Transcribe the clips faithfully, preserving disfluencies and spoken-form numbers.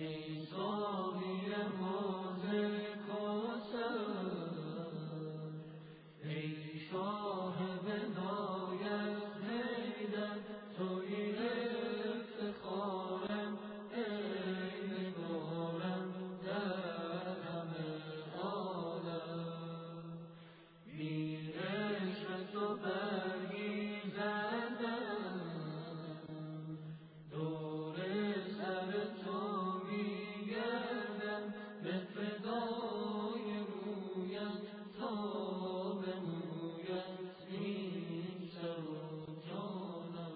ای ساقی حوض کوثر، ای شاه ولایت حیدر، تویی افتخارم ای نگارم در همه عالم. بی عشق تو برگیزدم، دور سر تو میگردم، به فدای رویت تا به مویت این سر و جانم.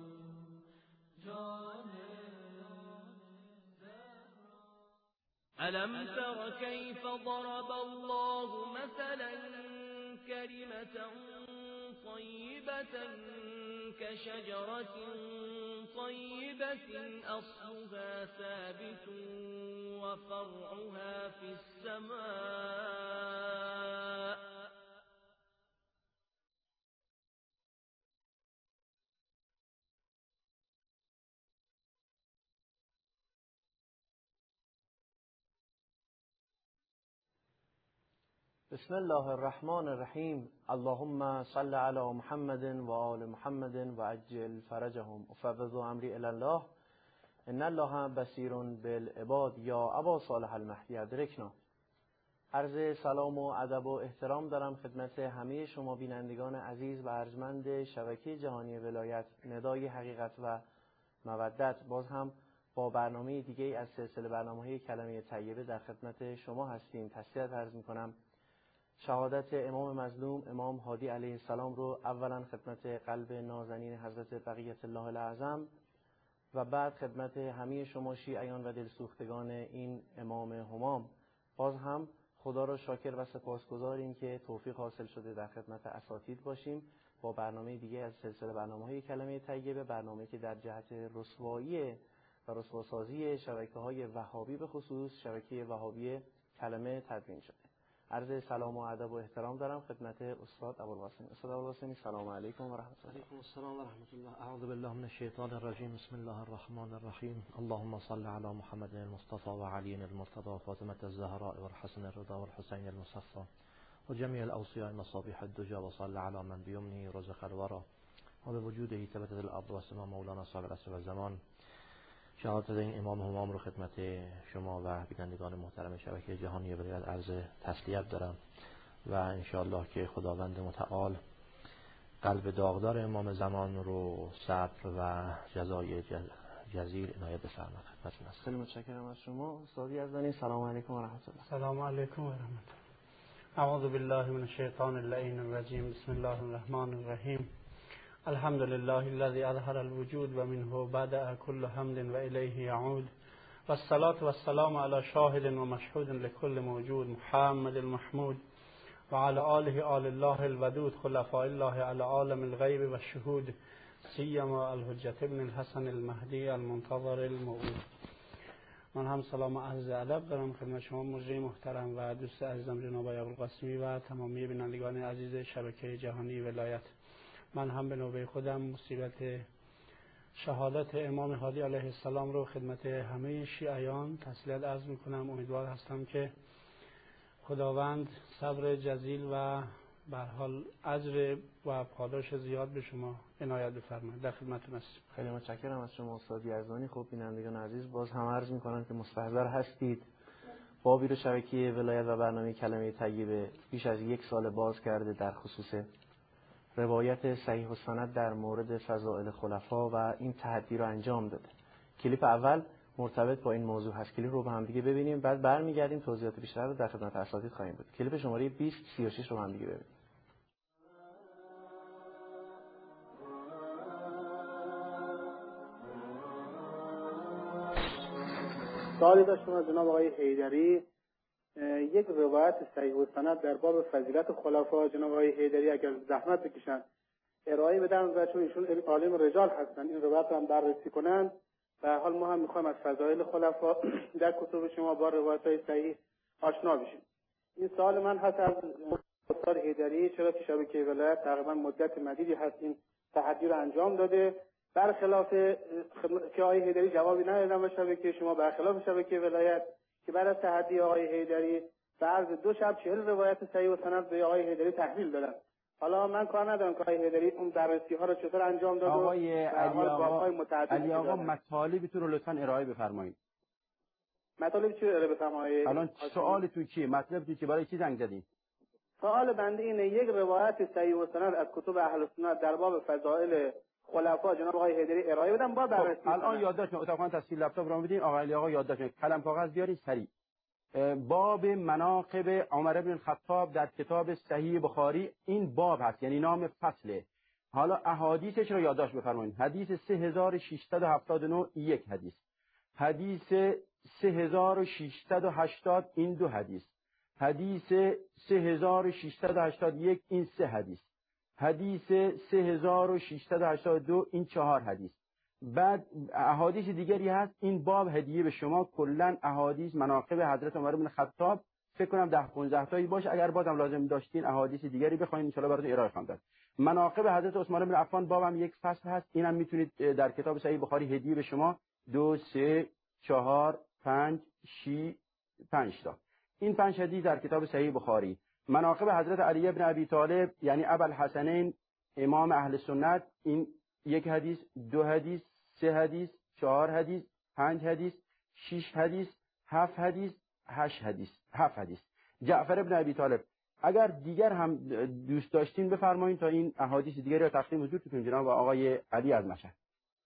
ألم تر كيف ضرب الله مثلا كلمة طيبة كشجرة طيبة أصلها ثابت وفرعها في السماء بسم الله الرحمن الرحیم. اللهم صل علی محمد و آل محمد و عجل فرجهم. افوض امری الی الله ان الله بصیر بالعباد. یا ابا صالح المهدی ادرکنا. عرض سلام و ادب و احترام دارم خدمت همه شما بینندگان عزیز و ارجمند شبکه جهانی ولایت ندای حقیقت و مودت. باز هم با برنامه دیگه از سلسله برنامه‌های کلمه طیبه در خدمت شما هستیم. تسلیت عرض می‌کنم. شهادت امام مظلوم امام هادی علیه السلام رو اولا خدمت قلب نازنین حضرت بقیت الله الاعظم و بعد خدمت همه شما شیعیان و دلسوختگان این امام همام. باز هم خدا را شاکر و سپاسگزاریم که توفیق حاصل شده در خدمت اساتید باشیم با برنامه دیگه از سلسله برنامه‌های کلمه طیبه، برنامه‌ای که در جهت رسوایی و رسواسازی شبکه‌های وهابی به خصوص شبکه وهابی کلمه تدوین شده. عرض سلام و ادب و احترام دارم خدمت استاد ابوالقاسم. استاد ابوالقاسمی سلام علیکم و رحمت الله. علیکم السلام و رحمت الله. اعوذ بالله من الشیطان الرجیم. بسم الله الرحمن الرحیم. اللهم صل علی محمد المصطفى و علی المرتضى و فاطمه الزهراء و الحسن الرضا و الحسین المصفى و جميع الاوصیاء مصابیح الدجى و صل علی من بیمنه رزق الورى و بوجوده ثبتت الارض و سما مولانا صاحب العصر و الزمان. شهادت این امام همام رو خدمت شما و بینندگان محترم شبکه جهانی ولایت عرض تسلیت دارم و انشاءالله که خداوند متعال قلب داغدار امام زمان رو صبر و جزای جزیل عنایت بفرماید. خدمتتون هستم. خیلی متشکرم از شما استاد یزدانی. سلام علیکم و رحمت الله. سلام علیکم و رحمت الله. اعوذ بالله من الشیطان اللعین الرجیم. بسم الله الرحمن الرحیم. الحمد لله الذي اظهر الوجود و منه بدأ كل حمد و الیه یعود و الصلاة و السلام علی شاهد و مشهود لكل موجود محمد المحمود و علی آله آل الله الودود خلفاء الله علی عالم الغیب و الشهود سیما الحجة ابن الحسن المهدی المنتظر الموعود. من هم سلام و عرض ادب دارم خدمت شما مجری محترم و دوست عزیزم جناب ابوالقاسمی و تمامی بینندگان عزیز شبکه جهانی ولایت. من هم به نوبه خودم مصیبت شهادت امام هادی علیه السلام رو خدمت همه شیعیان تسلیت عرض میکنم. امیدوار هستم که خداوند صبر جزیل و به هر حال اجر و پاداش زیاد به شما عنایت بفرمایید. در خدمتتون هستم. خیلی متشکرم از شما استاد یزدانی. خب بینندگان عزیز باز هم عرض میکنم که مستحضر هستید بابی رو شبکه ولایت و برنامه کلمه طیبه بیش از یک سال باز کرده در خصوص روایت صحیح السند در مورد فضائل خلفا و این تحدی رو انجام داده. کلیپ اول مرتبط با این موضوع هست. کلیپ رو با هم دیگه ببینیم بعد برمیگردیم توضیحات بیشتر رو در خدمت اساتید خواهیم بود. کلیپ شماره بیست سی و شش رو با هم دیگه ببینیم. سوالی داشتم از جناب آقای حیدری. یک روایت صحیح السند در باب فضیلت خلفا جناب آقای حیدری اگر زحمت بکشن ارائه بدن و چون ایشون عالم رجال هستن این روایت رو هم بررسی کنن. به هر حال ما هم میخوایم از فضایل خلفا در کتب شما با روایت‌های صحیح آشنا بشیم. این سوال من هست از استاد حیدری، چرا که شبکه ولایت تقریبا مدت مدیدی هست این تحدی رو انجام داده برخلاف که آقای حیدری جوابی ندادن به شبکه شما، برخلاف شبکه ولایت که بعد از تحدی آقای حیدری به عرض دو شب چهل روایت صحیح و سند به آقای حیدری تحویل دادن. حالا من کار ندارم که آقای حیدری اون بررسی ها رو چطور انجام داد. آقای علی آقا علی آقا مطالبتون رو لطفاً ارائه بفرمایید. مطالب چی رو ارائه بفرمایید؟ الان سوال تو چیه؟ مطلب تو چیه؟ برای کی زنگ زدین؟ سوال بنده اینه، یک روایت صحیح و سند از کتب اهل سنت در باب فضائل خلفا جناب آقای حیدری ارائه بدم با بررسی. الان یادداشت اتاقخانه تصویر لپتاپ رو بدین. آقای علی آقا یادداشت قلم کاغذ بیارید سریع. باب مناقب عمر بن الخطاب در کتاب صحیح بخاری این باب هست، یعنی نام فصله. حالا احادیثش رو یادداشت بفرمایید. حدیث سه هزار و ششصد و هفتاد و نه یک حدیث، حدیث سه هزار و ششصد و هشتاد این دو حدیث، حدیث سه هزار و ششصد و هشتاد و یک این سه حدیث، حدیث سه هزار و ششصد و هشتاد و دو این چهار حدیث. بعد احادیث دیگری هست. این باب هدیه به شما کلا احادیث مناقب حضرت عمر بن خطاب فکر کنم ده پانزده تایی باشه. اگر بازم لازم داشتین احادیث دیگری بخواید ان شاء الله براتون ارائه خواهم داد. مناقب حضرت عثمان بن عفان بابم یک فصل هست، اینم میتونید در کتاب صحیح بخاری هدیه به شما دو سه چهار پنج شی پنج تا این پنج حدیث در کتاب صحیح بخاری. مناقب حضرت علی بن ابی طالب یعنی ابوالحسنین امام اهل سنت این یک حدیث، دو حدیث، سه حدیث، چهار حدیث، پنج حدیث، شش حدیث، هفت حدیث، هشت حدیث، هفت حدیث. جعفر ابن ابی طالب اگر دیگر هم دوست داشتین بفرمایید تا این احادیث دیگری رو تقدیم حضورتون جناب آقای علی از مشهد.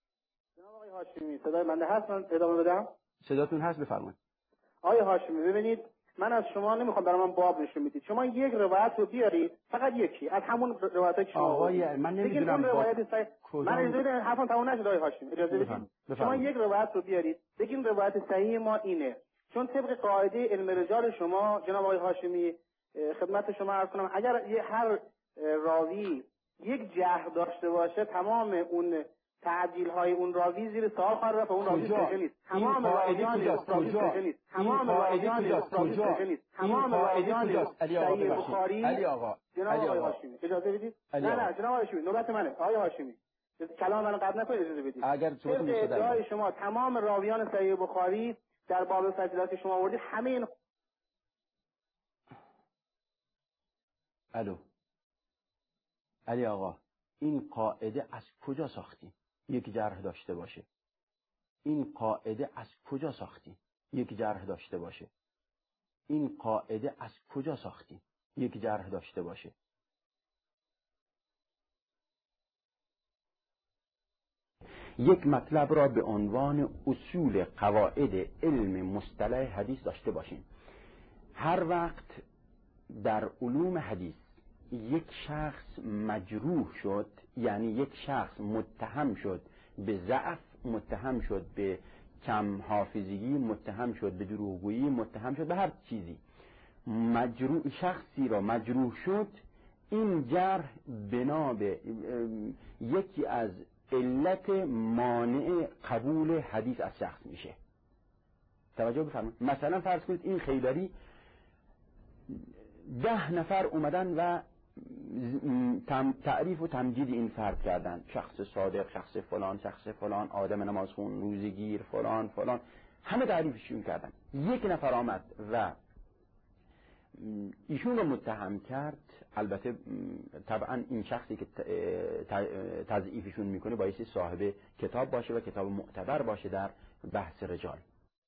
جناب آقای هاشمی صدای من هست؟ من ادامه بدم؟ صداتون هست بفرمایید. آقای هاشمی ببینید من از شما نمیخوام برای من باب نشون بدید، شما یک روایت رو بیارید، فقط یکی از همون روایتی که شما آقای من نمیدونم روایت صحیح من اجازه بدید حرفم تموم نشد. آقای هاشمی اجازه بدید شما یک روایت رو بیارید بگین روایت صحیح ما اینه، چون طبق قاعده علم رجال شما جناب آقای هاشمی خدمت شما عرض کنم اگر یه هر راوی یک جرح داشته باشه تمام اون تعدیل های اون راوی زیر سوال خواهد رفت و اون راوی صحیح نیست. تمام راویان راوی صحیح نیست. تمام راویان راوی صحیح نیست. تمام راویان صحیح بخاری. علی آقا جناب آقای هاشمی اجازه بدید. نه نه جناب آقای هاشمی نوبت منه. آقای هاشمی کلام منو قطع نکنید، اجازه بدید. اگر صورتون ادعای شما تمام راویان صحیح بخاری در باب فضیلت شما آوردید همه این. الو علی آقا این قاعده از کجا ساختیم یک جرح داشته باشه؟ این قاعده از کجا ساختیم یک جرح داشته باشه؟ این قاعده از کجا ساختیم یک جرح داشته باشه؟ یک مطلب را به عنوان اصول قواعد علم مصطلح حدیث داشته باشیم. هر وقت در علوم حدیث یک شخص مجروح شد، یعنی یک شخص متهم شد به ضعف، متهم شد به کم حافظگی، متهم شد به دروغگویی، متهم شد به هر چیزی، مجروح شخصی را مجروح شد، این جرح بنا به یکی از علت مانع قبول حدیث از شخص میشه. توجه بفرمایید. مثلا فرض کنید این خیبری ده نفر اومدن و تعریف و تمجید این فرد کردن، شخص صادق، شخص فلان، شخص فلان، آدم نمازخون، روزگیر، فلان فلان، همه تعریفشون کردن. یک نفر آمد و ایشون رو متهم کرد. البته طبعا این شخصی که تضعیفشون میکنه بایستی صاحب کتاب باشه و کتاب معتبر باشه در بحث رجال.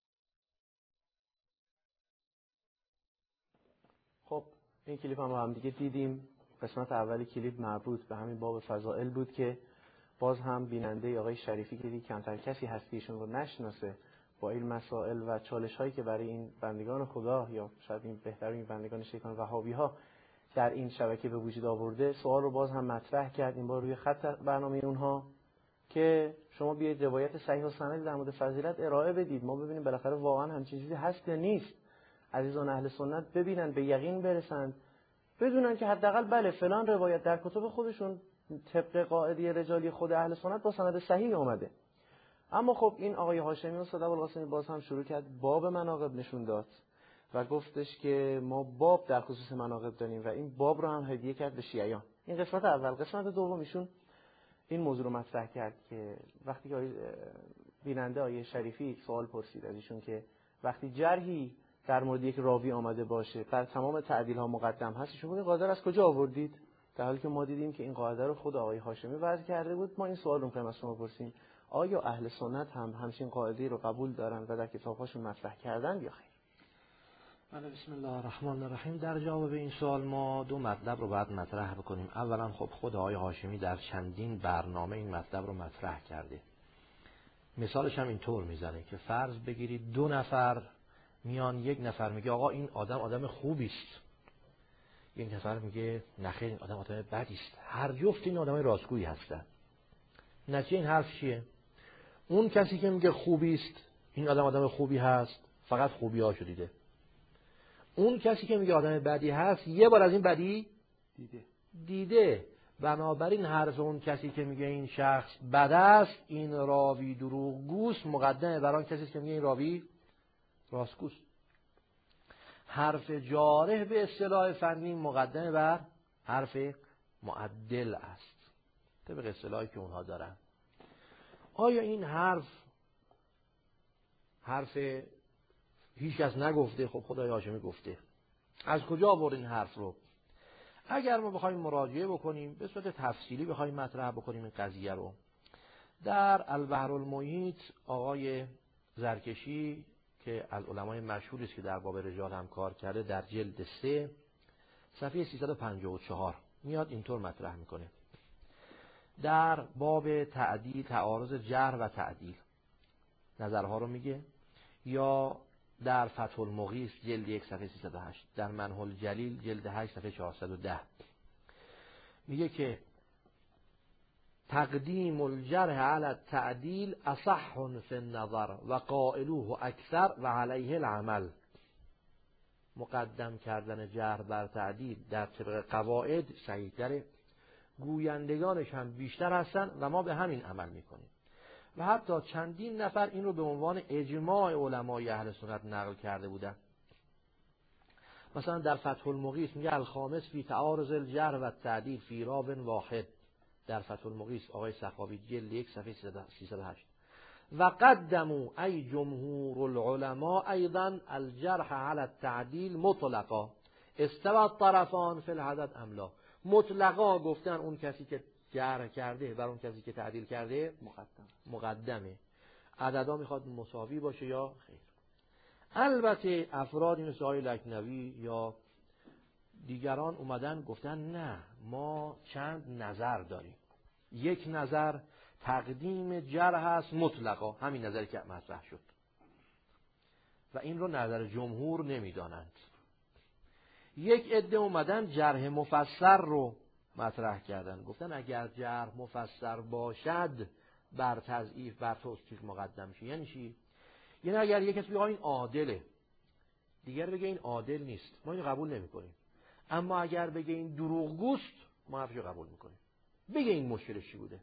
خب این کلیپ هم با هم دیگه دیدیم. قسمت اولی کلیپ مربوط به همین باب فضائل بود که باز هم بیننده آقای شریفی که دیگه کمتر کسی هست که ایشون رو نشناسه با این مسائل و چالش هایی که برای این بندگان خدا یا شاید این بهترین بندگان شیطان وهابی ها در این شبکه به وجود آورده، سوال رو باز هم مطرح کرد این بار روی خط برنامه اونها که شما بیاید روایت صحیح و سند در مورد فضیلت ارائه بدید، ما ببینیم بالاخره واقعا همچین چیزی هست یا نیست. عزیزان اهل سنت ببینن، به یقین برسند، بدونن که حداقل بله فلان روایت در کتب خودشون طبق قاعده رجالی خود اهل سنت با سند صحیح اومده. اما خب این آقای هاشمی استاد ابوالقاسمی باز هم شروع کرد باب مناقب نشون داد و گفتش که ما باب در خصوص مناقب داریم و این باب رو هم هدیه کرد به شیعیان. این قسمت اول. قسمت دوم ایشون این موضوع رو مطرح کرد که وقتی که بیننده آیه شریفی سوال پرسید از ایشون که وقتی جرحی در مورد یک راوی آمده باشه بر تمام تعدیل ها مقدم هست، شما این قاعده از کجا آوردید؟ در حالی که ما دیدیم که این قاعده رو خود آقای هاشمی وضع کرده بود. ما این سوال رو می‌خوایم از شما بپرسیم، آیا اهل سنت هم همچین قاعده رو قبول دارن و در کتاب‌هاشون مطرح کردن یا خیر؟ بله، بسم الله الرحمن الرحیم. در جواب این سوال ما دو مطلب رو باید مطرح بکنیم. اولا خب خود آقای هاشمی در چندین برنامه این مطلب رو مطرح کرده. مثالش هم اینطور میزنه که فرض بگیرید دو نفر میان، یک نفر میگه آقا این آدم آدم خوبی است، یک نفر میگه نخیر این آدم آدم بدی است. هر جفت این آدمای راستگویی هستن. نتیجه این حرف چیه؟ اون کسی که میگه خوبی است، این آدم آدم خوبی هست، فقط خوبی‌هاشو دیده. اون کسی که میگه آدم بدی هست، یه بار از این بدی دیده. دیده. بنابراین حرف اون کسی که میگه این شخص بد است، این راوی دروغگوست، مقدمه بر آن کسی که میگه این راوی راستگوست. حرف جارح به اصطلاح فنی مقدمه بر حرف معدل است، طبق اصطلاحی که اونها دارن. آیا این حرف حرف هیچ کس نگفته؟ خب خدای هاشمی گفته. از کجا آورد این حرف رو؟ اگر ما بخوایم مراجعه بکنیم، به صورت تفصیلی بخوایم مطرح بکنیم این قضیه رو، در البحر المحیط آقای زرکشی که از علمای مشهوری است که در باب رجال هم کار کرده، در جلد سه صفحه سیصد و پنجاه و چهار میاد اینطور مطرح میکنه. در باب تعدیل، تعارض جرح و تعدیل نظرها رو میگه. یا در فتح المغیث جلد یک صفحه سیصد و هشت، در منح الجلیل جلد هشت صفحه چهارصد و ده میگه که تقدیم الجرح علی التعدیل اصح فی النظر و قائلوه اکثر و علیه العمل. مقدم کردن جرح بر تعدیل در طبق قواعد صحیح‌تره، گویندگانش هم بیشتر هستن و ما به همین عمل میکنیم. و حتی چندین نفر این رو به عنوان اجماع علمای اهل سنت نقل کرده بودن. مثلا در فتح المغیث میگه الخامس فی تعارض الجرح و التعدیل فی راو واحد، در فتح المغیث آقای سخاوی جلد یک صفحه سیصد و هشت. و قدموا ای جمهور العلماء ایضا الجرح علی التعدیل مطلقا استوى الطرفان فی العدد ام لا. مطلقا گفتن اون کسی که جرح کرده بر اون کسی که تعدیل کرده مقدم مقدمه. عددا میخواد مساوی باشه یا خیر. البته افرادی مثل آقای لکنوی یا دیگران اومدن گفتن نه، ما چند نظر داریم. یک نظر تقدیم جرح است مطلقا، همین نظری که مطرح شد و این رو نظر جمهور نمیدانند. یک عده اومدن جرح مفسر رو مطرح کردن، گفتن اگر جرح مفسر باشد بر تضعیف بر توصیف مقدم شه. یعنی چی؟ یعنی اگر یک کسی بگه این عادله، دیگر بگه این عادل نیست، ما اینو قبول نمی‌کنیم. اما اگر بگه این دروغگوست، ما حرفشو قبول می‌کنیم. بگه این مشکلش چی بوده.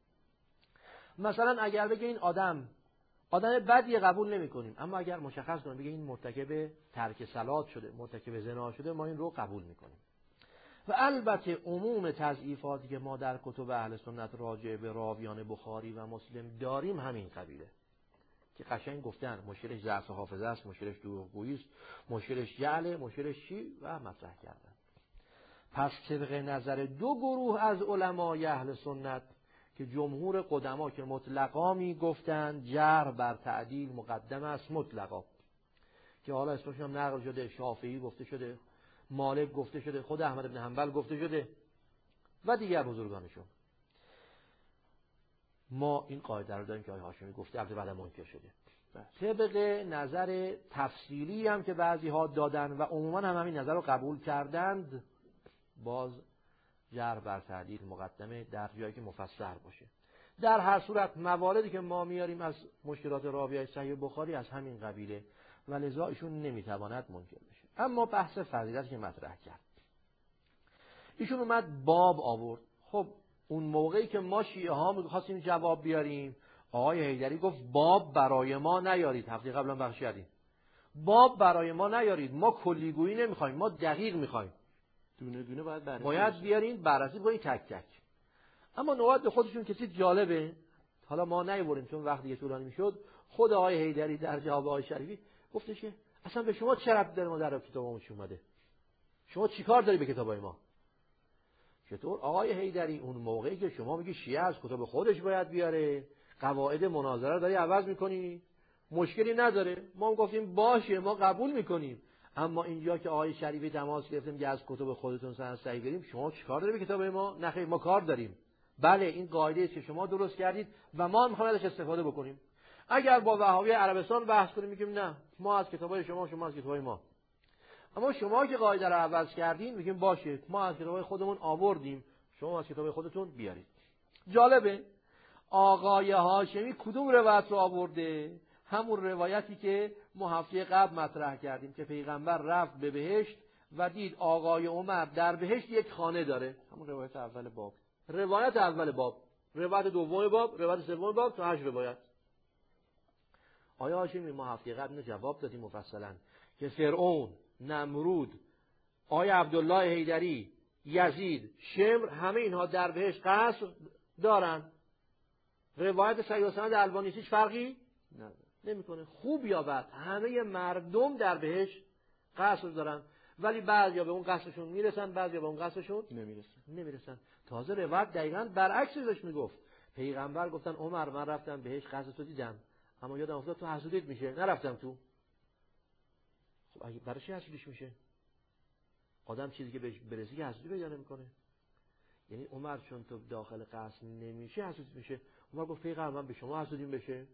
مثلا اگر بگه این آدم آدم بدی قبول نمی‌کنیم، اما اگر مشخص کنه بگه این مرتکب ترک صلات شده، مرتکب زنا شده، ما این رو قبول می‌کنیم. و البته عموم تضعیفاتی که ما در کتب اهل سنت راجع به راویان بخاری و مسلم داریم همین قبیله که قشنگ گفتن مشکلش ضعف حافظه است، مشکلش دروغگویی است، مشکلش جعل، مشکلش چی و مطرح کردن. پس طبق نظر دو گروه از علمای اهل سنت که جمهور قدما که مطلقا می گفتند جرح بر تعدیل مقدم است مطلقا، که حالا اسمش هم نقل شده، شافعی گفته شده، مالک گفته شده، خود احمد بن حنبل گفته شده و دیگر بزرگانشون. ما این قاعده رو داریم که آقای هاشمی گفته، البته بعد منکر شده. طبق نظر تفصیلی هم که بعضی ها دادن و عموما هم همین نظر رو قبول کردند، باز جرح بر تعدیل مقدمه در جایی که مفسر باشه. در هر صورت مواردی که ما میاریم از مشکلات راویای صحیح بخاری از همین قبیله و لذا ایشون نمیتواند منکر بشه. اما بحث فضیلت که مطرح کرد، ایشون اومد باب آورد. خب اون موقعی که ما شیعه ها می‌خواستیم جواب بیاریم، آقای حیدری گفت باب برای ما نیارید. هفته قبلا بخش کردیم باب برای ما نیارید، ما کلیگویی نمیخوایم، ما دقیق میخوایم، دونه دونه باید بررسی باید بیارین بررسی کنین تک تک. اما نوبت به خودشون کسی جالبه، حالا ما نیوریم چون وقت دیگه طولانی میشد، خود آقای حیدری در جواب آقای شریفی گفتش که اصلا به شما چه ربطی داره ما در کتابمون چی اومده؟ شما چیکار داری به کتابای ما؟ چطور آقای حیدری اون موقعی که شما میگی شیعه از کتاب خودش باید بیاره، قواعد مناظره رو داری عوض میکنی، مشکلی نداره. ما هم گفتیم باشه ما قبول میکنیم، اما اینجا که آقای شریفی تماس گرفت میگه از کتب خودتون سند صحیح بریم، شما چیکار داری به کتاب ما؟ نه خیر ما کار داریم. بله این قاعده است که شما درست کردید و ما میخوایم ازش استفاده بکنیم. اگر با وهابی عربستان بحث کنیم میگیم نه ما از کتابای شما، شما از کتابای ما. اما شما که قاعده رو عوض کردین میگیم باشه ما از کتابای خودمون آوردیم، شما از کتابای خودتون بیارید. جالبه آقای هاشمی کدوم روایت رو آورده؟ همون روایتی که ما هفته قبل مطرح کردیم که پیغمبر رفت به بهشت و دید آقای عمر در بهشت یک خانه داره. همون روایت اول باب، روایت اول باب، روایت دوم باب، روایت سوم باب، تا هشت روایت. آیا هاشمی ما هفته قبل اینو جواب دادیم مفصلا که فرعون، نمرود، آقای عبدالله حیدری، یزید، شمر همه اینها در بهشت قصر دارن. روایت صحیح سند البانی هیچ فرقی نمیکنه. خوب یا بد همه مردم در بهشت قصر دارن، ولی بعضیا به اون قصرشون میرسن، بعضیا به اون قصرشون نمیرسن. نمیرسن. تازه روایت دقیقاً برعکسش میگفت. پیغمبر گفتن عمر من رفتم بهشت قصر تو دیدم، اما یادم افتاد تو حسودیت میشه نرفتم تو. خب اگه برای چی حسودیش میشه؟ آدم چیزی که بهش برسی که حسودی پیدا نمیکنه. یعنی عمر چون تو داخل قصر نمیشه حسودی میشه. عمر گفت پیغمبر من به شما حسودیم بشه.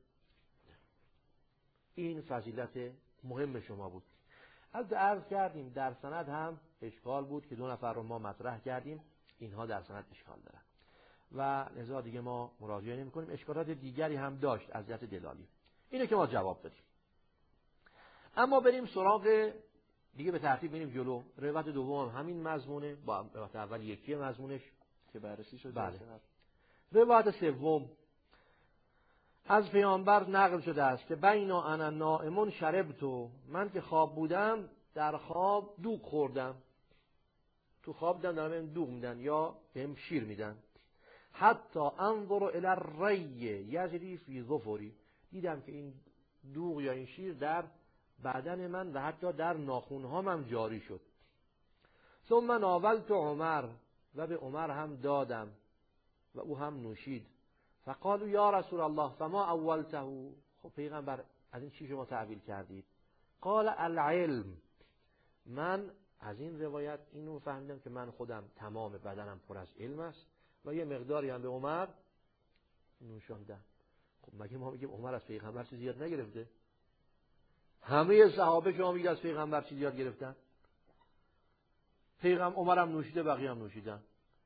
این فضیلت مهم شما بود. از عرض کردیم در سند هم اشکال بود که دو نفر رو ما مطرح کردیم، اینها در سند اشکال دارن و لذا دیگه ما مراجعه نمی کنیم. اشکالات دیگری هم داشت از جهت دلالی، اینه که ما جواب دادیم. اما بریم سراغ دیگه، به ترتیب بریم جلو. روایت دوم هم همین مضمونه، با روایت اول یکی مضمونش که بررسی شد. بله. روایت سوم از پیامبر نقل شده است که بینا انا نائمون شربتو، من که خواب بودم در خواب دوغ خوردم. تو خواب دیدم دارم دوغ میدن یا بهم شیر میدن. حتی انظر الی الری یجری فی ظفری، دیدم که این دوغ یا این شیر در بدن من و حتی در ناخونهام هم جاری شد. ثم ناولت عمر، و به عمر هم دادم و او هم نوشید. فقالوا یا رسول الله فما اولته، خب پیغمبر از این چی شما تعبیر کردید؟ قال العلم، من از این روایت اینو فهمیدم که من خودم تمام بدنم پر از علم است و یه مقداری هم به عمر نوشاندم. خب مگه ما میگیم عمر از پیغمبر چیزی یاد نگرفته؟ همه صحابه شما میگید از پیغمبر چیزی یاد گرفتن؟ پیغمبر عمرم نوشیده بقیه هم نوشیدن.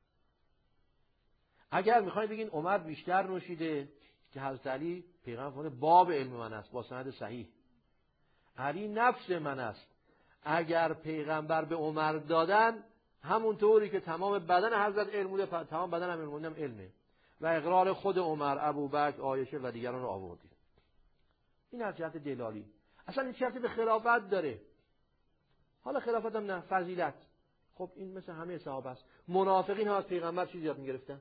اگر میخواید بگین عمر بیشتر نوشیده که حضرت علی پیغمبر فرمود باب علم من است با سند صحیح، علی نفس من است. اگر پیغمبر به عمر دادن همونطوری که تمام بدن حضرت علم بوده، تمام بدن هم علم علمه و اقرار خود عمر، ابوبکر، عایشه و دیگران رو آوردید. این از جهت دلالی. اصلا این چیزی به خلافت داره. حالا خلافت هم نه، فضیلت. خب این مثل همه صحابه است. منافقین ها از پیغمبر چیزی یاد میگرفتن؟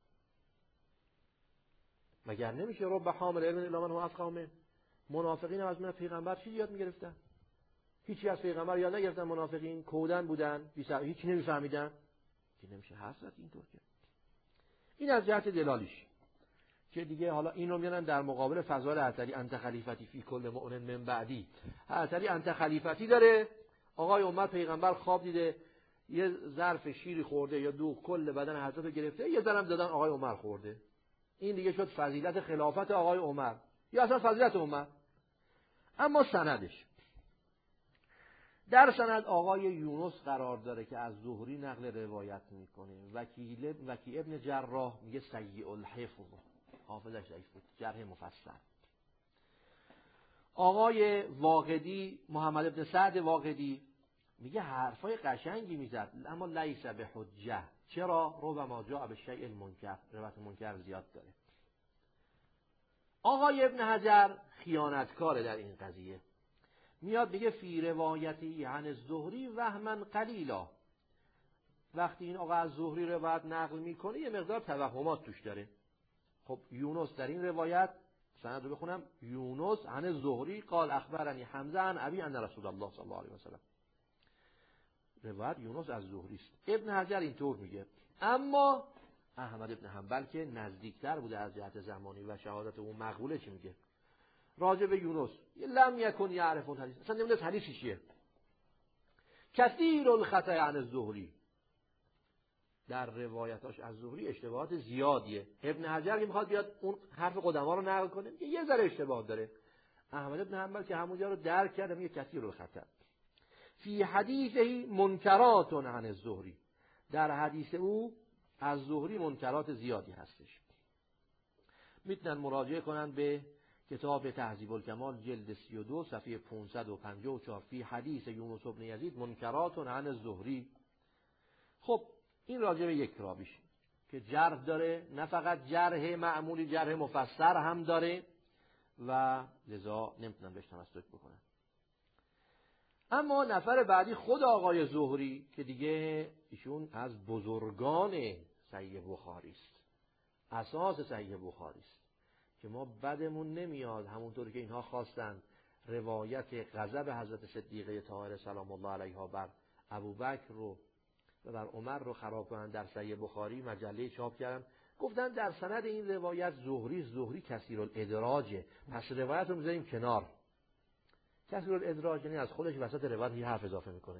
مگر نمیشه رب حامل علم الا من هو افقه منه؟ منافقین هم از من پیغمبر چیزی یاد میگرفتن؟ هیچی از پیغمبر یاد نگرفتن. منافقین کودن بودن، هیچ نمیفهمیدن. که نمیشه حضرت اینطور که. این از جهت دلالیش که دیگه حالا این رو میانن در مقابل فضائل حضرت انت خلیفتی فی کل مؤمن من بعدی. حضرت انت خلیفتی داره. آقای امت پیغمبر خواب دیده یه ظرف شیری خورده یا دوغ کل بدن حضرت رو گرفته، یه ذرم دادن آقای عمر خورده. این دیگه شد فضیلت خلافت آقای عمر یا اصلا فضیلت عمر. اما سندش، در سند آقای یونس قرار داره که از زهری نقل روایت میکنه. وکیل وکی ابن جراح میگه سیء الحفظ، حافظش ضعیف بود، جرح مفصل. آقای واقدی، محمد ابن سعد واقدی میگه حرفای قشنگی میزد اما لیس به حجه. چرا؟ ربما جاء بالشیء المنکر، روایت منکر زیاد داره. آقای ابن حجر خیانتکاره در این قضیه، میاد میگه فی روایتی عن الزهری وهما قلیلا، وقتی این آقا از زهری روایت نقل میکنه یه مقدار توهمات توش داره. خب یونس در این روایت سند رو بخونم، یونس عن زهری قال اخبرنی حمزه عن ابی ان رسول الله صلی الله علیه و سلم. روایت یونس از زهری است. ابن حجر اینطور میگه. اما احمد ابن حنبل که نزدیکتر بوده از جهت زمانی و شهادت اون مقبوله چی میگه؟ راجع به یونس لم یکن یعرف الحدیث، اصلا نمیدونه حدیثی چیه. کثیر الخطا عن الزهری، در روایتاش از زهری اشتباهات زیادیه. ابن حجر که میخواد بیاد اون حرف قدما رو نقل کنه میگه یه ذره اشتباه داره. احمد ابن حنبل که همونجا رو درک کرده میگه کثیر الخطا فی حدیثه منکرات عن الزهری، در حدیث او از زهری منکرات زیادی هستش. میتونن مراجعه کنن به کتاب تهذیب الکمال جلد سی و دو صفحه پانصد و پنجاه و چهار فی حدیث یونس بن یزید منکرات عن الزهری. خب این راجع به یک راویش که جرح داره، نه فقط جرح معمولی، جرح مفسر هم داره و لذا نمیتونن بهش تمسک بکنن. اما نفر بعدی خود آقای زهری که دیگه ایشون از بزرگان صحیح بخاری است، اساس صحیح بخاری است که ما بدمون نمیاد همونطور که اینها خواستند روایت غضب حضرت صدیقه طاهره سلام الله علیها بر ابوبکر رو و بر عمر رو خراب کنن در صحیح بخاری. مجله چاپ کردن گفتن در سند این روایت زهری زهری کثیر الادراجه، پس روایت رو میذاریم کنار. کثیر الادراج یعنی از خودش وسط روایت یه حرف اضافه میکنه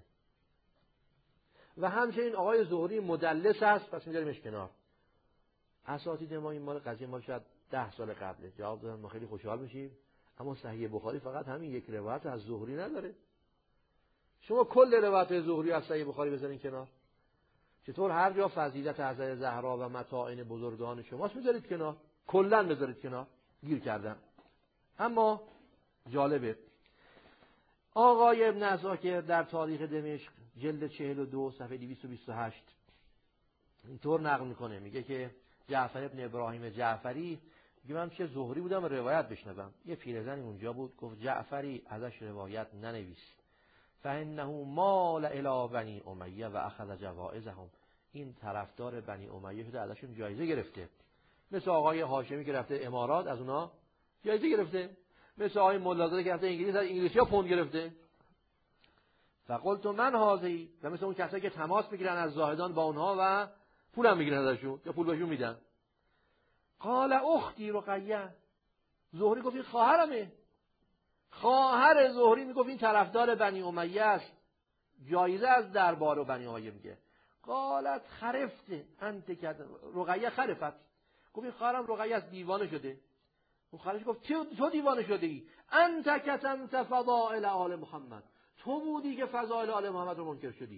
و همچنین آقای زهری مدلس است، پس میذاریمش کنار. اساتید ما این مال قضیه ما شاید ده سال قبله جواب دادن ما خیلی خوشحال میشیم، اما صحیح بخاری فقط همین یک روایت از زهری نداره. شما کل روایت زهری از صحیح بخاری بذارین کنار. چطور هر جا فضیلت حضرت زهرا و متاعین بزرگان شماست میذارید کنار، کلا بذارید کنار؟ گیر کردن. اما جالبه آقای ابن عساکر در تاریخ دمشق جلد چهل و دو صفحه دویست و بیست و هشت اینطور نقل میکنه، میگه که جعفر ابن ابراهیم جعفری میگه من چه زهری بودم روایت بشنوم. یه پیرزنی اونجا بود گفت جعفری ازش روایت ننویس، فانه مال الی بنی امیه و اخذ جوائزهم، این طرفدار بنی امیه شده ازشون جایزه گرفته. مثل آقای هاشمی که رفته امارات از اونا جایزه گرفته، مثل آقای مولازاده که رفته انگلیس از انگلیسی‌ها پوند گرفته. فقلت من هذی، و مثل اون کسایی که تماس میگیرن از زاهدان با اونها و پولم میگیرن ازشون یا پول بهشون میدن. قال اختی رقیه، زهری گفت این خواهرمه. خواهر زهری میگفت این طرفدار بنی امیه است، جایزه از دربار و بنی امیه میگه. قالت خرفت انت کد رقیه خرفت، گفت این خواهرم رقیه است دیوانه شده. اون خواهرش گفت تو دیوانه شده ای، انت کتمت فضائل آل محمد، تو بودی که فضائل آل محمد رو منکر شدی.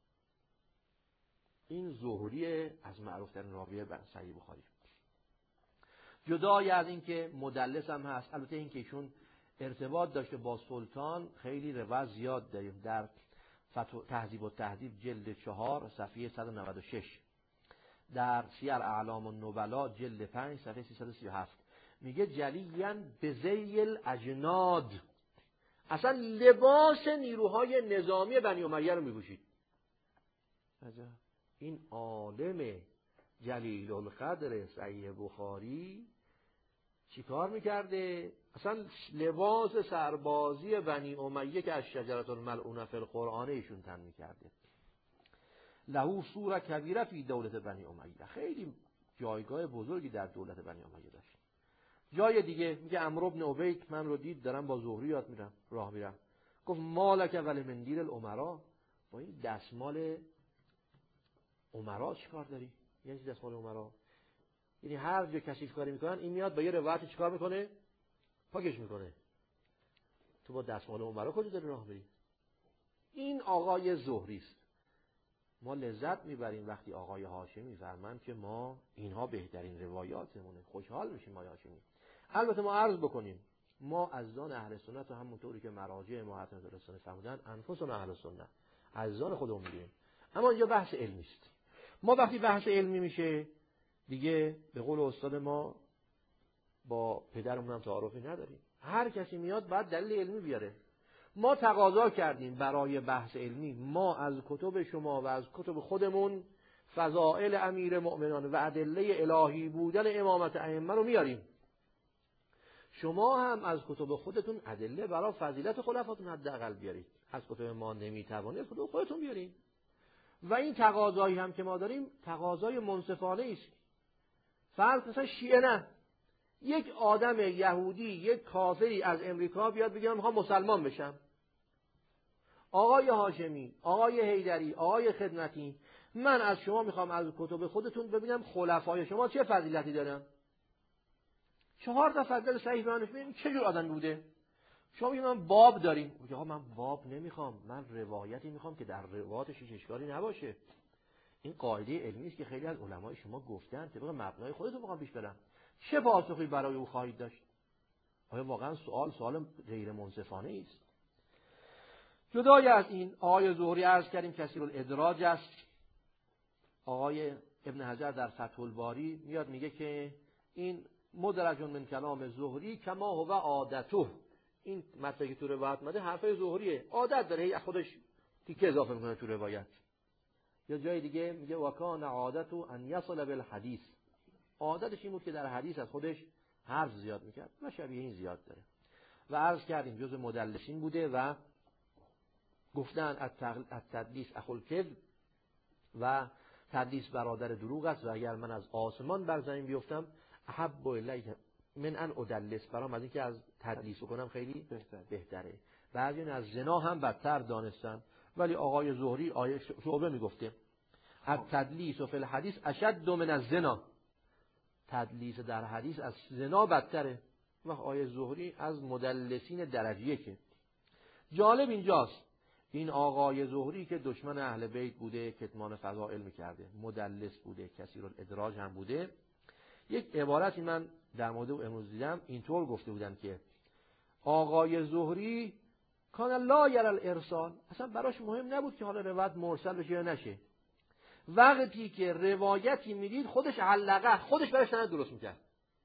این زهری از معروف ترین راوی صحیح بخاری. جدای از این که مدلس هم هست، البته این که ایشون ارتباط داشته با سلطان خیلی روایت زیاد داریم. در تهذیب و تهذیب جلد چهار صفحه صد و نود و شش، در سیر اعلام النبلا جلد پنج صفحه سیصد و سی و هفت میگه جلیاً بزیل اجناد، اصلا لباس نیروهای نظامی بنی امیه رو میپوشید. این عالم جلیل القدر صحیح بخاری چیکار میکرده؟ اصلا لباس سربازی بنی امیه که از شجرة الملعونه فی القرآن ایشون تن میکرده. له صوره کبیره فی دولت بنی امیه، خیلی جایگاه بزرگی در دولت بنی امیه داشت. جای دیگه میگه عمرو بن عبید من رو دید دارم با زهری یاد میرم راه میرم، گفت مالک ولی مندیل الامرا، با این دستمال امرا چیکار داری؟ یعنی دستمال امرا یعنی هر جا کثیف کاری میکنن این میاد با یه روایت چیکار میکنه؟ پاکش میکنه. تو با دستمال امرا کجا داری راه میری؟ این آقای زهری است. ما لذت میبریم وقتی آقای هاشمی میفرمایند که ما اینها بهترین روایاتمونه، خوشحال میشیم ما هاشمی. البته ما عرض بکنیم ما از آن اهل سنت و همونطوری که مراجع ما حضرت رسول فرمودن انفسنا اهل سنت، از آن خودمون میگیم. اما اینجا بحث علمی است. ما وقتی بحث علمی میشه دیگه به قول استاد ما با پدرمون هم تعارفی نداریم. هر کسی میاد بعد دلیل علمی بیاره. ما تقاضا کردیم برای بحث علمی ما از کتب شما و از کتب خودمون فضائل امیر مؤمنان و ادله الهی بودن امامت ائمه رو میاریم. شما هم از کتب خودتون ادله برای فضیلت خلفاتون حداقل بیارید. از کتب ما نمیتوانید، کتب خودتون بیارید. و این تقاضایی هم که ما داریم تقاضای منصفانه است. فرض مثلا شیعه نه، یک آدم یهودی، یک کافری از امریکا بیاد بگه من میخوام مسلمان بشم. آقای هاشمی، آقای حیدری، آقای خدمتی، من از شما میخوام از کتب خودتون ببینم خلفای شما چه فضیلتی دارن. چهار تا فضیلت صحیح بیانش ببینید چه جور آدمی بوده. شما میگید من باب داریم، میگه من باب نمیخوام، من روایتی میخوام که در روایتش هیچ اشکالی نباشه. این قاعده علمی است که خیلی از علمای شما گفتن، طبق مبنای خودتون میخوام پیش برم. چه پاسخی برای او خواهید داشت؟ آیا واقعا سوال سوال غیر منصفانه است؟ جدای از این، آقای زهری عرض کردیم کثیر الادراج است. آقای ابن حجر در فتح الباری میاد میگه که این مدرج من کلام زهری کما هو عادته. این مطلبی که تو روایت اومده حرفای زهریه، عادت داره هی خودش تیکه اضافه میکنه تو روایت. یا جای دیگه میگه وکان عادته ان یصل بالحدیث، عادتش این بود که در حدیث از خودش حرف زیاد میکرد و شبیه این زیاد داره. و عرض کردیم جز مدلسین بوده و گفتن التدلیس اخو الکذب و تدلیس برادر دروغ است و اگر من از آسمان بر زمین بیفتم احب الیه من ان ادلس، برام از اینکه از تدلیس کنم خیلی بهتر. بهتره. بعضیان از زنا هم بدتر دانستن، ولی آقای زهری آیه شعبه میگفته التدلیس فی الحدیث اشد من الزنا، تدلیس در حدیث از زنا بدتره. و آیه زهری از مدلسین درجه یکه. جالب اینجاست این آقای زهری که دشمن اهل بیت بوده، کتمان فضائل میکرده، مدلس بوده، کثیر الادراج هم بوده. یک عبارتی من در مورد او امروز دیدم، اینطور گفته بودن که آقای زهری کان لا یری الارسال، اصلا براش مهم نبود که حالا روایت مرسل بشه یا نشه. وقتی که روایتی میدید خودش علقه، خودش براش سند درست میکرد.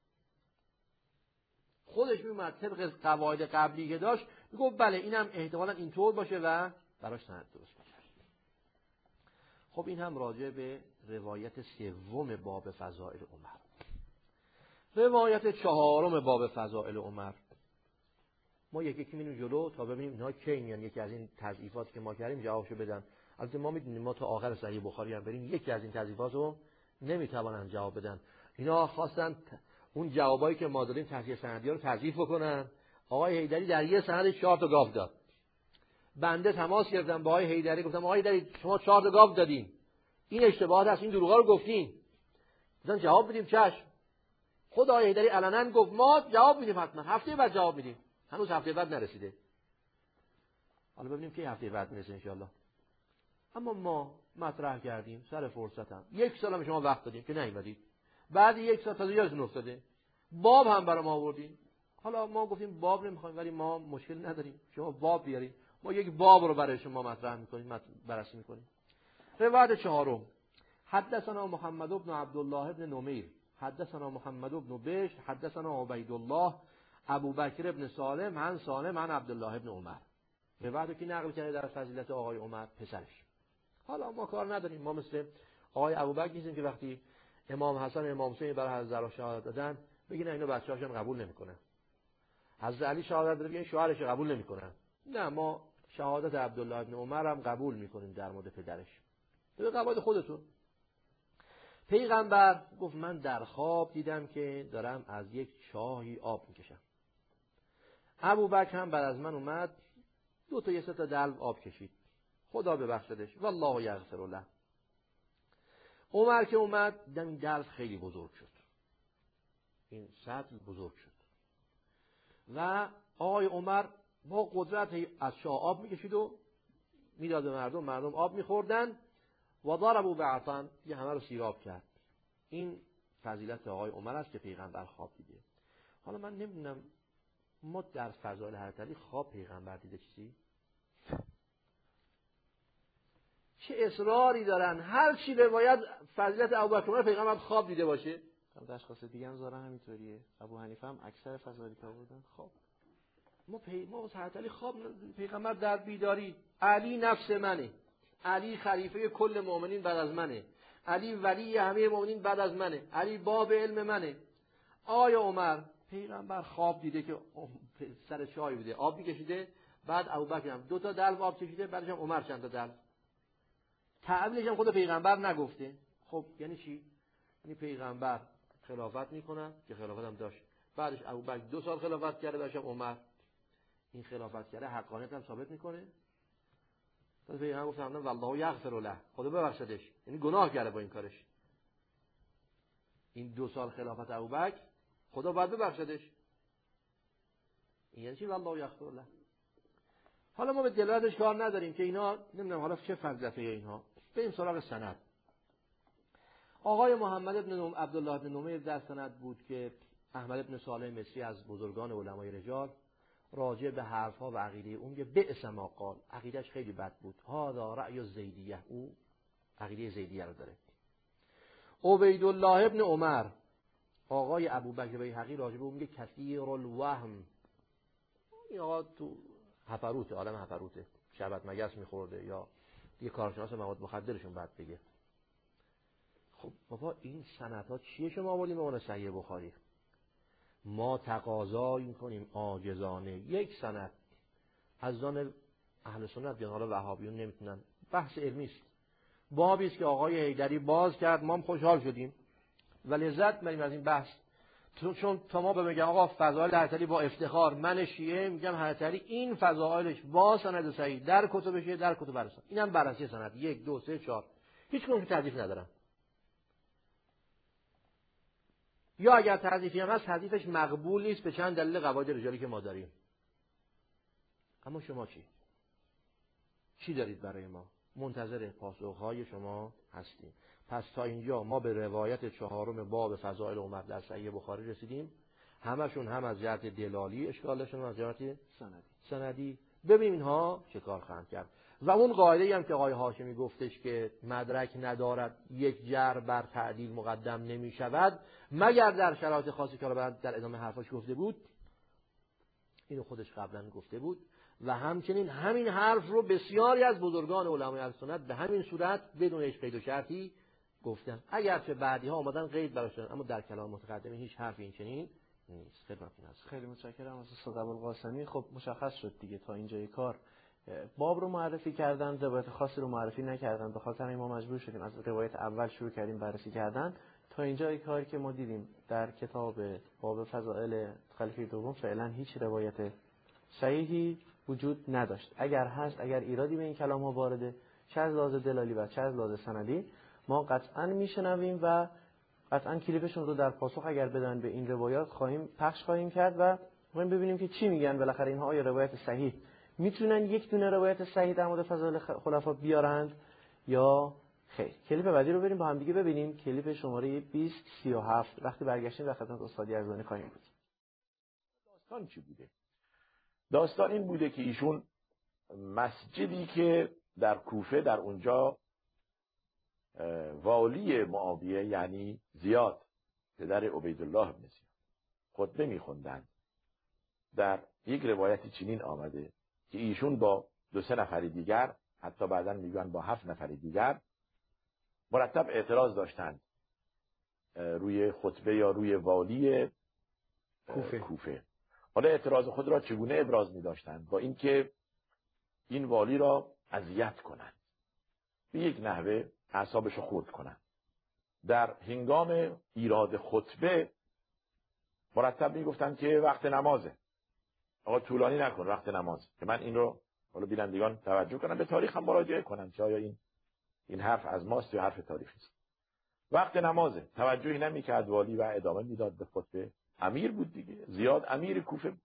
خودش میومد طبق قواعد قبلی که داشت میگفت بله اینم احتمالاً اینطور باشه و براش سند درست میکرد. خب این هم راجع به روایت سوم باب فضائل عمر. روایت چهارم باب فضائل عمر، ما یکی یکی میریم جلو تا ببینیم اینها کی میان یکی از این تضعیفات که ما کردیم جوابشو بدن. البته ما میدونیم ما تا آخر صحیح بخاری هم بریم یکی از این تضعیفات رو نمیتوانن جواب بدن. اینا خواستن اون جوابایی که ما دادیم تصحیح سندی‌ها رو تضعیف بکنن. آقای حیدری در یه سند چهار تا گاو داد. بنده تماس گرفتم با آقای حیدری گفتم آقای حیدری شما چهار تا گاو دادین، این اشتباهات هست، این دروغا رو گفتین. گفتن جواب بدیم چشم. خود آقای حیدری علنا گفت ما جواب میدیم، حتما هفته بعد جواب میدیم. هنوز هفته بعد نرسیده. حالا ببینیم کی هفته بعد میرسه ان شاء الله. اما ما مطرح کردیم سر فرصتم یک سال هم شما وقت دادیم که نیومدید، بعد یک سال تازه یادتون افتاده باب هم برام آوردین. حالا ما گفتیم باب نمیخوایم ولی ما مشکل نداریم شما باب بیارید، ما یک باب رو برای شما مطرح میکنیم بررسی میکنیم. روایت چهارم، حدثنا محمد بن عبدالله بن نمیر حدثنا محمد بن بشر حدثنا عبید الله ابو بکر بن سالم عن سالم عن عبدالله بن عمر. روایت که نقل کرده در فضیلت آقای عمر پسرش. حالا ما کار نداریم، ما مثل آقای ابوبکر نیستیم که وقتی امام حسن و امام حسین برای حضرت شهادت دادن بگین اینا بچه‌هاشون قبول نمیکنن، حضرت علی شهادت داده بگین شوهرش قبول نمیکنن. نه، ما شهادت عبدالله بن عمر هم قبول میکنیم در مورد پدرش. به قواعد خودتون. پیغمبر گفت من در خواب دیدم که دارم از یک چاهی آب میکشم. ابوبکر هم بعد از من اومد دو تا یه سه تا دلو آب کشید، خدا ببخشدش والله یغفر له. عمر که اومد دیدم این دلو خیلی بزرگ شد، این سطل بزرگ شد و آقای عمر با قدرت از چاه آب میکشید و میداد به مردم، مردم آب میخوردن و ضربوا بعطن، یه همه رو سیراب کرد. این فضیلت آقای عمر است که پیغمبر خواب دیده. حالا من نمیدونم ما در فضائل حضرت علی خواب پیغمبر دیده چیزی؟ چه اصراری دارن هر چی روایت فضیلت ابوبکر پیغمبر خواب دیده باشه. در اشخاص دیگه هم زارن همینطوریه. ابو حنیفه هم اکثر فضائل که آوردن خواب. ما پی ما حضرت علی خواب پیغمبر در بیداری، علی نفس منه، علی خلیفه کل مؤمنین بعد از منه، علی ولی همه مؤمنین بعد از منه، علی باب علم منه. آیا عمر پیغمبر خواب دیده که سر چای بوده، آب میکشیده، بعد ابوبکر هم دو تا دلو آب کشیده، بعدش هم عمر چند تا دلو. تعبیرش هم خود پیغمبر نگفته. خب یعنی چی؟ یعنی پیغمبر خلافت میکنه که خلافت هم داشت، بعدش ابوبکر دو سال خلافت کرده، بعدش هم عمر. این خلافت کرده حقانیت هم ثابت میکنه. تا پیغمبر گفتن والله یغفر له، خدا ببخشدش، یعنی گناه کرده با این کارش. این دو سال خلافت ابوبکر خدا باید ببخشدش. این یعنی چی والله یغفر له؟ حالا ما به دلالتش کار نداریم که اینا نمیدونم حالا چه فلسفه اینها. بریم سراغ سند. آقای محمد بن عبدالله بن نمیر در سند بود که احمد بن صالح مصری از بزرگان علمای رجال راجع به حرفها و عقیده اون که بئس ما قال، عقیدهش خیلی بد بود. هذا رأی زیدیه، او عقیده زیدیه رو داره. عبیدالله ابن عمر، آقای ابوبکر بیهقی راجع به اون میگه کثیر الوهم. این آقا تو هفروته، عالم هفروته، شربت مگس میخورده یا یه کارشناس مواد مخدرشون بعد بگه. خب بابا این سندها چیه شما آوردیم به اون صحیح بخاری؟ ما تقاضا میکنیم عاجزانه یک سند از آن اهل سنت بیان، حالا وهابیون نمیتونن، بحث علمی است، بابی است که آقای حیدری باز کرد، ما هم خوشحال شدیم و لذت میبریم از این بحث. چون تا ما بگم آقا فضائل حضرت علی با افتخار، من شیعه میگم حضرت علی این فضائلش با سند صحیح در کتب شیعه، در کتب بررسی، اینم بررسی سند یک دو سه چهار، هیچ کدوم تضعیف ندارم. یا اگر تضعیفی هم هست تضعیفش مقبول نیست به چند دلیل قواعد رجالی که ما داریم. اما شما چی؟ چی دارید برای ما؟ منتظر پاسخهای شما هستیم. پس تا اینجا ما به روایت چهارم باب فضائل عمر در صحیح بخاری رسیدیم. همشون هم از جهت دلالی اشکالشون، از جهت سندی. سندی ببینیم اینها چه کار خواهند کرد. و اون قاعده هم که آقای هاشمی گفتش که مدرک ندارد یک جر بر تعدیل مقدم نمی شود مگر در شرایط خاصی که در ادامه حرفاش گفته بود، اینو خودش قبلا گفته بود. و همچنین همین حرف رو بسیاری از بزرگان علمای اهل سنت به همین صورت بدون هیچ قید و شرطی گفتن، اگرچه بعدی ها آمدن قید براش دادن، اما در کلام متقدمین هیچ حرفی این چنین نیست. خدمتتون هستم. خیلی متشکرم از استاد ابوالقاسمی. خب مشخص شد دیگه تا اینجای کار باب رو معرفی کردن، روایت خاصی رو معرفی نکردن، به خاطر این ما مجبور شدیم از روایت اول شروع کردیم بررسی کردن. تا اینجای کاری که ما دیدیم در کتاب باب فضائل خلیفه دوم فعلا هیچ روایت صحیحی وجود نداشت. اگر هست، اگر ایرادی به این کلام ها وارده، چه از لحاظ دلالی و چه از لحاظ سندی، ما قطعا میشنویم و قطعا کلیپشون رو در پاسخ اگر بدن به این روایات خواهیم پخش خواهیم کرد و خواهیم ببینیم که چی میگن بالاخره اینها. آیا روایت صحیح میتونن یک دونه روایت صحیح در مورد فضائل خلفا بیارند یا خیر؟ کلیپ بعدی رو بریم با هم دیگه ببینیم. کلیپ شماره بیست سی و هفت. وقتی برگشتیم در خدمت استاد یزدانی خواهیم بود. داستان چی بوده؟ داستان این بوده که ایشون مسجدی که در کوفه در اونجا والی معاویه یعنی زیاد پدر عبیدالله بن زیاد خطبه میخوندند، در یک روایتی چنین آمده که ایشون با دو سه نفر دیگر، حتی بعداً میگن با هفت نفر دیگر، مرتب اعتراض داشتند روی خطبه یا روی والی کوفه. کوفه. حالا اعتراض خود را چگونه ابراز می داشتند؟ با اینکه این والی را اذیت کنند، به یک نحوه اعصابش رو خرد کنند. در هنگام ایراد خطبه مرتب می گفتند که وقت نمازه، آقا طولانی نکن، وقت نماز. که من این رو حالا بینندگان توجه کنم، به تاریخ هم مراجعه کنم که آیا این این حرف از ماست یا حرف تاریخی است. وقت نمازه، توجهی نمی‌کرد والی و ادامه میداد به خطبه. امیر بود دیگه، زیاد امیر کوفه بود.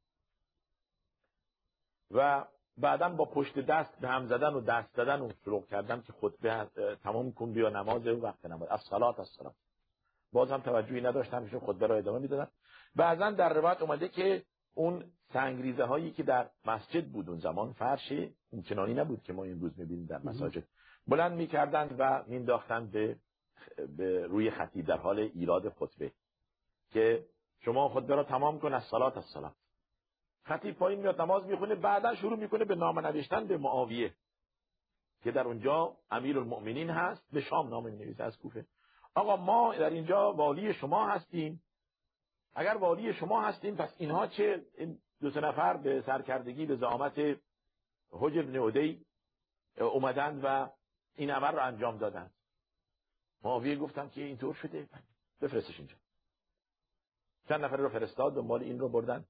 و بعداً با پشت دست به هم زدن و دست زدن و شروع کردن که خطبه تمام کن بیا نماز و وقت نماز، الصلاه الصلاه. باز هم توجهی نداشتن که خطبه را ادامه میدادن. بعضاً در روایت اومده که اون سنگریزه هایی که در مسجد بود اون زمان، فرش اینچنانی نبود که ما امروز میبینیم در مساجد، بلند میکردند و مینداختند به به روی خطیب در حال ایراد خطبه که شما خطبه را تمام کن، از صلات از صلات. خطیب پایین میاد نماز میخونه، بعدا شروع میکنه به نامه نوشتن به معاویه که در اونجا امیرالمؤمنین هست، به شام نامه مینویسه از کوفه. آقا ما در اینجا والی شما هستیم، اگر والی شما هستیم پس اینها چه این دو سه نفر به سرکردگی به زعامت حجر بن عدی اومدند و این عمل رو انجام دادند. معاویه گفتن که اینطور شده، بفرستش اینجا. چند نفر رو فرستاد، دنبال این رو بردن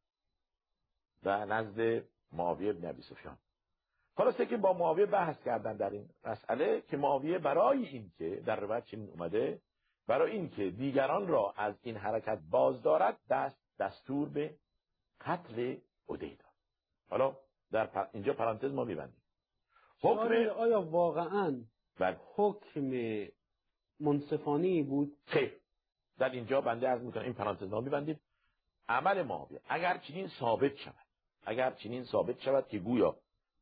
و نزد معاویه بن ابی سفیان. خلاصه که با معاویه بحث کردن در این مسئله که معاویه برای این که در روایت چنین اومده، برای این که دیگران را از این حرکت باز دارد، دست دستور به قتل عدی داد. حالا در پر... اینجا پرانتز ما میبندیم. حکم آیا واقعا بله. حکم منصفانه بود؟ خیر، در اینجا بنده عرض میکنم این پرانتز ما میبندیم. عمل معاویه اگر چنین ثابت شود، اگر چنین ثابت شود که گویا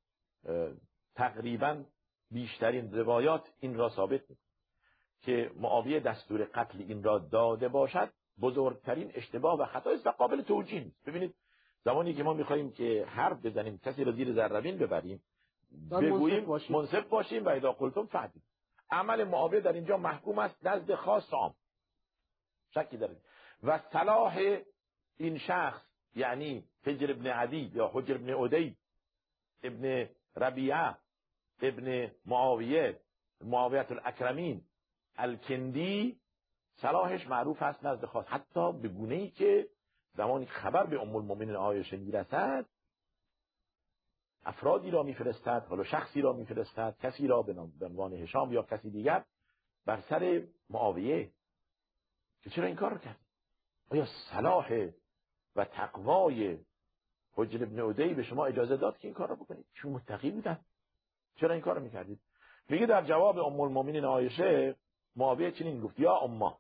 تقریبا بیشترین روایات این را ثابت می‌کنند که معاویه دستور قتل این را داده باشد، بزرگترین اشتباه و خطا است و قابل توجیه نیست. ببینید زمانی که ما می‌خوایم که حرف بزنیم، کسی را زیر ذره‌بین ببریم، بگوییم منصف باشیم و اذا قلتم فعدلوا. عمل معاویه در اینجا محکوم است نزد خاص عام، شکی دارید. و صلاح این شخص یعنی حجر بن عدی یا حجر بن عدی ابن ربیعه ابن معاویه معاویه الاکرمین الکندی، صلاحش معروف است نزد خاص، حتی به گونه‌ای که زمانی خبر به ام المؤمنین عایشه میرسد افرادی را میفرستد، حالا شخصی را میفرستد، کسی را به عنوان هشام یا کسی دیگر بر سر معاویه که چرا این کار رو کرد؟ آیا صلاح و تقوای حجر ابن عدی به شما اجازه داد که این کار رو بکنید؟ چون متقی بودن، چرا این کار رو میکردید؟ میگه در جواب ام المؤمنین عایشه معاویه چنین گفت: یا اما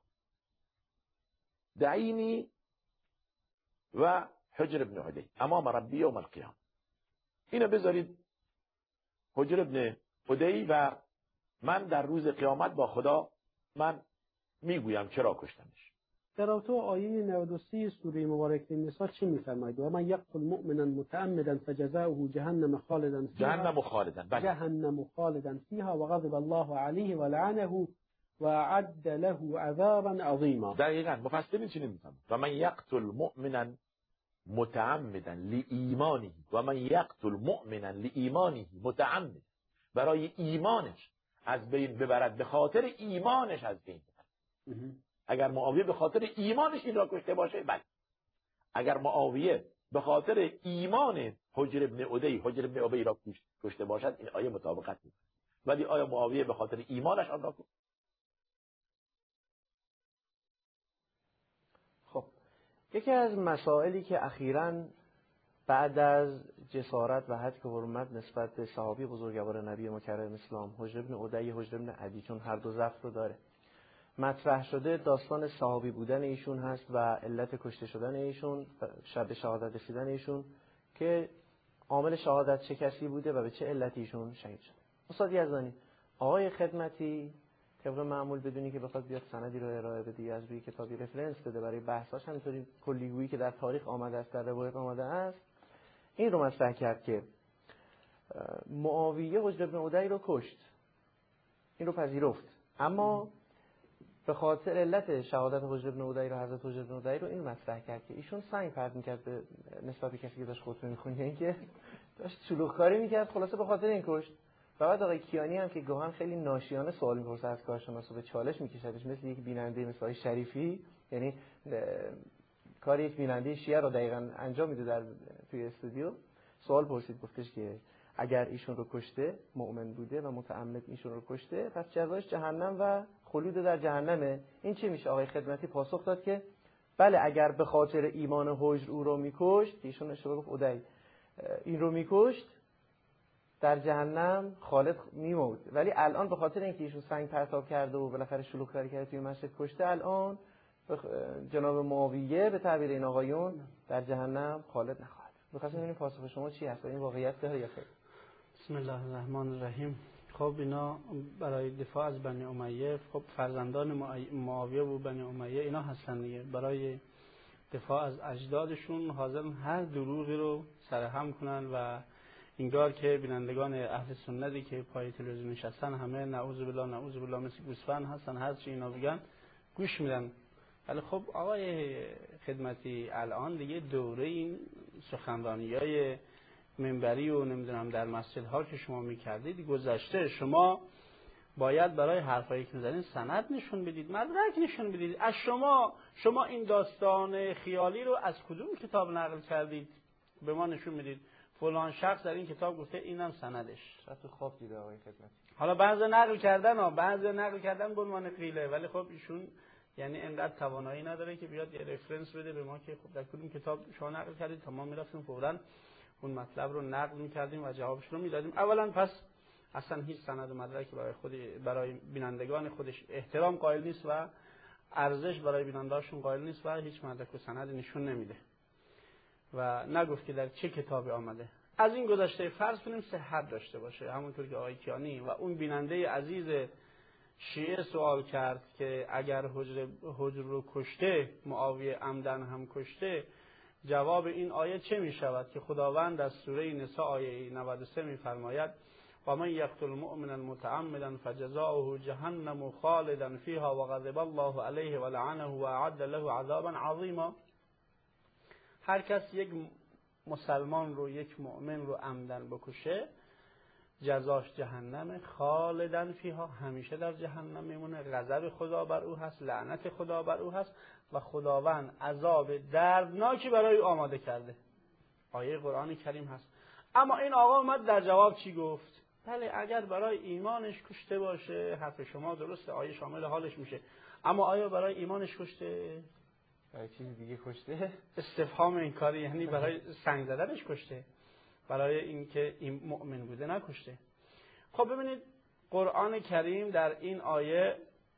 دعینی و حجر ابن عدی امام ربی یوم القیامه، اینو بذارید حجر ابن عدی و من در روز قیامت با خدا من میگویم چرا کشتمش. در رابطه آیه نود و سه سوره مبارکه نساء چی میفرماید؟ و من یقتل مؤمنا متعمدا فجزاؤه جهنم خالدا فیها جهنم خالدا بله. جهنم خالدا فیها وغضب الله علیه ولعنه وأعد له عذابا عظیما. دقیقاً مفسرین چنین میفرمایند: و من یقتل مؤمنا متعمدا لایمانه و من یقتل مؤمنا لایمانه متعمدا، برای ایمانش از بین ببرد، به خاطر ایمانش از بین ببرد. اگر معاویه به خاطر ایمانش این را کشته باشه بله، اگر معاویه به خاطر ایمان حجر ابن عدی حجر ابن عدی را کشته باشد این آیه مطابقت می‌کند. ولی آیا معاویه به خاطر ایمانش آن را کشت؟ خب یکی از مسائلی که اخیراً بعد از جسارت و حد که حرمت نسبت به صحابی بزرگوار نبی مکرم اسلام حجر ابن عدی حجر ابن عدی، چون هر دو ضعف رو داره، مطرح شده، داستان صحابی بودن ایشون هست و علت کشته شدن ایشون، شب شهادت رسیدن ایشون، که عامل شهادت چه کسی بوده و به چه علتی ایشون شهید شده. استاد یزدانی، آقای خدمتی طبق معمول بدونی که بخواد بیاد سندی رو ارائه بده از روی کتابی رفرنس بده برای بحثاش، همینطوری کلیگویی که در تاریخ آمده است، در روایت آمده است، این رو مطرح کرد که معاویه حجر بن عدی رو کشت، این رو پذیرفت، اما به خاطر علت شهادت حجر بن عدی رو، حضرت حجر بن عدی رو این مطرح کرد که ایشون سنگ پرت می‌کرد به نسبت به کسی که داشت خطبه می‌خوند، یعنی که داشت شلوغکاری می‌کرد، خلاصه به خاطر این کشت. و بعد آقای کیانی هم که گاهن خیلی ناشیانه سوال می‌پرسه از کارشناس و به چالش می‌کشدش، مثل یک بیننده مثل آقای شریفی، یعنی کار یک بیننده شیعه رو دقیقاً انجام میده در توی استودیو. سوال پرسید، گفتش که اگر ایشون رو کشته، مؤمن بوده و متعمد ایشون رو کشته، پس جزایش جهنم و خلود در جهنمه. این چی میشه؟ آقای خدمتی پاسخ داد که بله، اگر به خاطر ایمان حجر او رو میکشت، ایشون اشاره گفت عدی این رو میکشت، در جهنم خالد میمود، ولی الان به خاطر اینکه ایشون سنگ پرتاب کرده و بالاخره شلوغ کاری کرده توی مسجد کشته، الان جناب معاویه به تعبیر این آقایون در جهنم خالد نخواهد. می‌خواستم ببینیم پاسخ شما چی هست؟ این واقعیت داره یا خیر؟ بسم الله الرحمن الرحیم. خب اینا برای دفاع از بنی امیه، خب فرزندان معاویه و بنی امیه اینا هستن دیگه، برای دفاع از اجدادشون حاضرن هر دروغی رو سرهم کنن و انگار که بینندگان اهل سنتی که پای تلویزیون نشستن همه نعوذ بالله نعوذ بالله مثل گوسفند هستن، هر چی اینا بگن گوش میدن. ولی خب آقای خدمتی الان دیگه دوره این سخنرانی‌های منبری و نمیدونم در مسجدها که شما میکردید گذشته. شما باید برای حرفایی که میزنید سند نشون بدید، مدرک نشون بدید. از شما شما این داستان خیالی رو از کدوم کتاب نقل کردید؟ به ما نشون بدید. فلان شخص در این کتاب گفته، اینم سندش. تو خواب دیده آقای خدمتی. حالا بعضی نقل کردن ها بعضی نقل کردن به عنوان قیله، ولی خب ایشون یعنی انقدر توانایی نداره که بیاد یه رفرنس بده به ما که خب در کدوم کتاب شما نقل کردید تا ما میرفتیم فوراً اون مطلب رو نقل میکردیم و جوابش رو میدادیم. اولا پس اصلا هیچ سند و مدرکی برای خود برای بینندگان خودش احترام قائل نیست و ارزش برای بینندهاشون قائل نیست و هیچ مدرک و سند نشون نمیده و نگفت که در چه کتابی آمده. از این گذشته فرض کنیم صحت داشته باشه، همونطور که آقای کیانی و اون بیننده عزیز شیعه سوال کرد که اگر حجر حجر رو کشته معاویه عمدن هم کشته، جواب این آیه چه می شود که خداوند در سوره نساء آیه نود و سه می فرماید و من یقتل مؤمنا متعمدا فجزاؤه جهنم خالدا فیها و غضب الله علیه و لعنه و اعد له عذابا عظیما. هر کس یک مسلمان رو یک مؤمن رو عمدن بکشه جزاش جهنم خالدن فیها، همیشه در جهنم میمونه، غضب خدا بر او هست، لعنت خدا بر او هست و خداوند عذاب دردناکی برای او آماده کرده. آیه قرآن کریم هست. اما این آقا اومد در جواب چی گفت؟ بله اگر برای ایمانش کشته باشه حرف شما درسته، آیه شامل حالش میشه، اما آیا برای ایمانش کشته؟ برای چیز دیگه کشته؟ استفهام انکاری، یعنی برای سنگ زدنش کشته، برای اینکه این مؤمن بوده نکشته. خب ببینید قرآن کریم در این آیه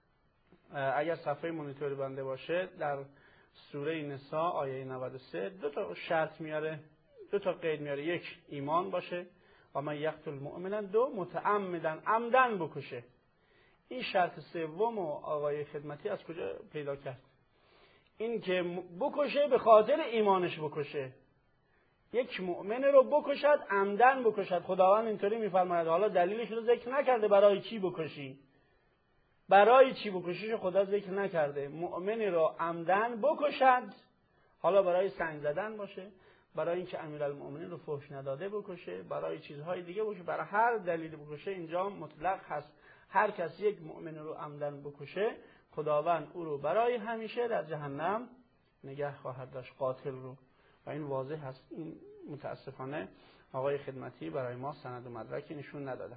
اگر صفحه مونیتور بنده باشه در سوره نساء آیه نود و سه دو تا شرط میاره، دو تا قید میاره. یک ایمان باشه و من یقتل مؤمنا، دو متعمدن عمدن بکشه. این شرط سوم آقای خدمتی از کجا پیدا کرد؟ این که بکشه به خاطر ایمانش بکشه، یک مؤمن رو بکشد عمدن بکشد. خداوند اینطوری میفرماید، حالا دلیلش رو ذکر نکرده برای چی بکشی، برای چی بکشیش خدا ذکر نکرده. مؤمن رو عمدن بکشد، حالا برای سنگ زدن باشه، برای اینکه امیرالمؤمنین رو فحش نداده بکشه، برای چیزهای دیگه باشه، برای هر دلیل بکشه. اینجا مطلق هست، هر کس یک مؤمن رو عمدن بکشه خداوند او رو برای همیشه در جهنم نگه خواهد داشت، قاتل رو. و این واضح هست. این متاسفانه آقای خدمتی برای ما سند و مدرکی نشون ندادن.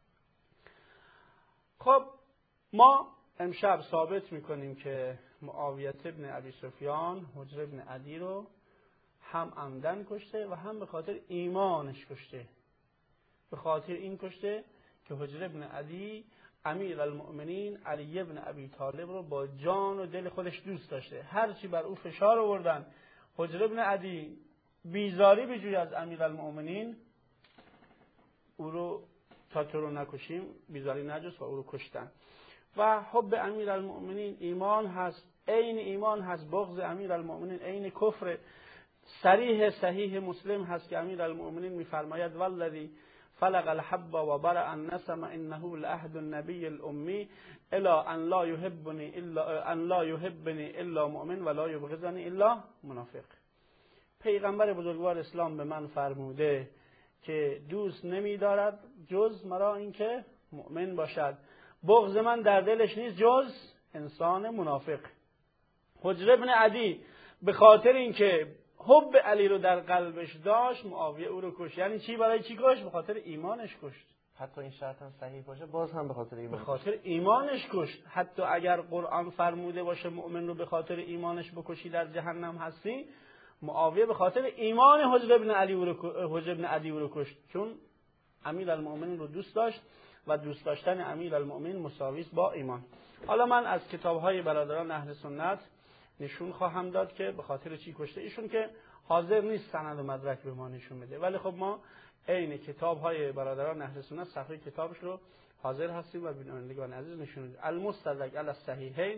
خب ما امشب ثابت میکنیم که معاویه ابن ابی سفیان حجر ابن عدی رو هم عمدن کشته و هم به خاطر ایمانش کشته. به خاطر این کشته که حجر ابن عدی امیر المؤمنین علی ابن ابی طالب رو با جان و دل خودش دوست داشته. هرچی بر او فشار آوردن حجر ابن عدی بیزاری بجوی از امیر المؤمنین، او رو تا تو رو نکشیم بیزاری نجست و او رو کشتن. و حب امیر المؤمنین ایمان هست، عین ایمان هست. بغض امیر المؤمنین عین کفر. صریح صحیح مسلم هست که امیر المؤمنین میفرماید والذی فلق الحب و برأ النسم انه لعهد النبی الامی الا ان لا يحبني الا ان لا يحبني الا مؤمن ولا يبغضني الا منافق. پیغمبر بزرگوار اسلام به من فرموده که دوست نمی دارد جز مرا اینکه مؤمن باشد، بغض من در دلش نیست جز انسان منافق. حجر ابن عدی به خاطر اینکه حب علی رو در قلبش داشت معاویه او رو کشت. یعنی چی؟ برای چی کشت؟ به خاطر ایمانش کشت. حتی این شرط هم صحیح باشه باز هم به خاطر ایمان، به خاطر ایمانش کشت. حتی اگر قرآن فرموده باشه مؤمن رو به خاطر ایمانش بکشی در جهنم هستی، معاویه به خاطر ایمان حجر ابن علی او رو حجر ابن عدی او رو کشت، چون امیر المؤمنین رو دوست داشت و دوست داشتن امیر المؤمنین مساوی است با ایمان. حالا من از کتاب‌های برادران اهل سنت نشون خواهم داد که به خاطر چی کشته. ایشون که حاضر نیست سند و مدرک به ما نشون بده، ولی خب ما عین کتاب‌های برادران اهل سنت صفحه کتابش رو حاضر هستیم و بینندگان عزیز نشون میدیم. المستدرک علی الصحیحین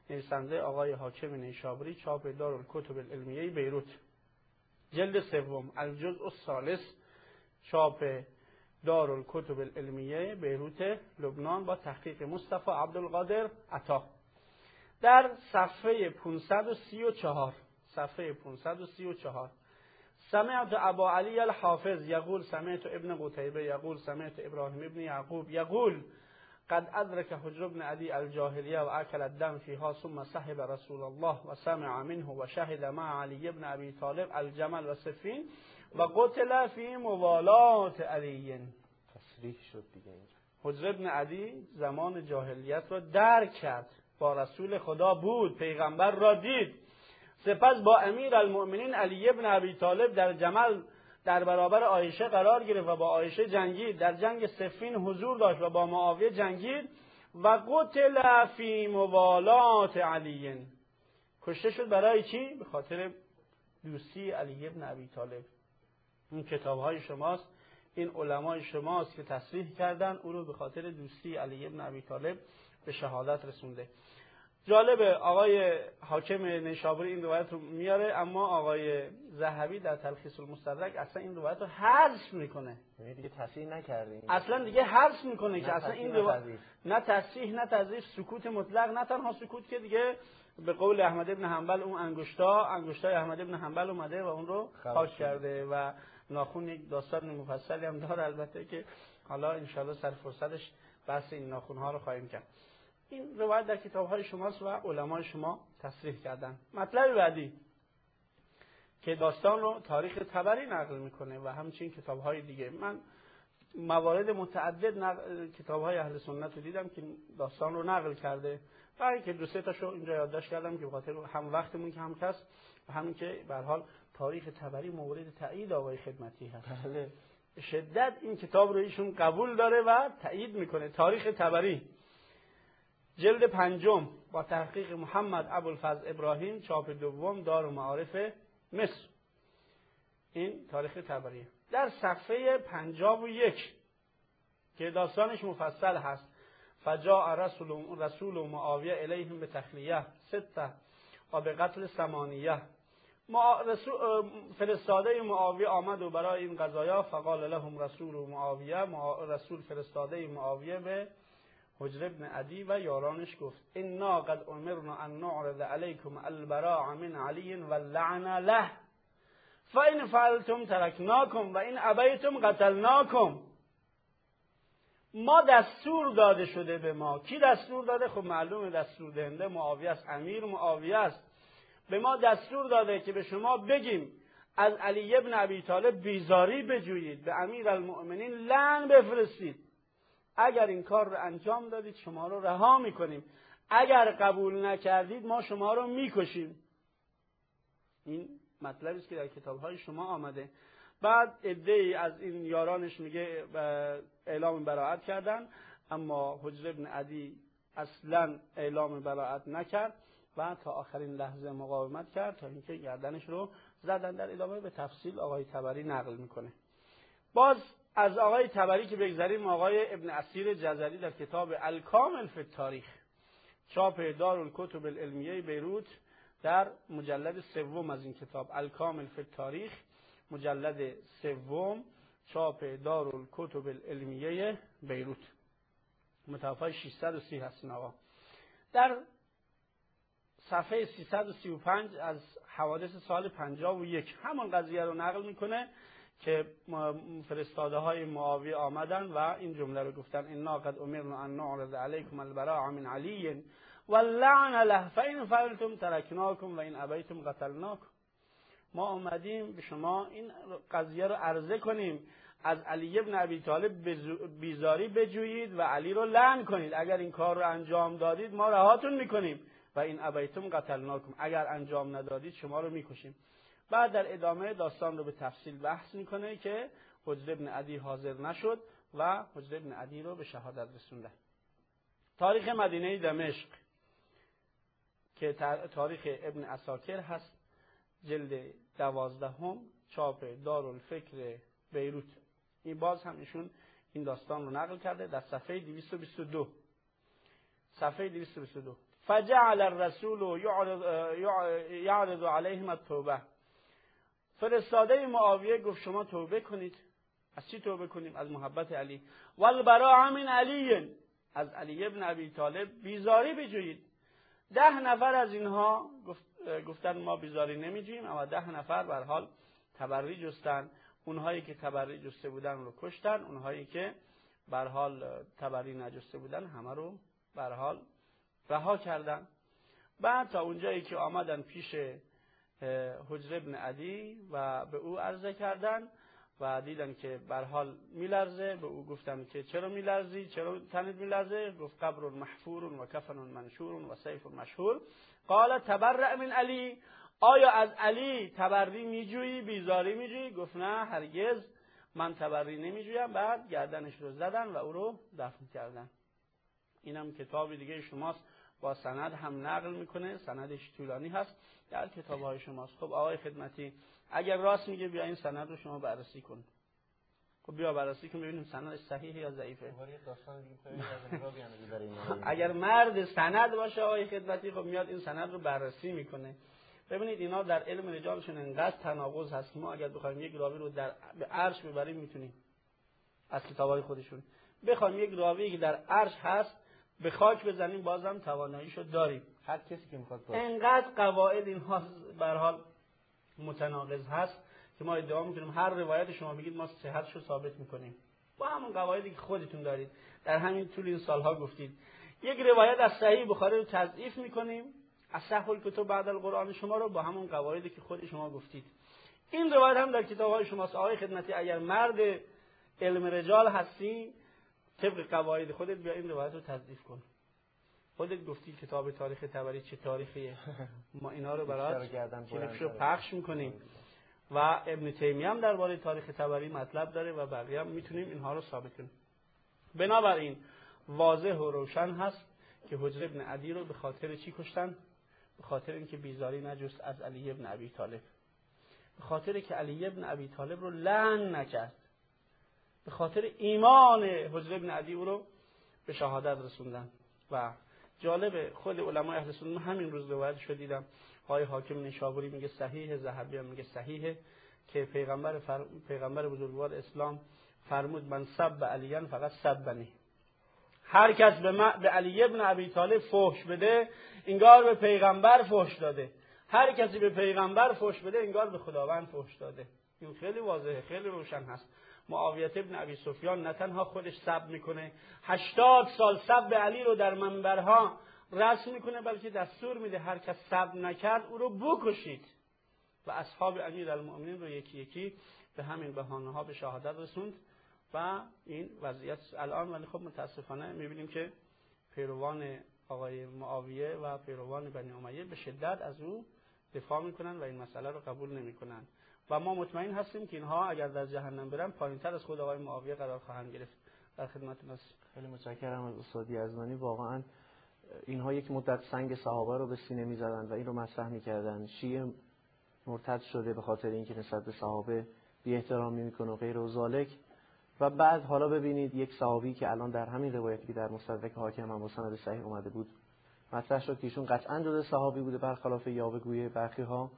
نویسنده آقای حاکم نیشابوری، چاپ دارالکتب العلمیه بیروت، جلد سوم، الجزء الثالث، چاپ دارالکتب العلمیه بیروت لبنان با تحقیق مصطفی عبدالقادر عطا. در صفحه پانصد و سی و چهار صفحه پانصد و سی و چهار سمعت ابا علی الحافظ یقول سمعت ابن قتیبه یقول سمعت ابراهیم ابن یعقوب یقول قد ادرک حجر ابن عدی الجاهلیه و اکل الدم فیها ثم صحب رسول الله و سمع منه و شهد مع علی ابن ابی طالب الجمل و صفین و قتل فی موالات علی. تصریح شد دیگه اینجا. حجر ابن عدی زمان جاهلیت را درک کرد، با رسول خدا بود، پیغمبر را دید، سپس با امیر المؤمنین علی ابن ابی طالب در جمل در برابر عایشه قرار گرفت و با عایشه جنگید، در جنگ صفین حضور داشت و با معاویه جنگید و قتل فی موالات علی. کشته شد برای چی؟ به خاطر دوستی علی ابن ابی طالب. این کتاب های شماست، این علمای شماست که تصریح کردن او رو به خاطر دوستی علی ابن ابی طالب به شهادت رسونده. جالبه آقای حاکم نیشابوری این روایت رو میاره، اما آقای ذهبی در تلخیص المستدرک اصلا این روایت رو حذف میکنه. یعنی دیگه تصحیح نکرده، اصلا دیگه حذف میکنه که اصلا این روایت نه تصحیح نه تضعیف، سکوت مطلق، نه تنها سکوت که دیگه به قول احمد ابن حنبل اون انگشتا انگشتای احمد ابن حنبل اومده و اون رو خاک کرده و ناخن یک داستان مفصلی هم داره البته که حالا ان شاءالله سر فرصتش بحث این ناخن ها رو خواهیم کرد. این روایت در کتاب های شماست و علمای شما تصریح کردن. مطلب بعدی که داستان رو تاریخ طبری نقل میکنه و همچنین کتاب های دیگه. من موارد متعدد نقل... کتاب های اهل سنت رو دیدم که داستان رو نقل کرده و اینکه دو سه تاشو اینجا یادداشت کردم که به خاطر هم وقتمون که هم کس و همین که به هر حال تاریخ طبری مورد تایید آقای خدمتی هست. بله. شدت این کتاب رو ایشون قبول داره و تایید میکنه. تاریخ طبری جلد پنجم با تحقیق محمد ابوالفضل ابراهیم، چاپ دوم، دارالمعارف مصر. این تاریخ طبری در صفحه پنجاه و یک که داستانش مفصل هست. فجاء رسول رسول و معاویه الیهم به تخلیه سته و به قتل ثمانیه. فرستاده معاویه آمد و برای این قضایا فقال لهم رسول و معاویه، رسول فرستاده معاویه به حجر ابن عدی و یارانش گفت انا قد امرنا ان نعرض علیکم البراء من علی واللعن له فان فعلتم ترکناکم و این ابیتم قتلناکم. ما دستور داده شده به ما. کی دستور داده؟ خب معلومه دستور دهنده معاویه است، امیر معاویه است. به ما دستور داده که به شما بگیم از علی ابن ابی طالب بیزاری بجویید، به امیر المؤمنین لعن بفرستید. اگر این کار رو انجام دادید شما رو رها میکنیم، اگر قبول نکردید ما شما رو میکشیم. این مطلبی است که در کتاب‌های شما آمده. بعد عده‌ای از این یارانش میگه اعلام براءت کردن، اما حجر ابن عدی اصلا اعلام براءت نکرد و تا آخرین لحظه مقاومت کرد تا اینکه گردنش رو زدن. در ادامه به تفصیل آقای طبری نقل میکنه. باز از آقای طبری که بگذاریم، آقای ابن اسیر جزری در کتاب الکامل فی التاریخ، چاپ دارالکتب العلمیه بیروت، در مجلد سوم از این کتاب الکامل فی التاریخ، مجلد سوم، چاپ دارالکتب العلمیه بیروت، متوفای ششصد و سی هستین آقا. در صفحه سیصد و سی و پنج از حوادث سال پنجاه و یک همون قضیه رو نقل میکنه که فرستاده های معاویه آمدن و این جمله رو گفتن انا قد امرنا ان نعرض علیکم البراء من علی واللعن له فان فعلتم ترکناکم و این ابیتم قتلناکم. ما آمدیم به شما این قضیه رو عرضه کنیم، از علی ابن ابی طالب بیزاری بجویید و علی رو لعن کنید. اگر این کار رو انجام دادید ما رهاتون میکنیم و این ابیتم قتلناکم، اگر انجام ندادید شما رو میکشیم. بعد در ادامه داستان رو به تفصیل بحث میکنه که حجر ابن عدی حاضر نشد و حجر ابن عدی رو به شهادت رسونده. تاریخ مدینه دمشق که تاریخ ابن عساکر هست، جلد دوازدهم، چاپ دارالفکر بیروت. این باز هم ایشون این داستان رو نقل کرده در صفحه دویست و بیست و دو. صفحه دویست و بیست و دو فجعل الرسول یعرض علیهم التوبه. فرستاده معاویه گفت شما توبه کنید. از چی توبه کنیم؟ از محبت علی. والبراء من علی، از علی ابن ابی طالب بیزاری بجویید. ده نفر از اینها گفتن ما بیزاری نمیجوییم، اما ده نفر به هر حال تبری جستن. اونهایی که تبری جسته بودن رو کشتن، اونهایی که به هر حال تبری نجسته بودن همه رو به هر حال رها کردن. بعد تا اونجایی که آمدن پیش حجر ابن عدی و به او عرضه کردن و دیدن که به هر حال میلرزه. به او گفتن که چرا میلرزی، چرا تنت میلرزه؟ گفت قبر محفور و کفن منشور و سیف مشهور. قال تبرأ من علی، آیا از علی تبری میجویی، بیزاری میجویی؟ گفت نه هرگز من تبری نمیجویم. بعد گردنش رو زدن و او رو دفن کردن. اینم کتابی دیگه شماست، با سند هم نقل میکنه، سندش طولانی هست، در کتاب‌های شماست. خب آقای خدمتی اگر راست میگه بیا این سند رو شما بررسی کن. خب بیا بررسی کن ببینیم سندش صحیحه یا ضعیفه. اگر مرد سند باشه آقای خدمتی خب میاد این سند رو بررسی میکنه. ببینید اینا در علم رجالشون انقدر تناقض هست. ما اگر بخوایم یک راوی رو در به عرش ببریم میتونیم از کتاب‌های خودشون. بخوایم یک راوی که در عرش هست به خاک بزنیم بازم تواناییشو داریم. هر کسی که میخواد باشه. انقدر قواعد اینها به هر حال متناقض هست که ما ادعا میکنیم هر روایت شما بگید ما صحتش رو ثابت میکنیم با همون قواعدی که خودتون دارید در همین طول این سالها گفتید. یک روایت از صحیح بخاری رو تضعیف میکنیم، اصح الکتب بعد القرآن شما رو با همون قواعدی که خود شما گفتید. این روایت هم در کتاب‌های شماست. آقای خدمتی اگر مرد علم رجال هستی طبق قواعد خودت بیا این روایت رو تضعیف کن. خودت گفتی کتاب تاریخ طبری چه تاریخیه، ما اینا رو برات کلیپشو پخش میکنیم و ابن تیمیه هم درباره تاریخ طبری مطلب داره و بقیه هم میتونیم اینها رو ثابت کنیم. بنابراین واضح و روشن هست که حجر ابن عدی رو به خاطر چی کشتن؟ به خاطر اینکه بیزاری نجست از علی ابن ابی طالب، به خاطر که علی ابن ابی طالب رو لعن نکرد، به خاطر ایمان حجر ابن عدی او رو به شهادت رسوندن. و جالب خود علمای اهل سنت همین روز روایت شد دیدم آقای حاکم نیشابوری میگه صحیح، ذهبی هم میگه صحیحه که پیغمبر فر... پیغمبر بزرگوار اسلام فرمود من سب علیان فقط سبنی. هر کس به, ما... به علی ابن ابی طالب فحش بده انگار به پیغمبر فحش داده، هر کسی به پیغمبر فحش بده انگار به خداوند فحش داده. این خیلی واضحه، خیلی روشن هست. معاویه ابن ابی سفیان نه تنها خودش سب میکنه، هشتاد سال سب علی رو در منبرها رسم میکنه، بلکه دستور میده هر کس سب نکرد او رو بکشید و اصحاب امیرالمؤمنین رو یکی یکی به همین بهانه ها به شهادت رسوند و این وضعیت الان. ولی خب متاسفانه میبینیم که پیروان آقای معاویه و پیروان بنی امیه به شدت از او دفاع میکنن و این مسئله رو قبول نمیکنن و ما مطمئن هستیم که اینها اگر در جهنم برن پایینتر از خود آقای معاویه قرار خواهند گرفت. در خدمتتون هستم. خیلی متشکرم از استاد یزدانی. واقعا اینها یک مدت سنگ صحابه رو به سینه می‌زدن و این رو مطرح می‌کردن. شیعه مرتد شده به خاطر اینکه نسبت به صحابه بی احترامی میکنه و غیر و ذالک. و بعد حالا ببینید یک صحابی که الان در همین روایتی که در مستدرک حاکم هم مسند صحیح اومده بود مطرح شد که ایشون قطعا جزء صحابی بوده برخلاف یاوه‌گوی برخی‌ها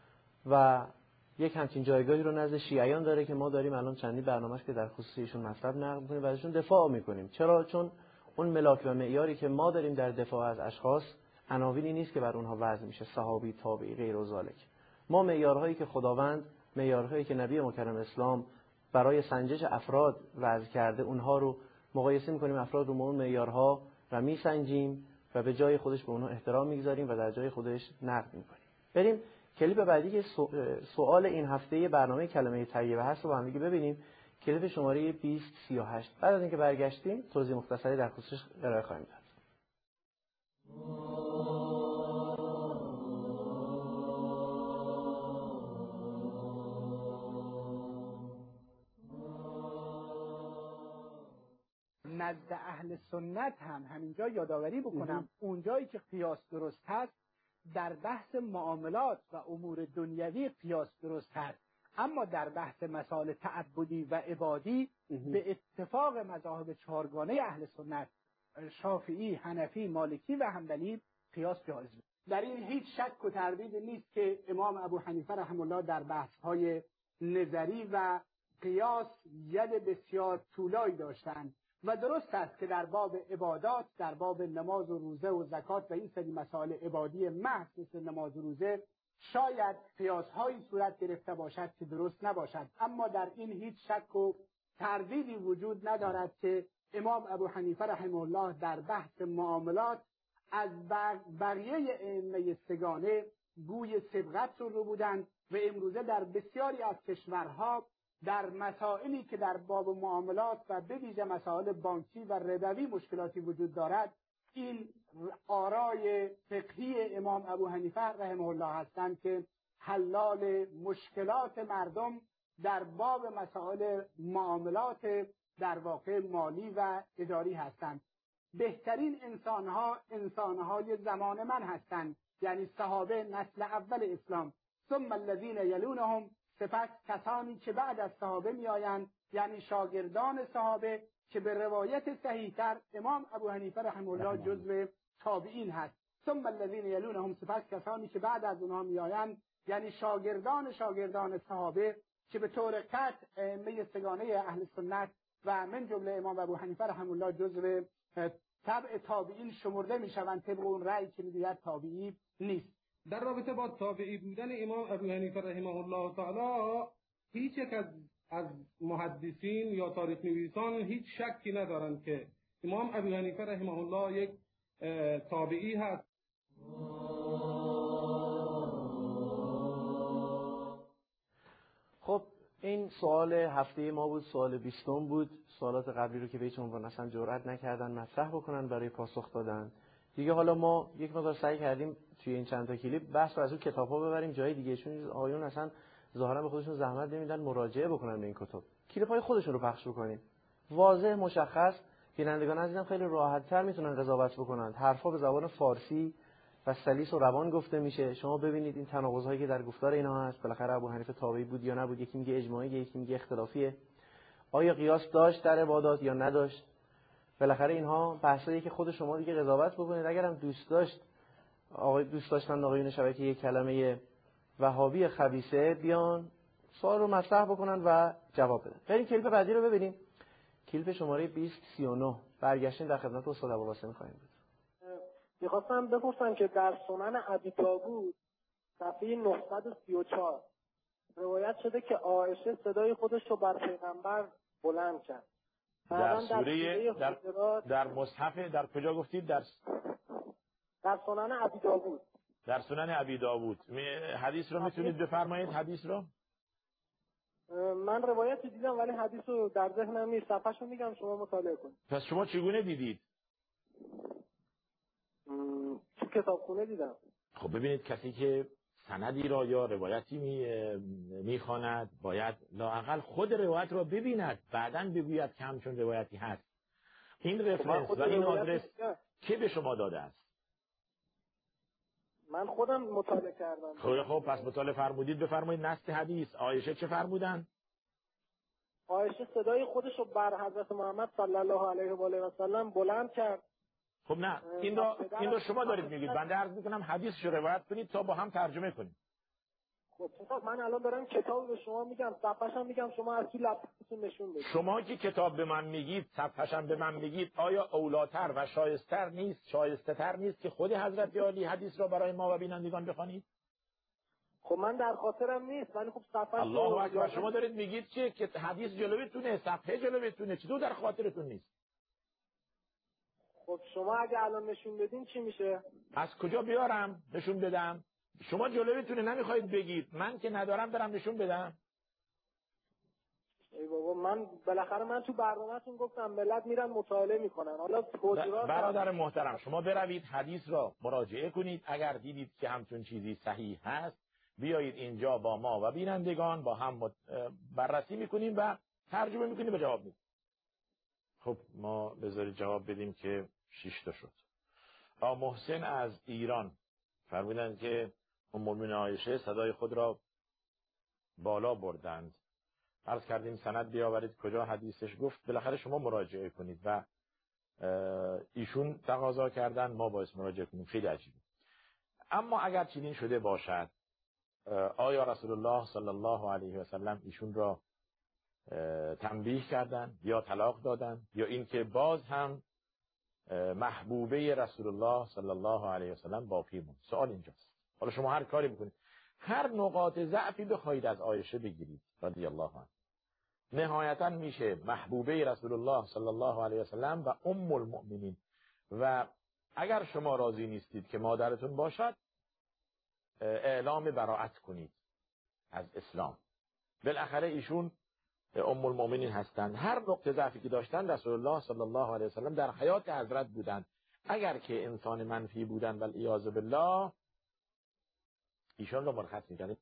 و یک همچین جایگاهی رو نزد شیعیان داره که ما داریم الان چندین برنامه‌اش که در خصوص ایشون مطلب نقل می‌کنیم و ازشون دفاع می‌کنیم. چرا؟ چون اون ملاک و معیاری که ما داریم در دفاع از اشخاص عناوینی نیست که بر اونها وضع میشه، صحابی، تابعی، غیر و ذالک. ما معیارهایی که خداوند، معیارهایی که نبی مکرم اسلام برای سنجش افراد وضع کرده اونها رو مقایسه می‌کنیم، افراد رو اون معیارها و میسنجیم و به جای خودش به اونها احترام می‌گذاریم و در جای خودش نقد می‌کنیم. بریم کلیپ بعدی که سوال این هفته برنامه کلمه طیبه هست رو با هم دیگه ببینیم. کلیپ شماره بیست سی و هشت. بعد از اینکه برگشتیم توضیح مختصری در خصوصش ارائه خواهیم داد. نزد اهل سنت هم همینجا یادآوری بکنم اونجایی که قیاس درست هست در بحث معاملات و امور دنیوی قیاس درست هست، اما در بحث مسائل تعبدی و عبادی به اتفاق مذاهب چهارگانه اهل سنت شافعی، حنفی، مالکی و حنبلی قیاس جایز بود. در این هیچ شک و تردیدی نیست که امام ابو حنیفه رحمه الله در بحث‌های نظری و قیاس ید بسیار طولایی داشتند و درست است که در باب عبادات، در باب نماز و روزه و زکات و این سری مسائل عبادی محض مثل نماز و روزه شاید قیاس‌هایی صورت گرفته باشد که درست نباشد، اما در این هیچ شک و تردیدی وجود ندارد که امام ابو حنیفه رحمه الله در بحث معاملات از بقیه ائمه سگانه گوی سبقت رو بودند و امروزه در بسیاری از کشورها در مسائلی که در باب معاملات و به ویژه مسائل بانکی و ربوی مشکلاتی وجود دارد، این آرای فقهی امام ابو حنیفه رحمه الله هستند که حلال مشکلات مردم در باب مسائل معاملات در واقع مالی و اداری هستند. بهترین انسانها انسانهای زمان من هستند، یعنی صحابه نسل اول اسلام، ثم الذین یلونهم، سپس کسانی که بعد از صحابه میآیند، یعنی شاگردان صحابه که به روایت صحیحتر امام ابو حنیفه رحمه الله جزو تابعین هست. ثم الذین یلونهم، سپس کسانی که بعد از اونها میآیند، یعنی شاگردان شاگردان صحابه که به طور قطع ائمه سگانه اهل سنت و من جمله امام ابو حنیفه رحمه الله جزو تبع تابعین شمرده میشوند، طبق اون رأی که میگوید تابعی نیست. در رابطه با تابعی بودن امام ابو حنیفه رحمه الله تعالی هیچ یک از از محدثین یا تاریخ نویسان هیچ شکی ندارند که امام ابو حنیفه رحمه الله یک تابعی هست. خب این سوال هفته ما بود، سوال بیستم بود. سوالات قبلی رو که به هیچ عنوان اصلا جرئت نکردن مطرح بکنن برای پاسخ دادن دیگه. حالا ما یک مقدار سعی کردیم توی این چند تا کلیپ بحث رو از اون کتاب‌ها ببریم جای دیگه، چون آیون اصلا ظاهرا به خودشون زحمت نمیدن مراجعه بکنن به این کتاب. کلیپ‌های خودشون رو پخش بکنیم، واضح مشخص، بینندگان عزیزم خیلی راحت‌تر میتونن قضاوت بکنن. حرفا به زبان فارسی و سلیس و روان گفته میشه. شما ببینید این تناقض‌هایی که در گفتار اینا هست. بالاخره ابو حنیفه تابعی بود یا نبود؟ یکی میگه اجماعی، یکی میگه اختلافیه. آیا قیاس داشت در عبادات یا نداشت؟ بالاخره اینها بحثایی که خود شما دیگه قضاوت بکنید. اگرم دوست داشت آقای دوست داشتن آقایون شبکه یک کلمه وهابی خبیثه بیان سوال رو مطرح بکنن و جواب بدن. بریم کلیپ بعدی رو ببینیم. کلیپ شماره بیست سی و نه. برگشتیم در خدمت استاد ابوالقاسم خواهیم بود. میخواستم بپرسم که در سنن ابی داوود صفحه نهصد و سی و چهار روایت شده که عایشه صدای خودش رو بر پیغمبر بلند کرد. در سوره در, در مصحف در کجا گفتید؟ در در سنن ابی داوود. در سنن ابی داوود. حدیث رو میتونید بفرمایید؟ حدیث رو من روایتی دیدم ولی حدیث رو در ذهنم نیست. صفحه‌شو میگم شما مطالعه کنید. پس شما چگونه دیدید؟ تو کتابخونه دیدم. خب ببینید، کسی که سندی را یا روایتی می میخواند باید لااقل خود روایت را ببیند، بعداً بگوید که همچون روایتی هست. این رفرنس و این آدرس که به شما داده است؟ من خودم مطالعه کردم. خب خب پس مطالعه فرمودید، بفرمایید نص حدیث. عایشه چه فرمودن؟ عایشه صدای خودش رو بر حضرت محمد صلی الله علیه و آله و سلم بلند کرد. خب نه، این را این را شما دارید میگید. بنده عرض میکنم حدیثش رو روایت کنید تا با هم ترجمه کنیم. خب من الان دارم کتاب به شما میگم، صفحه‌ش هم میگم، شما از تو لپتاپتون نشون بدید. شما که کتاب به من میگید، صفحه‌ش هم به من میگید، آیا اولاتر و شایستر نیست، شایسته تر نیست که خود حضرت علی حدیث را برای ما و بینندگان بخوانید؟ خب من در خاطرم نیست، ولی خب صفحه‌ش الله اکبر. شما دارید میگید که که حدیث جلوتونه، صفحه جلوتونه، چطور در خاطرتون نیست؟ خب شما اگه الان نشون بدین چی میشه؟ از کجا بیارم نشون بدم؟ شما جلوتونه نمیخواید بگید، من که ندارم برم نشون بدم. ای بابا، من بالاخره من تو برنامه‌تون گفتم ملت میرن مطالعه میکنن. حالا توضیحات برادر محترم، شما بروید حدیث را مراجعه کنید، اگر دیدید که همچون چیزی صحیح هست بیایید اینجا با ما و بینندگان با هم بررسی میکنیم و ترجمه میکنیم و جواب میدیم. خب ما بذارید جواب بدیم که شش تا شد. آقا محسن از ایران فرمودند که ام المؤمنین عایشه صدای خود را بالا بردند. عرض کردیم سند بیاورید کجا حدیثش گفت. بالاخره شما مراجعه کنید و ایشون تقاضا کردن ما باید مراجعه کنیم. خیلی عجیبه. اما اگر چنین شده باشد، آیا رسول الله صلی الله علیه و سلم ایشون را تنبیه کردن یا طلاق دادن، یا اینکه باز هم محبوبه رسول الله صلی الله علیه و سلم باقی موند؟ سوال اینجاست. حالا شما هر کاری بکنید، هر نقاط ضعفی بخواید از عایشه بگیرید رضی الله عنها، نهایتا میشه محبوبه رسول الله صلی الله علیه و سلم و ام المؤمنین. و اگر شما راضی نیستید که مادرتون باشد، اعلام براءت کنید از اسلام. بالاخره ایشون ام المؤمنین هستند. هر نقطه ضعفی که داشتن رسول الله صلی الله علیه و سلم در حیات حضرت بودند. اگر که انسان منفی بودن والعیاذ بالله، ایشان رو مرخص می‌کنید.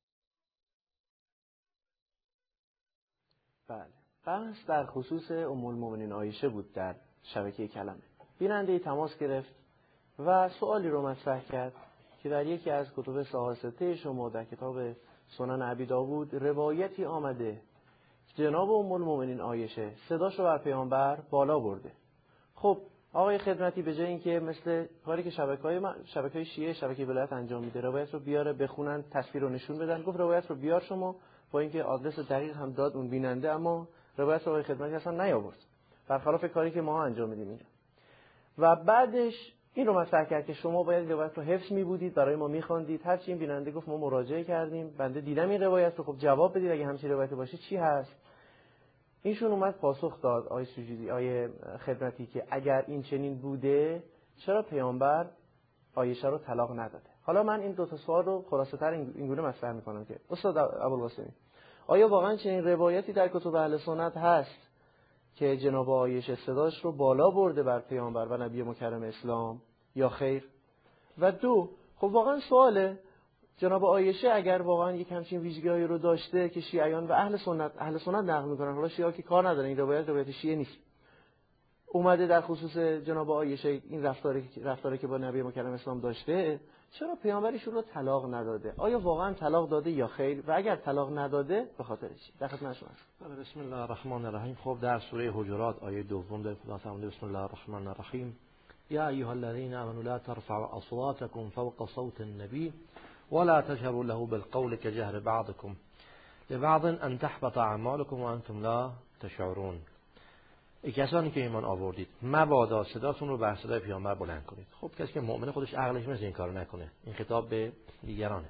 بله، بحث در خصوص ام المؤمنین عایشه بود در شبکه کلمه. بیننده تماس گرفت و سوالی رو مطرح کرد که در یکی از کتب صحاحه شما در کتاب سنن ابی داوود روایتی آمده که جناب ام المؤمنین عایشه صداش رو بر پیامبر بالا برده. خب آقای خدمتی به جای اینکه مثل کاری که شبکه‌های شبکه‌های شیعه شبکه ولایت انجام میده روایت رو بیاره بخونن تصویر رو نشون بدن، گفت روایت رو بیار شما، با اینکه آدرس دقیق هم داد اون بیننده، اما روایت رو آقای خدمتی اصلا نیاورد، برخلاف کاری که ما انجام میدیم اینجا. و بعدش این رو مطرح کرد که شما باید روایت رو حفظ می‌بودید، برای ما می‌خواندید. هر چی این بیننده گفت ما مراجعه کردیم، بنده دیدم این روایت رو، خب جواب بدید اگه همچین روایتی باشه چی هست. ایشون اومد پاسخ داد، آیه سجودی، آیه خدمتی، که اگر این چنین بوده چرا پیامبر عایشه رو طلاق نداده. حالا من این دو تا سوال رو خلاصه‌تر اینگونه مطرح می‌کنم که استاد ابوالقاسمی، آیا واقعا چنین روایتی در کتب اهل سنت هست که جناب عایشه صداش رو بالا برده بر پیامبر و نبی مکرم اسلام یا خیر؟ و دو، خب واقعا سواله، جناب عایشه اگر واقعا یک همچین ویژگی‌هایی رو داشته که شیعیان و اهل سنت اهل سنت نقل می‌کنن، حالا شیعه که کار ندارن، این روایت روایت شیعه نیست، اومده در خصوص جناب عایشه این رفتاری رفتاری که با نبی مکرم اسلام داشته، چرا پیامبرشون رو طلاق نداده؟ آیا واقعا طلاق داده یا خیر؟ و اگر طلاق نداده به خاطر چی؟ در خدمت شما هستم. بسم الله الرحمن الرحیم. خب در سوره حجرات آیه دوم در خدا فرموده بسم الله الرحمن الرحیم یا ایها الذین آمنوا لا ترفعوا اصواتکم فوق صوت النبی ولا تجهروا له بالقول كجهر بعضكم لبعض ان تحبط اعمالكم وانتم لا تشعرون. ای کسانی که ایمان آوردید مبادا صداتون رو بر صدای پیامبر بلند کنید. خب کسی که مؤمنه خودش عقلش مثل این کارو نکنه. این خطاب به دیگرانه.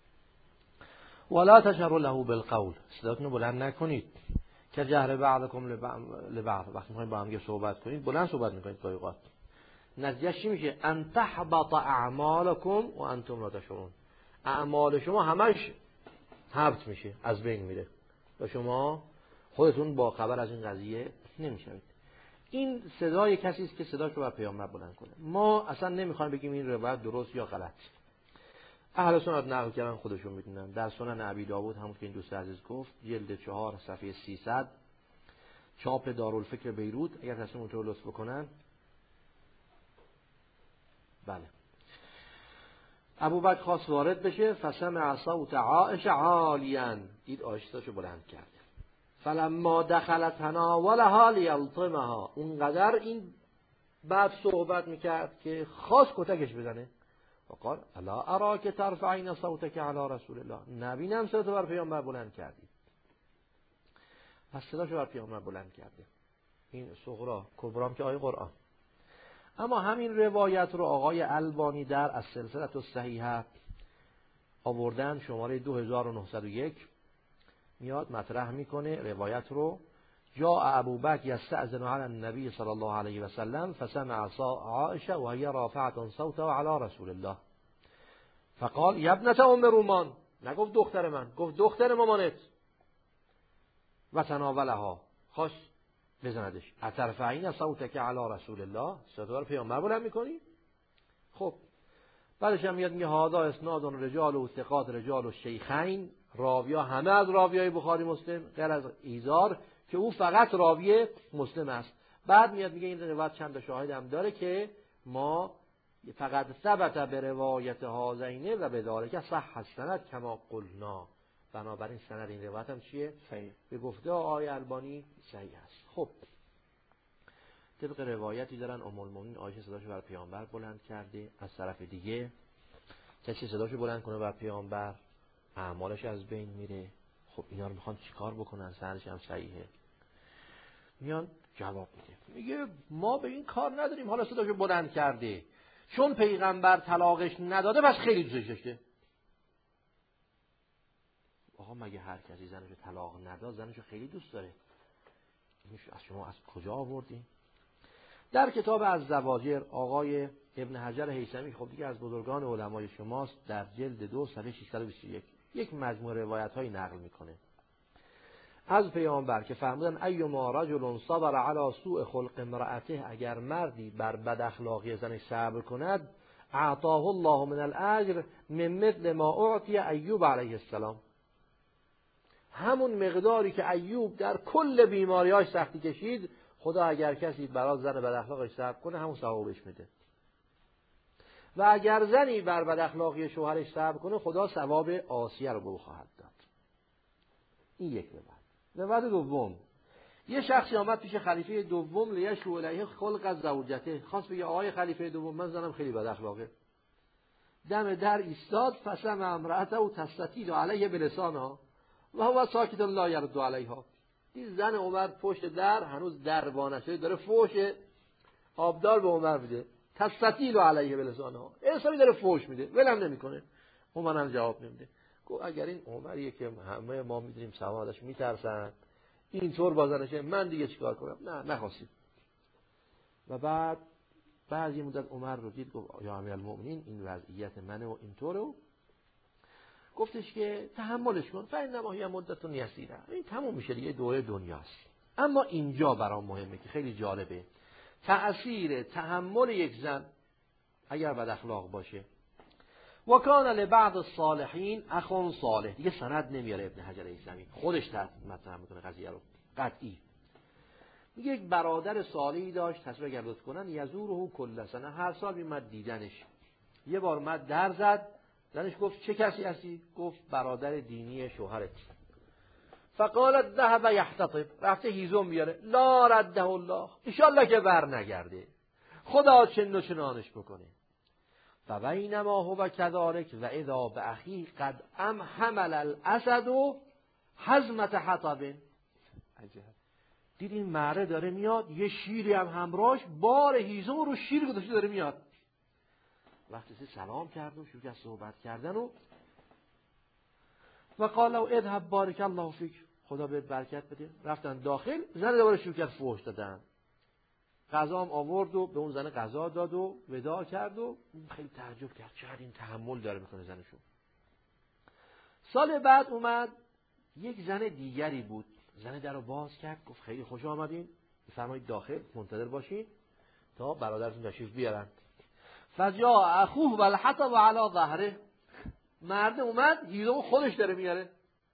ولا تجهروا له بالقول، صداتون رو بلند نکنید که جهر بعضکم لبعض، وقتی میخواید با هم صحبت کنید بلند صحبت میکنید گاهی اوقات. نتیجه چی میشه؟ ان تحبط اعمالکم و انتم لا تشعرون. اعمال شما همش حبط میشه، از بین میره و شما خودتون با خبر از این قضیه نمیشوید. این صدای کسی است که صداش رو بر پیامبر بلند کنه. ما اصلا نمیخوایم بگیم این روایت درست یا غلط. اهل سنت نقل کردن، خودشون میدونن. در سنن ابی داوود همون که این دوست عزیز گفت، جلد چهار صفحه سیصد، چاپ دارالفکر بیروت، اگر تصمیم اونطور لطف بکنن. بله. ابوبکر خواست وارد بشه، فسمع صوت عائشه عالیا، دید عایشه صداشو بلند کرد. فلما دخلت تناولها لیلطمها، اونقدر این بعد صحبت میکرد که خواست کتکش بزنه. وقال الا اراک ترفعین صوتک علی رسول الله، نبینم صداتو بر پیامبر بلند کردی. پس صداشو بر پیامبر بلند کرده. این صغرا، کبرام که آیه قرآن. اما همین روایت رو آقای البانی در السلسله الصحیحه آوردن، شماره دو هزار و نهصد و یک، میاد مطرح میکنه روایت رو. جاء ابوبکر یستأذن علی النبی صلی الله علیه و سلم فسمع عائشه و هي رافعه صوتها علی رسول الله فقال یا ابنه ام رومان، نگفت دختر من، گفت دختر مامانت. و تناولها، خواست بزندش. اترفعین صوتک علی رسول الله، صدا رو پیامبر بلند میکنی؟ خب بعدش هم میاد میگه هذا اسناد رجال و ثقات رجال و شیخین، راویا همه از راویای بخاری مسلم غیر از ایزار که او فقط راوی مسلم است. بعد میاد میگه این روایت چند تا شاهد هم داره که ما فقط ثبت به روایت هازینه و به ذالک صح السند کما قلنا، بنابراین سند این روایت هم چیه؟ صحیح. به گفته آقای البانی صحیح است. خب طبق روایتی دارن ام المؤمنین عایشه صداشو بر پیامبر بلند کرده، از طرف دیگه کسی صداشو بلند کنه بر پیامبر اعمالش از بین میره. خب اینا رو میخوان چیکار بکنن؟ سرش هم صحیحه. میان جواب میده، میگه ما به این کار نداریم، حالا صداشو بلند کرده چون پیغمبر طلاقش نداده بس خیلی دوستش داشته. آقا مگه هر کسی زنشو طلاق نداد زنشو خیلی دوست داره؟ از شما از کجا آوردین؟ در کتاب الزواجر آقای ابن حجر هیثمی، خب دیگه از بزرگان علمای شماست، در جلد دو صفحه ششصد و بیست و یک یک مجموعه روایت های نقل میکنه از پیامبر که فرمودن ایما رجل صبر علی سوء خلق امرأته، اگر مردی بر بد اخلاقی زنش صبر کند، اعطاه الله من الاجر من مثل ما اعطی ایوب علیه السلام، همون مقداری که ایوب در کل بیماریاش سختی کشید، خدا اگر کسی برای زن بد اخلاقش صبر کنه همون ثوابش میده. و اگر زنی بر بد اخلاقی شوهرش صبر کنه، خدا ثواب عاصیه رو به او خواهد داد. این یک روایت. روایت دوم، یه شخصی آمد پیش خلیفه دوم لیشو الیه خلق از زوجته، خواست بگه آقای خلیفه دوم من زنم خیلی بد اخلاقه. دم در ایستاد، فسمع امرأته و تستطیل علیه بلسانها و هو ساکت لا یرد علیها. این زن عمر پشت در هنوز در وا نشده داره فوش آبدار به عمر میده، تستطیل علیه بلسانها، حسابی داره فوش میده، ولم نمیکنه. عمر هم جواب نمیده. گفت اگر این عمریه که همه ما میدونیم سوادش میترسن اینطور بازنشه، من دیگه چیکار کنم؟ نه نخواستیم. و بعد بعد یه مدت عمر رو دید، گفت یا امیرالمؤمنین این وضعیت منه و اینطوره، گفتش که تحملش کن، فإنما هی مدت یسیره، این تموم میشه دیگه، دوره دنیاست. اما اینجا برام مهمه که خیلی جالبه تأثیر تحمل یک زن اگر بد اخلاق باشه. و کان لبعض الصالحین اخ صالح، دیگه سند نمیاره ابن حجر هیثمی، خودش مطرح میکنه قضیه رو قطعی. میگه یک برادر صالحی داشت، تصویر اگر لطف کنن، یزوره کل سنه، هر سال میمد دیدنش. یه بار اومد در زد، زنش گفت چه کسی هستی؟ گفت برادر دینی شوهرت. فقالت ذهب یحتطب، رفته هیزم بیاره، لا رده الله، انشالله که بر نگرده، خدا چند و چنانش بکنه. فبینما هو کذالک و اذا باخی قد ام حمل الاسد و حزمت حطب. دید این مره داره میاد، یه شیری هم همراهش، بار هیزم رو شیر گذاشته داره میاد. وقتی سلام کرد و شروع کرد صحبت کردن و و قال له اذهب بارک الله فیک، خدا بهت برکت بده. رفتن داخل، زن دوباره شروع کرد فحش دادن. غذا هم آورد و به اون زن غذا داد و وداع کرد و خیلی تعجب کرد چقدر این تحمل داره میکنه زنشون. سال بعد اومد، یک زن دیگری بود، زن در رو باز کرد، گفت خیلی خوش آمدین، بفرمایید داخل منتظر باشین تا برادرتون تشریف بیارن. فجاء اخوه والحطب على ظهره، مرد اومد هیزم خودش داره میاره،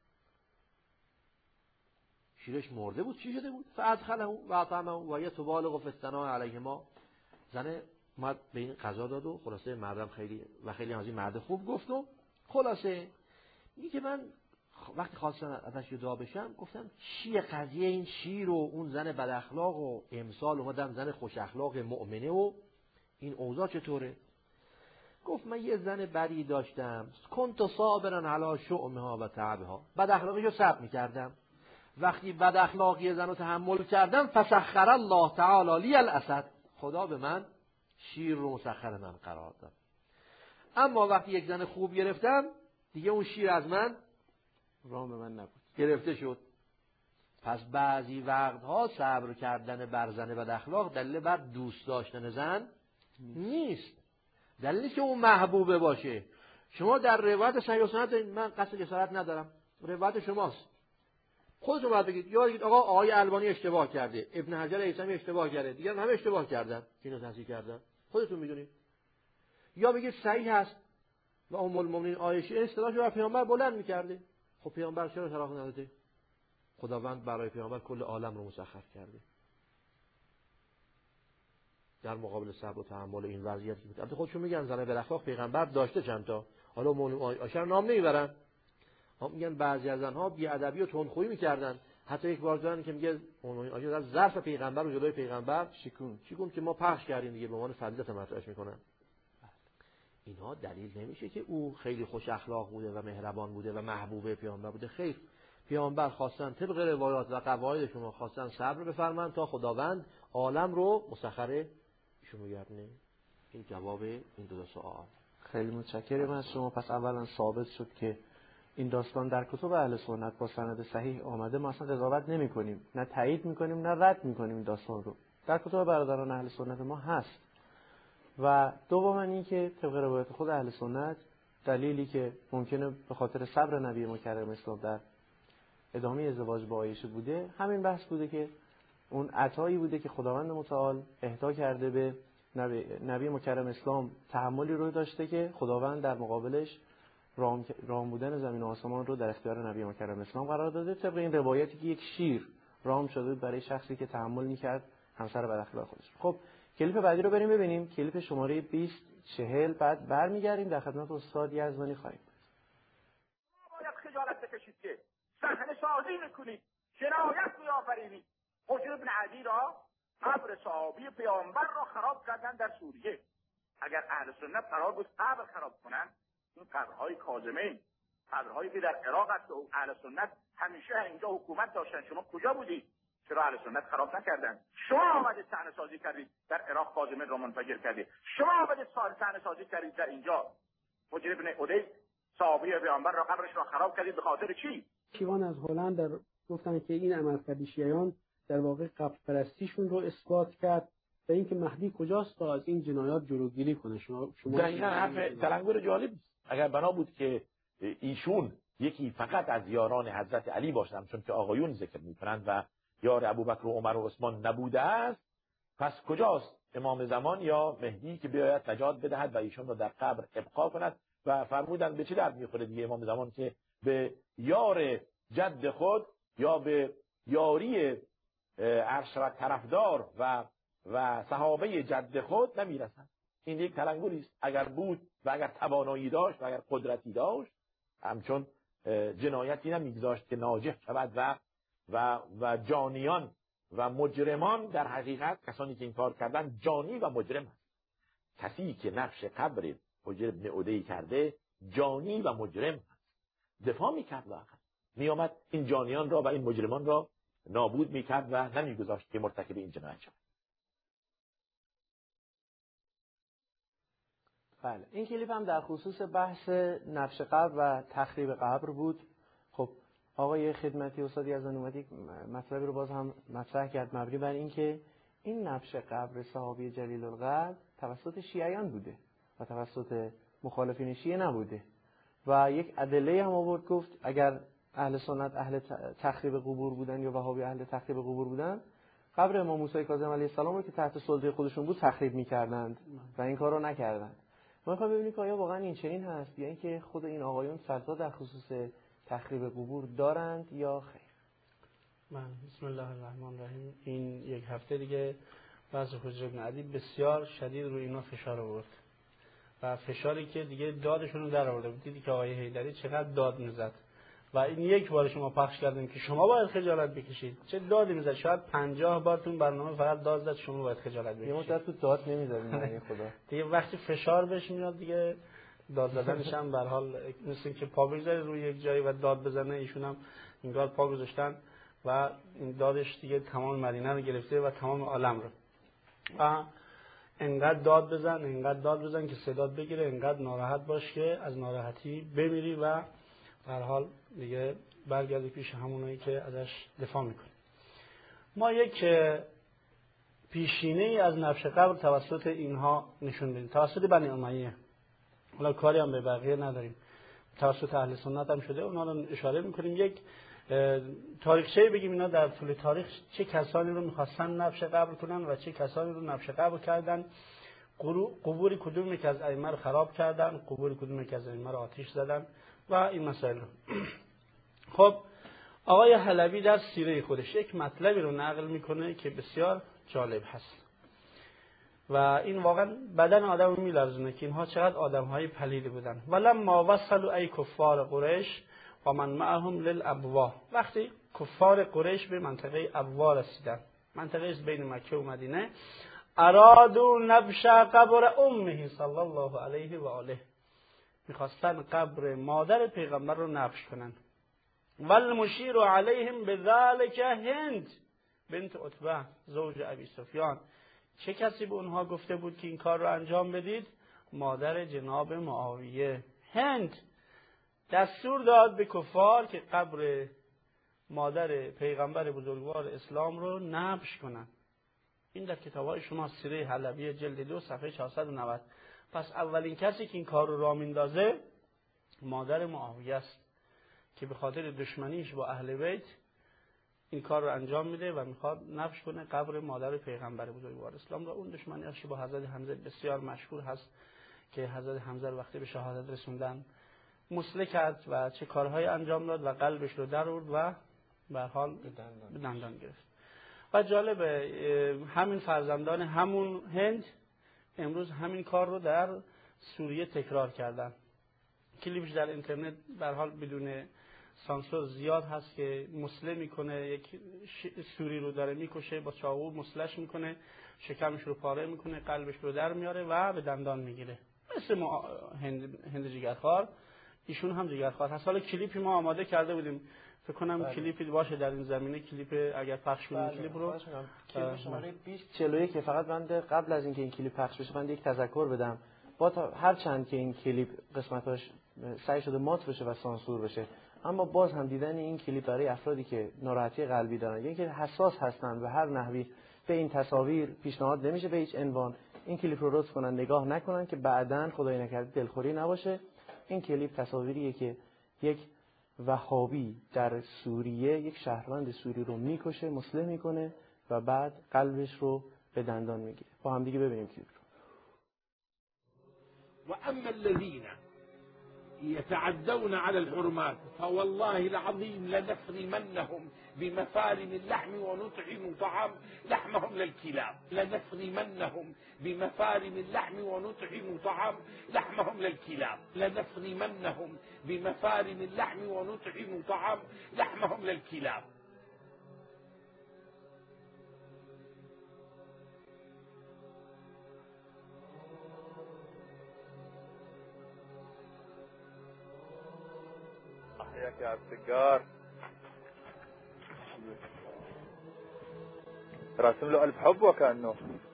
شیرش مرده بود، چی شده بود؟ فادخله و اطعمه و یتبالغ فی الثناء علیهما، زن اومد به این قضا داد و خلاصه مردم خیلی و خیلی از این مرد خوب گفت و خلاصه میگه من وقتی خواستم ازش جدا بشم گفتم چیه قضیه این شیر و اون زن بد اخلاق و امسال اومدم زن خوش اخلاق مؤمنه و این اوضاع چطوره؟ گفت من یه زن بدی داشتم، کنت صابرا علی شؤمها و تعبها، بد اخلاقیشو صبر میکردم، وقتی بد اخلاقی زن رو تحمل کردم فسخر الله تعالی لی الاسد، خدا به من شیر رو مسخر من قرار داد. اما وقتی یک زن خوب گرفتم دیگه اون شیر از من رام من نبود، گرفته شد. پس بعضی وقتها صبر کردن بر زن بد اخلاق دلیل بر دوست داشتن زن نیست، دلیلی که اون محبوبه باشه. شما در روایت صحیح و سنت، من قصد جسارت ندارم، روایت شماست، خودتون باید بگید یا بگید آقا آقای البانی اشتباه کرده، ابن حجر هیثمی اشتباه کرده، دیگران همه اشتباه کردن که اینو تصحیح کردن، خودتون میدونید. یا بگید صحیح هست و ام المؤمنین عایشه اصطلاحش رو پیامبر بلند میکرده. خب پیامبر چرا طلاق نداده؟ خداوند برای پیامبر کل عالم رو مسخر کرده. در مقابل صبر و تحمل این وضعیتی بود. البته خودشون میگن زن بد اخلاق پیغمبر داشته چند تا، حالا مولوی عایشه نام نمیبرن. هم میگن بعضی از زنها بی‌ادبی و تندخویی میکردن، حتی یک بار دارن که میگه اون آیه از ظرف پیغمبر و جلوی پیغمبر شیکون شیکون که ما پخش کردیم دیگه، به عنوان فضیلت مطرحش میکنن. اینها دلیل نمیشه که او خیلی خوش اخلاق بوده و مهربان بوده و محبوب پیامبر بوده. خیر، پیامبر خواستن طبق روایات و قواعد شما خواستن صبر بفرمایند تا خداوند عالم رو مسخر ایشون بگردونه. این جواب این دو سوال. خیلی متشکرم از شما. پس اولا ثابت شد که این داستان در کتب اهل سنت با سند صحیح آمده. ما اصلا قضاوت نمی کنیم، نه تایید می کنیم نه رد می کنیم. این داستان رو در کتب برادران اهل سنت ما هست. و دوما این که طبق روایت خود اهل سنت دلیلی که ممکنه به خاطر صبر نبی مکرم اسلام در ادامه ازدواج با عایشه بوده، همین بحث بوده که اون عطایی بوده که خداوند متعال اهدا کرده به نبی, نبی مکرم اسلام، تحملی رو داشته که خداوند در مقابلش رام, رام بودن زمین و آسمان رو در اختیار نبی مکرم اسلام قرار داده. طبق این روایتی که یک شیر رام شده برای شخصی که تحمل می‌کرد همسر بد اخلاق خودش. خب کلیپ بعدی رو بریم ببینیم، کلیپ شماره بیست چهل. بعد برمیگردیم در خدمت استاد یزدانی خواهیم. باید خجالت بکشید که صحنه سازی میکنید، جنایت میآفرینید. حجر ابن عدی را، قبر صحابی پیامبر را خراب کردن در سوریه. اگر اهل سنت قرار بود قبر خراب کنن، این قبرهای کاظمین، قبرهایی که در عراق است و اهل سنت همیشه اینجا حکومت داشتن، شما کجا بودید؟ چرا اهل سنت خراب نکردن؟ شما آمدید صحنه سازی کردید در عراق کاظمین را منفجر کردید. شما آمدید صحنه سازی کردید در اینجا حجر ابن عدی صحابی پیامبر را قبرش را خراب کردید. به خاطر چی؟ شیوان از هلند در گفتن که این عملکرد شیعیان در واقع قبر پرستیشون رو اثبات کرد و اینکه مهدی کجاست تا از این جنایات جلوگیری کنه. شما شما دقیقاً حرف تلنگر جالب است. اگر بنا بود که ایشون یکی فقط از یاران حضرت علی باشند، چون که آقایون ذکر میکنند و یار ابوبکر و عمر و عثمان نبوده است، پس کجاست امام زمان یا مهدی که بیاید نجات بدهد و ایشون را در قبر ابقا کند؟ و فرمودند به چه درد میخوره دیگه امام زمان که به یار جد خود یا به یاری عرش و طرفدار و و صحابه جد خود نمیرسند. این یک تلنگری است. اگر بود و اگر توانایی داشت و اگر قدرتی داشت، همچون جنایتی نمیگذاشت که ناجح شود و و و جانیان و مجرمان، در حقیقت کسانی که این کار کردن جانی و مجرم هست. کسی که نقش قبر حجر ابن عدی کرده جانی و مجرم هست. دفاع میکرد، واقعا میآمد این جانیان را و این مجرمان را نابود میکرد و نمیگذاشت که مرتکب این جنایت شود. بله، این کلیپ هم در خصوص بحث نفش قبر و تخریب قبر بود. خب آقای خدمتی استاد یزدانی اومد یک مطلبی رو باز هم مطرح کرد مبنی بر اینکه این نفش قبر صحابی جلیل القدر توسط شیعیان بوده و توسط مخالفین شیعه نبوده. و یک ادله هم آورد، گفت اگر اهل سنت اهل تخریب قبور بودن یا وهابی اهل تخریب قبور بودن، قبر امام موسی کاظم علیه السلام رو که تحت سلطه خودشون بود تخریب می‌کردند و این کارو نکردند. ما می‌خوایم ببینیم که آیا واقعا این چنین هست یا اینکه خود این آقایون فتوا در خصوص تخریب قبور دارند یا خیر. من بسم الله الرحمن الرحیم. این یک هفته دیگه بعض حجر ابن عدی بسیار شدید روی اینا فشار آورد و فشاری که دیگه دادشون رو در آورده بود. دیدی که آقای حیدری چقدر داد میزد و این یک بار شما پخش کردیم که شما باید خجالت بکشید. چه دادی میزد؟ شاید پنجاه بار تون برنامه فقط داد زد شما باید خجالت بکشید. یه مدت تو داد نمیزدیم یعنی خدا. دیگه وقتی فشار بهش میاد دیگه داد زدنش هم به هر حال مثل که پا بگذاره روی یک جایی و داد بزنه. ایشون هم انگار پا گذاشتن و این دادش دیگه تمام مدینه رو گرفته و تمام عالم رو. و انقدر داد بزن انقدر داد بزن که صدات بگیره، انقدر ناراحت باش که از ناراحتی بمیری و به هر حال دیگه برگردی پیش همونایی که ازش دفاع میکنه. ما یک پیشینه ای از نفش قبر توسط اینها نشون بدیم، توسط بنی امیه. حالا کاری هم به بقیه نداریم، توسط اهل سنت هم شده، اونها رو اشاره میکنیم. یک تاریخچه بگیم اینا در طول تاریخ چه کسانی رو میخواستن نفش قبر کنن و چه کسانی رو نفش قبر کردن، قبوری کدومی که از ائمه رو خراب کردن، قبوری کدومی که از ائمه رو آتش زدن و این مسائل. خب آقای حلبی در سیره خودش یک مطلبی رو نقل میکنه که بسیار جالب هست و این واقعا بدن آدم رو میلرزونه که اینها چقدر آدمهای پلیدی بودن. ولما وصلوا ای کفار قریش و من معهم للابواه. وقتی کفار قریش به منطقه ابوا رسیدن، منطقه است بین مکه و مدینه. ارادو نبش قبر امه صلی الله علیه و آله، میخواستن قبر مادر پیغمبر رو نبش کنن. والمشیر علیهم بذلک هند بنت عتبه زوج ابی سفیان. چه کسی به اونها گفته بود که این کار رو انجام بدید؟ مادر جناب معاویه، هند. دستور داد به کفار که قبر مادر پیغمبر بزرگوار اسلام رو نبش کنن. این در کتاب‌های شما سیره حلبیه جلد دو صفحه چهارصد و نود. پس اولین کسی که این کار رو راه میندازه مادر معاویه است که به خاطر دشمنیش با اهل بیت این کار رو انجام میده و میخواد نبش کنه قبر مادر پیغمبر بزرگوار اسلام رو. اون دشمنیش با حضرت حمزه بسیار مشهور هست که حضرت حمزه رو وقتی به شهادت رسوندن مسله کرد و چه کارهای انجام داد و قلبش رو در آورد و به حال به دندان گرفت. و جالبه همین فرزندان همون هند امروز همین کار رو در سوریه تکرار کردن. کلیپش در اینترنت به هر حال بدون سانسور زیاد هست که مسله میکنه، یک سوری رو داره میکشه، با چاقو مسلش میکنه، شکمش رو پاره میکنه، قلبش رو در میاره و به دندان میگیره. مثل ما هند, هند جگرخوار، ایشون هم جگرخوار هست. حالا کلیپی ما آماده کرده بودیم، فکر کنم بله. کلیپی باشه در این زمینه، کلیپ اگر پخش کنیم بله. کلیپ رو کلیپ شماره بیست چهل و یک که فقط بنده قبل از اینکه این کلیپ پخش بشه بنده یک تذکر بدم. با هر چند که این کلیپ قسمتاش سعی شده مات بشه و سانسور بشه، اما باز هم دیدن این کلیپ برای افرادی که ناراحتی قلبی دارن یا که حساس هستن به هر نحوی به این تصاویر پیشنهاد نمیشه به هیچ عنوان این کلیپ رو لطف کنن نگاه نکنن که بعداً خدای نکرده دلخوری نباشه. این کلیپ تصاویریه که یک وهابی در سوریه یک شهروند سوری رو میکشه، مسلح میکنه و بعد قلبش رو به دندان میگیره. با هم دیگه ببینیم کلیپ رو. و اما الذين يتعدون على الحرمات فوالله العظيم لنفرمنهم بمفارم اللحم ونطعم طعام لحمهم للكلاب لنفرمنهم بمفارم اللحم ونطعم طعام لحمهم للكلاب لنفرمنهم بمفارم اللحم ونطعم طعام لحمهم للكلاب. يا يا السجار راسم له ألف حب وكأنه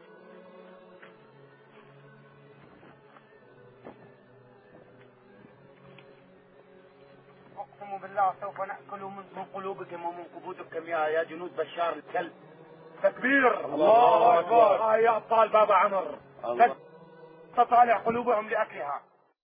أقسم بالله سوف نأكل من قلوبكم ومن قبودكم يا يا جنود بشار الكلب. تكبير الله أكبر. يا أبطال بابا عمر تطالع قلوبهم لأكلها.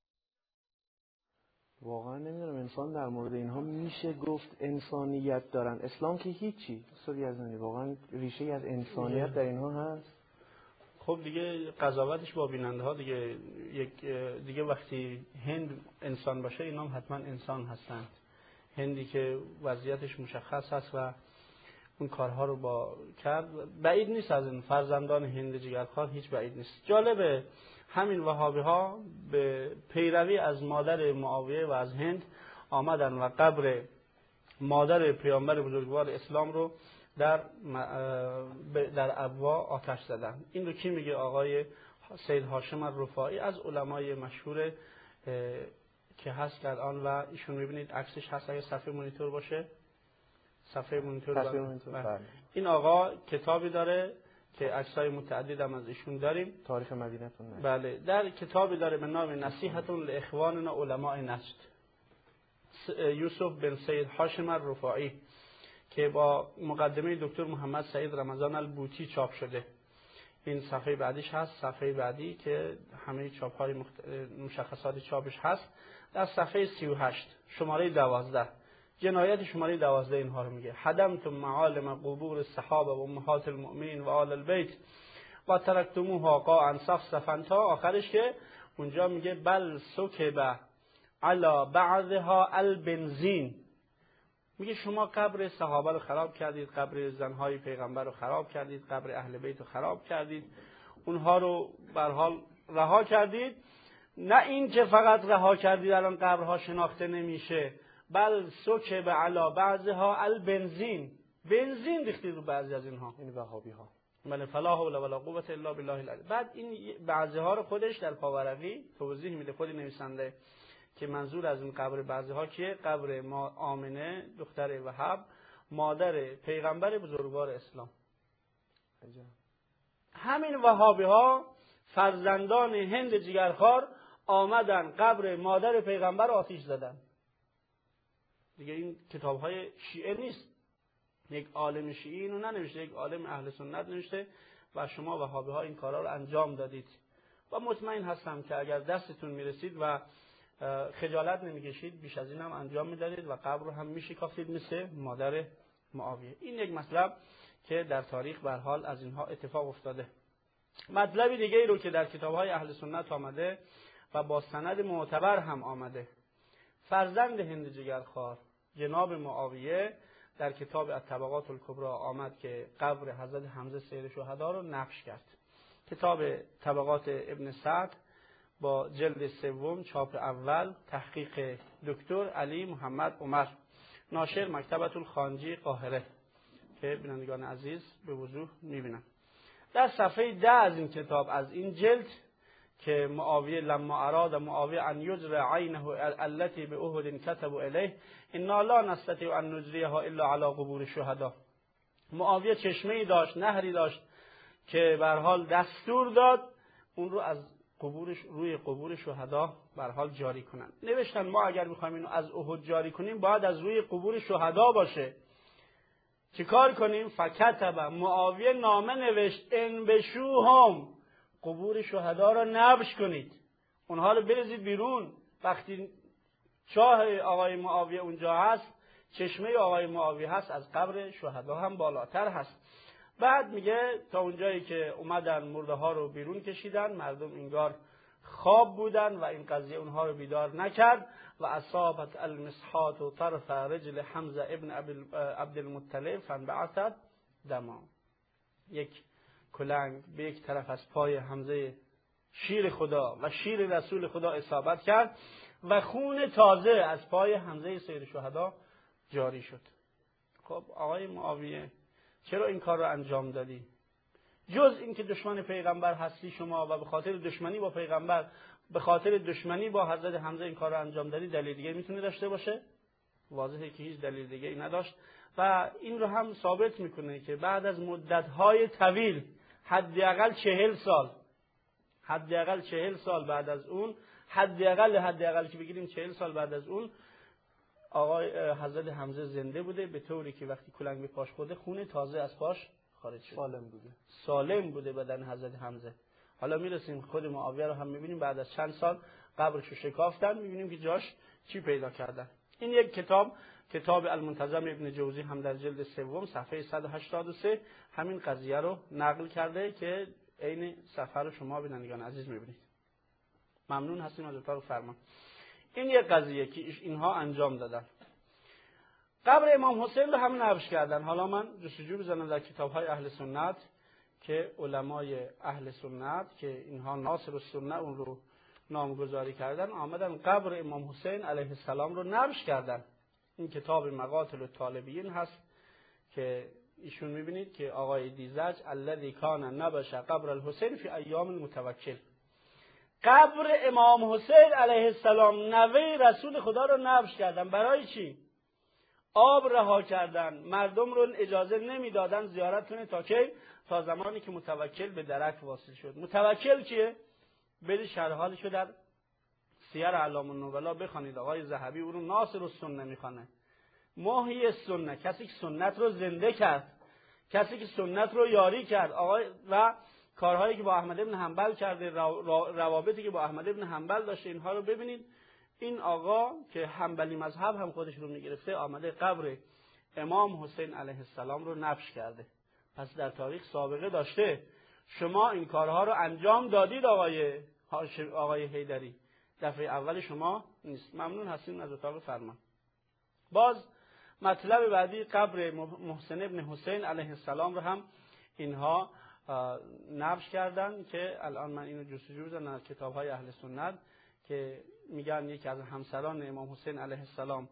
واقعا نمیدونم انسان در مورد اینها میشه گفت انسانیت دارن. اسلام که هیچی استاد یزدانی، واقعا ریشه از انسانیت در اینها هست. خب دیگه قضاوتش با بیننده ها دیگه یک دیگه وقتی هند انسان باشه اینا هم حتما انسان هستند. هندی که وضعیتش مشخص هست و اون کارها رو با کرد بعید نیست از این فرزندان هند جگرخوار، هیچ بعید نیست. جالبه همین وهابی ها به پیروی از مادر معاویه و از هند آمدن و قبر مادر پیامبر بزرگوار اسلام رو در در ابوا آتش زدن. این رو کی میگه؟ آقای سید هاشم الرفاعی از علمای مشهور که هست الان و ایشون میبینید عکسش هست اگه صفحه مونیتور باشه، صفحه مونیتور, صفحه مونیتور. این آقا کتابی داره که عکسای متعدد هم از ایشون داریم، تاریخ مدینه‌تون. بله، در کتابی داره به نام نصیحتون لاخواننا علماء نجد، یوسف بن سید هاشم الرفاعی که با مقدمه دکتر محمد سعید رمضان البوطی چاپ شده. این صفحه بعدیش هست، صفحه بعدی که همه چاپ‌های مخت... مشخصات چاپش هست. در صفحه سی و هشت شماره دوازده جنایت شماره دوازده اینها رو میگه: هدمتم معالم قبور الصحابه و امهات المؤمنین و آل البیت و ترکتموها قاعا صفصفا تا آخرش که اونجا میگه بل سکب علی بعضها البنزین. میگه شما قبر صحابه رو خراب کردید، قبر زنهای پیغمبر رو خراب کردید، قبر اهل بیت رو خراب کردید، اونها رو به هر حال رها کردید. نه این که فقط رها کردید الان قبرها شناخته نمیشه، بل سکب علی بعضها البنزین، بنزین ریختید رو بعضی از اینها، این وهابی ها. بله فلا حول ولا قوة الا بالله العلی. بعد این بعضی ها رو خودش در پاورقی توضیح میده خود نویسنده که منظور از این قبر بعضی ها کیه؟ قبر ما آمنه دختر وهب، مادر پیغمبر بزرگوار اسلام. همین وهابی ها فرزندان هند جگرخوار آمدن قبر مادر پیغمبر آتیش زدن. دیگه این کتاب های شیعه نیست، یک عالم شیعی اینو ننوشته، یک عالم اهل سنت نوشته و شما وهابی ها این کارا رو انجام دادید و مطمئن هستم که اگر دستتون میرسید و خجالت نمیکشید بیش از این هم انجام میدادید و قبر رو هم میشکافتید مثل مادر معاویه. این یک مطلب که در تاریخ به هر حال از اینها اتفاق افتاده. مطلبی دیگه ای رو که در کتاب‌های اهل سنت آمده و با سند معتبر هم آمده، فرزند هند جگرخوار جناب معاویه در کتاب الطبقات الکبری آمد که قبر حضرت حمزه سید شهدا رو نقش کرد. کتاب طبقات ابن سعد با جلد سوم چاپ اول، تحقیق دکتر علی محمد عمر، ناشر مکتبة الخانجی قاهره که بینندگان عزیز به وضوح میبینن. در صفحه ده از این کتاب از این جلد که معاویه لما اراد معاویه ان یجر عینه التي به احد كتب الیه انا لا نستطيع ان نجریها الا على قبور الشهداء. معاویه چشمه‌ای داشت، نهری داشت که به هر حال دستور داد اون رو از قبورش روی قبور شهدا به هر حال جاری کنن. نوشتن ما اگر میخوایم اینو از احد جاری کنیم باید از روی قبور شهدا باشه. چیکار کنیم؟ فکتب، معاویه نامه نوشت انبشوهم، قبور شهدا را نبش کنید، اونها رو بریزید بیرون. وقتی چاه آقای معاویه اونجا هست، چشمه آقای معاویه هست، از قبر شهدا هم بالاتر هست. بعد میگه تا اونجایی که اومدن مرده ها رو بیرون کشیدن، مردم انگار خواب بودن و این قضیه اونها رو بیدار نکرد و اصابت المسحات و طرف رجل حمزه ابن عبدالمطلب فانبعثت دما. یک کلنگ به یک طرف از پای حمزه شیر خدا و شیر رسول خدا اصابت کرد و خون تازه از پای حمزه سید شهدا جاری شد. خب آقای معاویه چرا این کار رو انجام دادی؟ جز اینکه دشمن پیغمبر هستی شما و به خاطر دشمنی با پیغمبر، به خاطر دشمنی با حضرت حمزه این کار رو انجام دادی، دلیل دیگه میتونه داشته باشه؟ واضحه که هیچ دلیل دیگه ای نداشت و این رو هم ثابت میکنه که بعد از مدت‌های طویل، حداقل چهل سال، حداقل چهل سال بعد از اون، حداقل حداقل که بگیریم چهل سال بعد از اون، آقای حضرت حمزه زنده بوده به طوری که وقتی کلنگ به پاش خورده خون تازه از پاش خارج شده. سالم بوده. سالم بوده بدن حضرت حمزه. حالا میرسیم خود معاویه رو هم میبینیم بعد از چند سال قبرش رو شکافتن، میبینیم که جاش چی پیدا کردن. این یک کتاب، کتاب المنتظم ابن جوزی هم در جلد سوم صفحه صد و هشتاد و سه همین قضیه رو نقل کرده که عین صفحه رو شما بینندگان عزیز میبینید. ممنون هستیم از اتاق فرمان. این یک قضیه که اینها انجام دادن. قبر امام حسین رو هم نبش کردن. حالا من جستجو بزنم در کتاب‌های اهل سنت که علمای اهل سنت که اینها ناصر السنه اون رو نامگذاری کردن، آمدن قبر امام حسین علیه السلام رو نبش کردن. این کتاب مقاتل الطالبین هست که ایشون میبینید که آقای دیزج الذی کان نبش قبر الحسین فی ایام المتوکل، قبر امام حسین علیه السلام نوه رسول خدا رو نبش کردن. برای چی؟ آب رها کردن، مردم رو اجازه نمیدادن زیارت کنه تا کی؟ تا زمانی که متوکل به درک واصل شد. متوکل کیه؟ برید شرح حالشو در سیر اعلام النبلا بخوانید. آقای ذهبی او رو ناصر السنه میخوانه. محیی السنه، کسی که سنت رو زنده کرد، کسی که سنت رو یاری کرد. آقای و کارهایی که با احمد ابن حنبل کرده، روابطی که با احمد ابن حنبل داشته، اینها رو ببینید. این آقا که حنبلی مذهب هم خودش رو میگرفته، آمده قبر امام حسین علیه السلام رو نبش کرده. پس در تاریخ سابقه داشته. شما این کارها رو انجام دادید آقای آقای حیدری، دفعه اول شما نیست. ممنون هستیم از اتاق فرمان. باز مطلب بعدی قبر محسن ابن حسین علیه السلام رو هم اینها نبش کردن که الان من اینو جستجو بزنم از کتاب‌های اهل سنت که میگن یکی از همسران امام حسین علیه السلام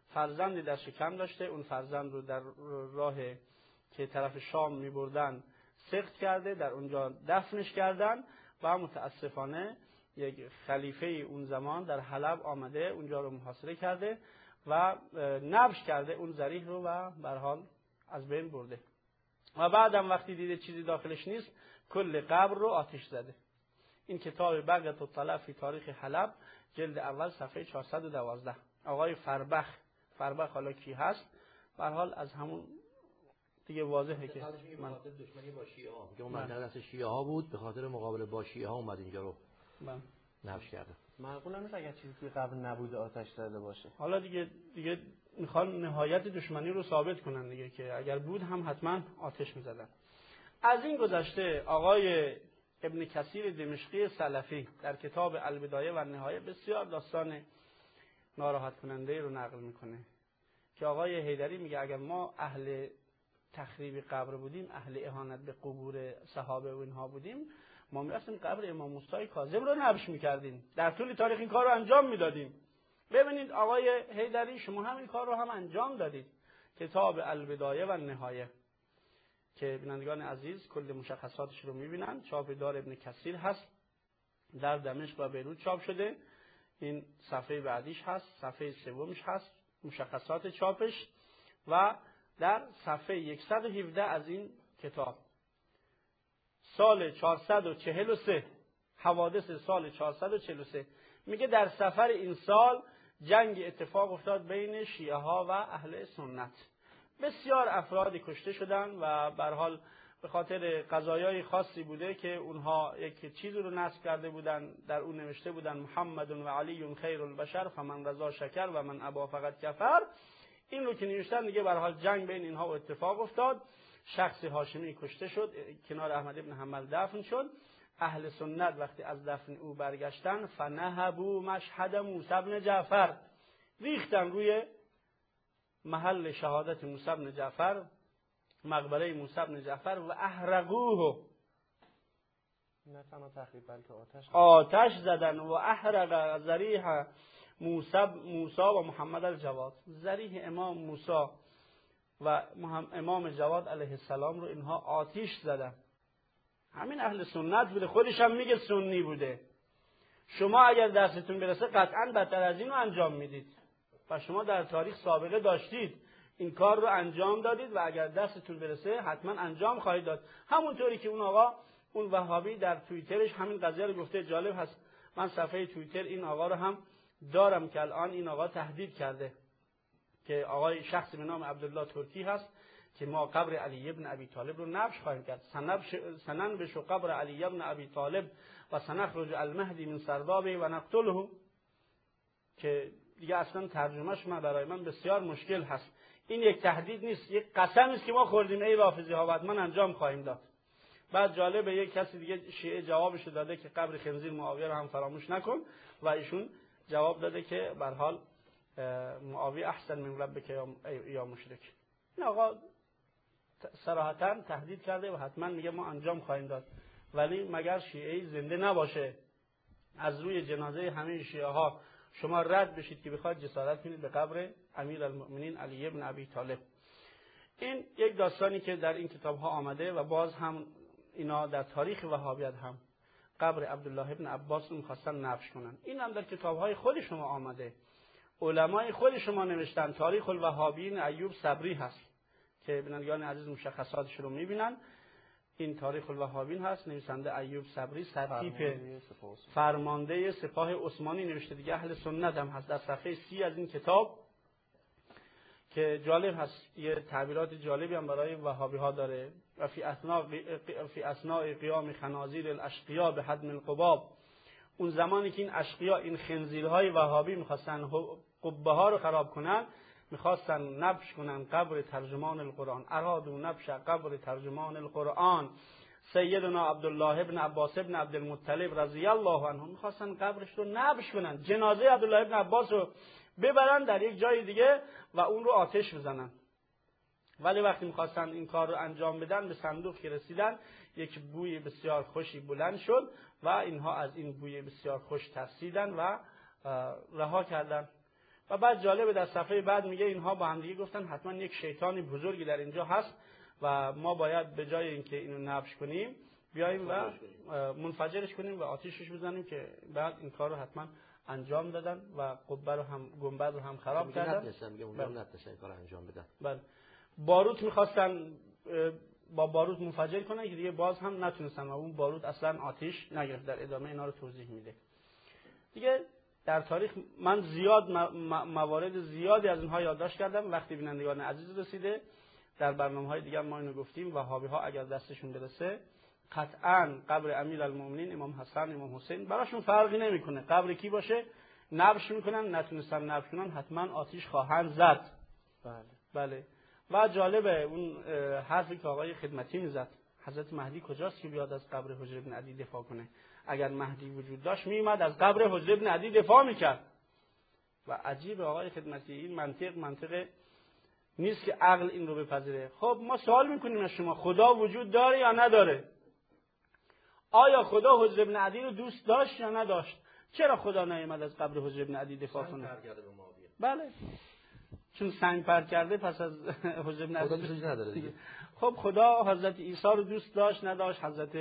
فرزندی در شکم داشته، اون فرزند رو در راه که طرف شام می بردن سقط کرده، در اونجا دفنش کردن و متاسفانه یک خلیفه اون زمان در حلب آمده اونجا رو محاصره کرده و نبش کرده اون ذریح رو و به هر حال از بین برده و بعدم وقتی دیده چیزی داخلش نیست کل قبر رو آتش زده. این کتاب بغیة الطلب فی تاریخ حلب جلد اول صفحه چهارصد و دوازده. آقای فربخ فربخ حالا کی هست؟ به هر حال از همون دیگه واضحه که من دشمنی با شیعه ها که اون منطقه دست شیعه ها بود، به خاطر مقابله با شیعه ها اومد اینجا رو نبش کرده. معقول نیست اگر چیزی توی قبر نبوده آتش زده باشه. حالا دیگه دیگه میخوان نهایت دشمنی رو ثابت کنن دیگه که اگر بود هم حتما آتش میزدن. از این گذشته آقای ابن کثیر دمشقی سلفی در کتاب البدایه و النهایه بسیار داستان ناراحت کننده رو نقل میکنه که آقای حیدری میگه اگر ما اهل تخریب قبر بودیم، اهل اهانت به قبور صحابه و اینها بودیم، ما میرفتیم قبر امام موسی کاظم رو نبش میکردیم، در طول تاریخ این کار رو انجام میدادیم. ببینید آقای حیدری شما همین کار رو هم انجام دادید. کتاب البدایه و النهایه که بینندگان عزیز کل مشخصاتش رو میبینن، چاپ دار ابن کثیر هست، در دمشق و بیروت چاپ شده. این صفحه بعدیش هست، صفحه سومش هست، مشخصات چاپش و در صفحه صد و هفده از این کتاب سال چهارصد و چهل و سه، حوادث سال چهارصد و چهل و سه میگه در سفر این سال جنگ اتفاق افتاد بین شیعه ها و اهل سنت. بسیار افرادی کشته شدن و به هر حال به خاطر قضایای خاصی بوده که اونها یک چیزی رو نصب کرده بودن، در اون نوشته بودن محمد و علی خیر البشر فمن رضا شکر و من ابا فقط کفر. این رو که نوشتن دیگه به هر حال جنگ بین اینها اتفاق افتاد، شخص هاشمی کشته شد، کنار احمد ابن حنبل دفن شد. اهل سنت وقتی از دفن او برگشتن فنهبوا مشهد موسی بن جعفر، ریختن روی محل شهادت موسی بن جعفر، مقبره موسی بن جعفر و احرقوه، نه تنها تخریب بلکه آتش آتش زدن و احرق ذریح موسی موسی و محمد الجواد، ذریح امام موسی و امام جواد علیه السلام رو اینها آتش زدن. همین اهل سنت بوده، خودش هم میگه سنی بوده. شما اگر دستتون برسه قطعا بدتر از این رو انجام میدید و شما در تاریخ سابقه داشتید این کار رو انجام دادید و اگر دستتون برسه حتما انجام خواهید داد. همونطوری که اون آقا اون وهابی در توییترش همین قضیه رو گفته. جالب هست، من صفحه توییتر این آقا رو هم دارم که الان این آقا تهدید کرده که آقای شخصی به نام عبدالله ترکی هست که ما قبر علی ابن ابی طالب رو نبش خواهیم کرد، سننبش قبر علی ابن ابی طالب و سنخرج المهدی من سردابه و نقتله، که دیگه اصلا ترجمهش من برای من بسیار مشکل هست. این یک تهدید نیست، یک قسم است که ما خوردیم ای رافضی ها حتما انجام خواهیم داد. بعد جالبه یک کسی دیگه شیعه جوابش داده که قبر خنزیر معاویه رو هم فراموش نکن و ایشون جواب داده که به هر حال معاویه احسن من ربک یا مشرک. این آقا صراحتا تهدید کرده و حتما میگه ما انجام خواهیم داد، ولی مگر شیعه زنده نباشه از روی جنازه همه شیعه ها شما رد بشید که بخواید جسارت کنید به قبر امیرالمؤمنین علی ابن ابی طالب. این یک داستانی که در این کتاب ها آمده و باز هم اینا در تاریخ وهابیت هم قبر عبدالله ابن عباس رو میخواستن نبش کنن. این هم در کتاب های خود شما آمده، علمای خود شما نوشتن. تاریخ الوهابیین ایوب صبری هست که بینندگان عزیز مشخصاتش رو میبینن. این تاریخ الوهابیین هست، نویسنده ایوب صبری، سرتیپ فرمانده سپاه عثمانی نوشته دیگه، اهل سنت هم هست. در صفحه سی از این کتاب که جالب هست، یه تعبیرات جالبی هم برای وهابی ها داره. و فی اثناء فی اثناء قیام خنازیر الاشقیا به حدم القباب، اون زمانی که این اشقیا، این خنزیرهای وهابی میخواستن قبه ها رو خراب کنن، میخواستن نبش کنن قبر ترجمان القرآن، ارادوا نبش قبر ترجمان القرآن سیدنا عبدالله ابن عباس ابن عبدالمطلب رضی الله عنه، میخواستن قبرش رو نبش کنن، جنازه عبدالله ابن عباس رو ببرن در یک جای دیگه و اون رو آتش بزنن. ولی وقتی میخواستن این کار رو انجام بدن، به صندوق که رسیدن یک بوی بسیار خوشی بلند شد و اینها از این بوی بسیار خوش ترسیدن و رها کردن. و بعد جالب در صفحه بعد میگه اینها با هم دیگه گفتن حتما یک شیطانی بزرگی در اینجا هست و ما باید به جای اینکه اینو نبش کنیم بیاییم و منفجرش کنیم و آتیشش بزنیم که بعد این کار رو حتما انجام دادن و قبه رو هم گنبد رو هم خراب کردن. میگه اونجا نتونستن کار انجام بدن. بله. باروت میخواستن با باروت منفجر کنن که دیگه باز هم نتونستن و اون باروت اصلا آتیش نگرفت. در ادامه اینا رو توضیح میده. دیگه در تاریخ من زیاد موارد زیادی از اینها یادداشت کردم. وقتی بینندگان عزیز رسیده در برنامه‌های دیگه ما اینو گفتیم. وهابی‌ها اگر دستشون برسه قطعاً قبر امیرالمومنین امام حسن امام حسین براشون فرقی نمیکنه. قبر کی باشه نبش میکنن، نتونستن نبش کنن حتما آتیش خواهند زد. بله بله. و جالبه اون حرفی که آقای خدمتی میزد، حضرت مهدی کجاست که بیاد از قبر حجر بن عدی دفاع کنه؟ اگر مهدی وجود داشت میومد از قبر حجر بن عدی دفاع میکرد. و عجیب آقای خدمتی، این منطق منطق نیست که عقل این رو بپذیره. خب ما سوال میکنیم از شما، خدا وجود داره یا نداره؟ آیا خدا حجر بن عدی رو دوست داشت یا نداشت؟ چرا خدا نیامد از قبر حجر بن عدی دفاع کنه؟ بله، چون سنگ پرت کرده پس از حجر بن عدی دوست نداره دیگه. خب خدا حضرت عیسی رو دوست داشت نداشت؟ حضرت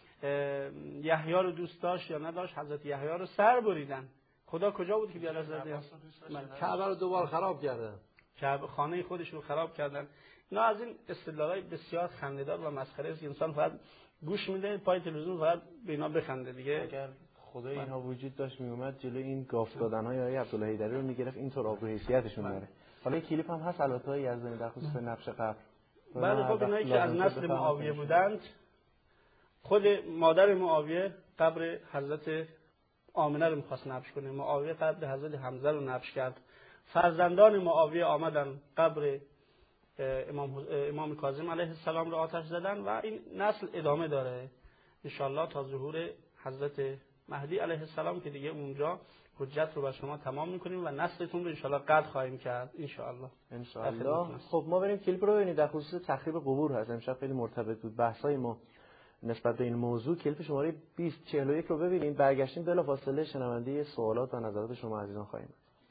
یحیی رو دوست داشت یا نداشت؟ حضرت یحیی رو سر بریدن. خدا کجا بود که بیاد حضرت کعبه رو دوباره خراب کردن؟ کعبه خانه خودش رو خراب کردن. اینا از این استدلالای بسیار خنده‌دار و مسخره است که انسان فقط گوش میده پای تلویزیون فقط به اینا بخنده دیگه. اگر خدای اینها وجود داشت میومد جلوی این گاف دادن‌های آقای عبدالله حیدری رو میگرفت اینطور آبرو حیثیتشون بره. حالا یک کلیپ هم هست البته های یزدانی در خصوص نبش قبر. بله خب اینایی که از نسل معاویه بودند، خود مادر معاویه قبر حضرت آمنه رو می‌خواست نبش کنه. معاویه قبر حضرت حمزه رو نبش کرد. فرزندان معاویه آمدن قبر امام امام کاظم علیه السلام رو آتش زدن و این نسل ادامه داره ان شاء الله تا ظهور حضرت مهدی علیه السلام که دیگه اونجا حجت رو بر شما تمام می‌کنیم و نسلتون رو ان شاء الله قطع خواهیم کرد ان شاء الله. ان شاء الله. خب ما بریم کلیپ رو ببینید. در خصوص تخریب قبور هست. امشب خیلی مرتبط بود بحث‌های ما نسبت به این موضوع. کلیپ شماره بیست چهل و یک رو ببینیم. برگشتیم بلافاصله شنونده سوالات و نظرات شما عزیزان خواهیم.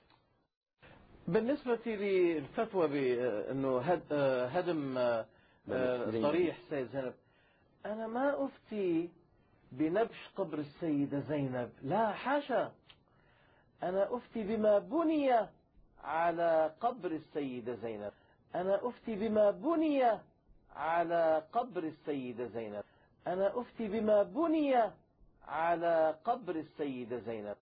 بالنسبة للفتوى بأنه هدم ضريح سيد زينب، أنا ما أفتي بنبش قبر السيدة زينب، لا حاشا، أنا أفتي بما بني على قبر السيدة زينب، أنا أفتي بما بني على قبر السيدة زينب، أنا أفتي بما بني على قبر السيدة زينب.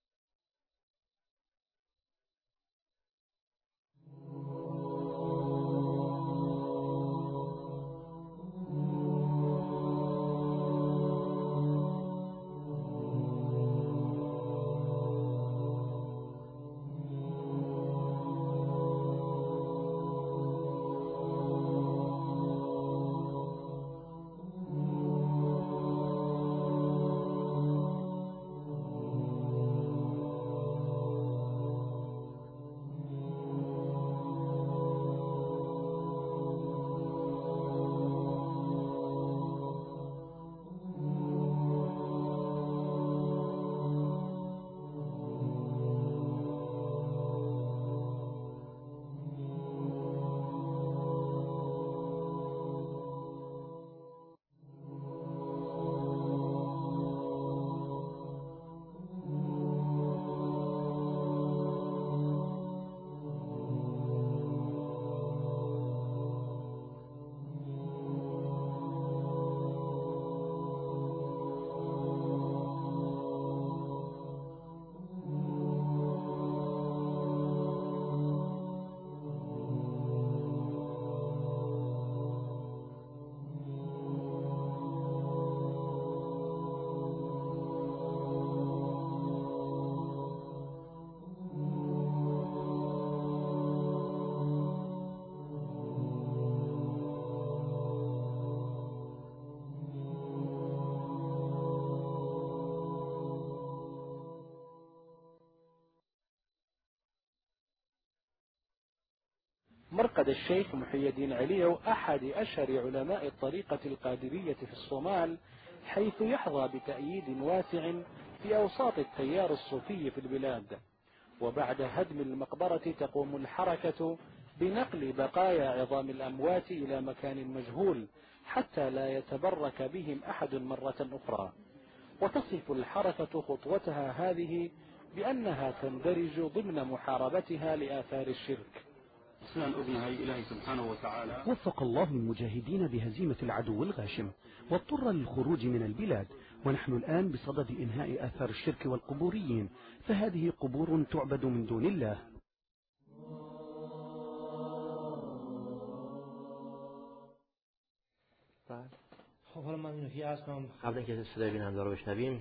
مرقد الشيخ محي الدين علي أحد أشهر علماء الطريقة القادرية في الصومال، حيث يحظى بتأييد واسع في أوساط التيار الصوفي في البلاد، وبعد هدم المقبرة تقوم الحركة بنقل بقايا عظام الأموات إلى مكان مجهول حتى لا يتبرك بهم أحد مرة أخرى. وتصف الحركة خطوتها هذه بأنها تندرج ضمن محاربتها لآثار الشرك. إلهي سبحانه وتعالى وفق الله المجاهدين بهزيمة العدو الغاشم واضطر للخروج من البلاد، ونحن الآن بصدد إنهاء آثار الشرك والقبوريين، فهذه قبور تعبد من دون الله. خب حالا من نکته عرض کنم قبل اینکه صدای بیننده رو بشنویم.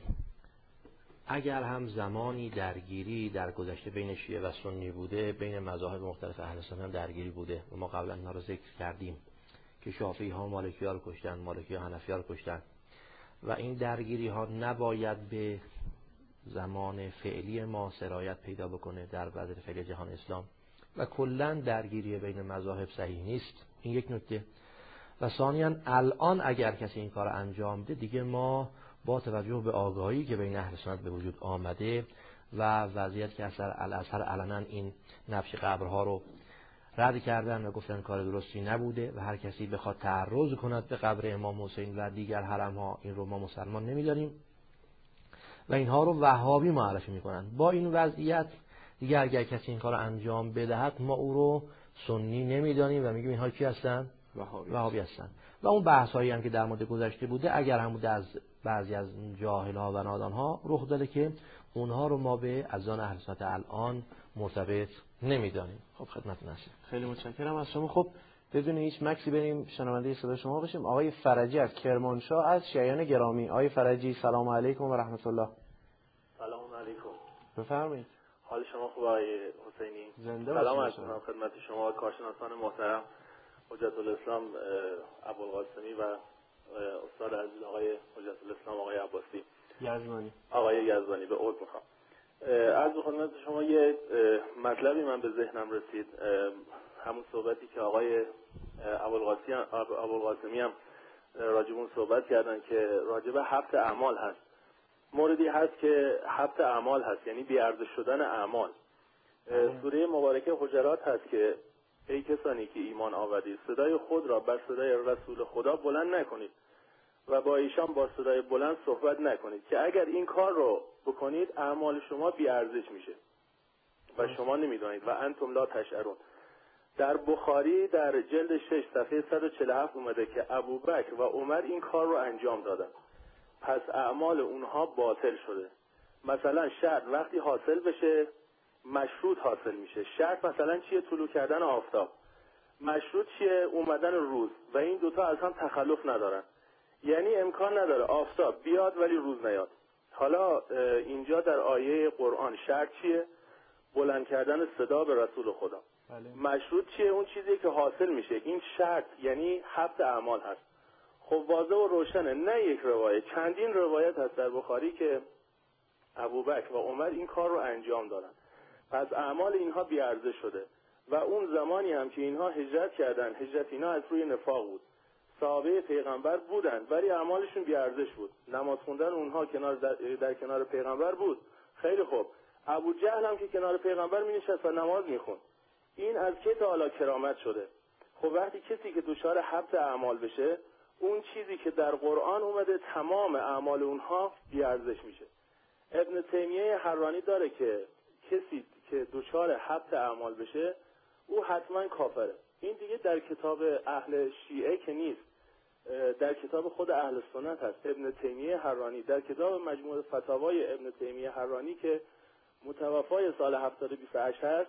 اگر هم زمانی درگیری در گذشته بین شیعه و سنی بوده، بین مذاهب مختلف اهل سنت هم درگیری بوده و ما قبلا اینا رو ذکر کردیم که شافعی ها مالکی ها رو کشتن، مالکی ها حنفی ها رو کشتن و این درگیری ها نباید به زمان فعلی ما سرایت پیدا بکنه در وضع فعلی جهان اسلام و کلا درگیری بین مذاهب صحیح نیست. این یک نکته. و ثانیاً الان اگر کسی این کار انجام ده، دیگه ما با توجه به آگاهی که بین اهل سنت به وجود آمده و وضعیت که اثر الازهر علنا این نبش قبرها رو رد کردن و گفتن کار درستی نبوده و هر کسی بخواد تعرض کند به قبر امام حسین و دیگر حرم ها، این رو ما مسلمان نمی‌داریم و اینها رو وهابی معرفی میکنن. با این وضعیت دیگه اگر کسی این کار انجام بدهد، ما او رو سنی نمی‌دانیم و میگیم اینها کی هستن؟ وهابی هستن. و اون بحث هایی هم که در مورد گذشته بوده، اگر هم بوده از بعضی از جاهل ها و نادان ها رخ داده که اونها رو ما به اذان اهل سنت الان مرتبط نمیدانیم. خب خدمتتون هستم. خیلی متشکرم از شما. خب بدون هیچ مکسی بریم شنونده صدا شما بشیم. آقای فرجی از کرمانشاه از شیعیان گرامی. آقای فرجی سلام علیکم و رحمت الله. سلام علیکم. بفرمایید. حال شما خوبه آقای حسینی؟ زنده سلام عرض می‌کنم خدمت شما کارشناسان محترم، حجت الاسلام ابوالقاسمی و استاد عزیز آقای حجت الاسلام آقای عباسی یزدانی. آقای یزدانی به عرض میخوام عرض خدمت شما یه مطلبی من به ذهنم رسید، همون صحبتی که آقای ابوالقاسمی هم راجب اون صحبت کردن که راجب حبط اعمال هست. موردی هست که حبط اعمال هست، یعنی بی‌ارزش شدن اعمال. سوره مبارکه حجرات هست که ای کسانی که ایمان آوردید صدای خود را بر صدای رسول خدا بلند نکنید و با ایشان با صدای بلند صحبت نکنید که اگر این کار رو بکنید اعمال شما بی ارزش میشه و شما نمیدانید و انتم لا تشعرون. در بخاری در جلد شش صفحه صد و چهل و هفت اومده که ابوبکر و عمر این کار رو انجام دادن، پس اعمال اونها باطل شده. مثلا شرط وقتی حاصل بشه مشروط حاصل میشه. شرط مثلا چیه؟ طلوع کردن آفتاب. مشروط چیه؟ اومدن روز. و این دوتا از هم تخلف ندارن، یعنی امکان نداره آفتاب بیاد ولی روز نیاد. حالا اینجا در آیه قرآن شرط چیه؟ بلند کردن صدا به رسول خدا. بله. مشروط چیه؟ اون چیزی که حاصل میشه. این شرط یعنی حبط اعمال هست. خب واضح و روشنه، نه یک روایت، چندین روایت هست در بخاری که ابوبکر و عمر این کار رو انجام دادن، پس اعمال اینها بی‌ارزش شده. و اون زمانی هم که اینها هجرت کردن، هجرت اینها از روی نفاق بود. صحابه پیغمبر بودن ولی اعمالشون بی‌ارزش بود. نماز خوندن اونها کنار در, در کنار پیغمبر بود، خیلی خوب. ابو جهل هم که کنار پیغمبر می‌نشست و نماز می‌خوند. این از که تعالی کرامت شده. خب وقتی کسی که دچار حبط اعمال بشه، اون چیزی که در قرآن اومده تمام اعمال اونها بی‌ارزش میشه. ابن تیمیه حرانی داره که کسی که دچار حبط اعمال بشه او حتما کافره. این دیگه در کتاب اهل شیعه که نیست، در کتاب خود اهل سنت هست. ابن تیمیه حرانی در کتاب مجموع فتاوای ابن تیمیه حرانی که متوفای سال هفتاد و بیست و هشت هست،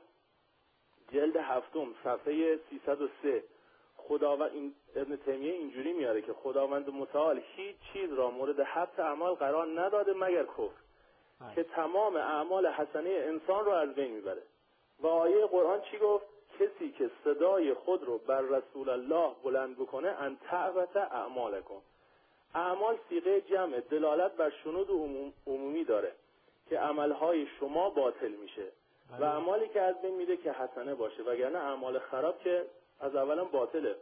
جلد هفتم صفحه سیصد و سه، خداوند این ابن تیمیه اینجوری میاره که خداوند متعال هیچ چیز را مورد حبط اعمال قرار نداده مگر کفر که تمام اعمال حسنه انسان رو از بین میبره. و آیه قرآن چی گفت؟ کسی که صدای خود رو بر رسول الله بلند بکنه ان تعبت اعمالکم. اعمال صیغه جمع دلالت بر شنود عموم عمومی داره که عملهای شما باطل میشه و اعمالی که از بین میده که حسنه باشه، وگرنه اعمال خراب که از اولم باطله.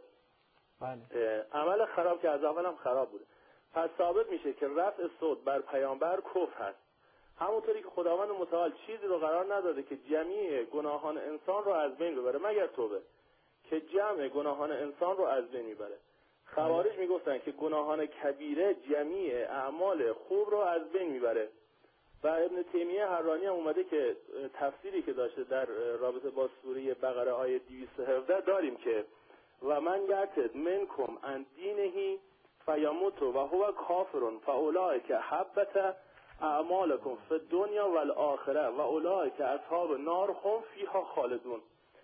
بله. عمل خراب که از اولم خراب بوده. پس ثابت میشه که رفع صوت بر پیامبر کفر هست همونطوری که خداوند متعال چیزی رو قرار نداده که جمعی گناهان انسان رو از بین ببره مگر توبه، که جمع گناهان انسان رو از بین میبره. خوارج میگفتن که گناهان کبیره جمعی اعمال خوب رو از بین میبره و ابن تیمیه حرانی هم اومده که تفسیری که داشته در رابطه با سوره بقره آیه دویست و هفده داریم که و من یرتد منکم عن دینه فیموت و هو کافر فاولئک حبط اعمالکم فی الدنیا والآخره و اولئک اصحاب النار هم فیها خالدون.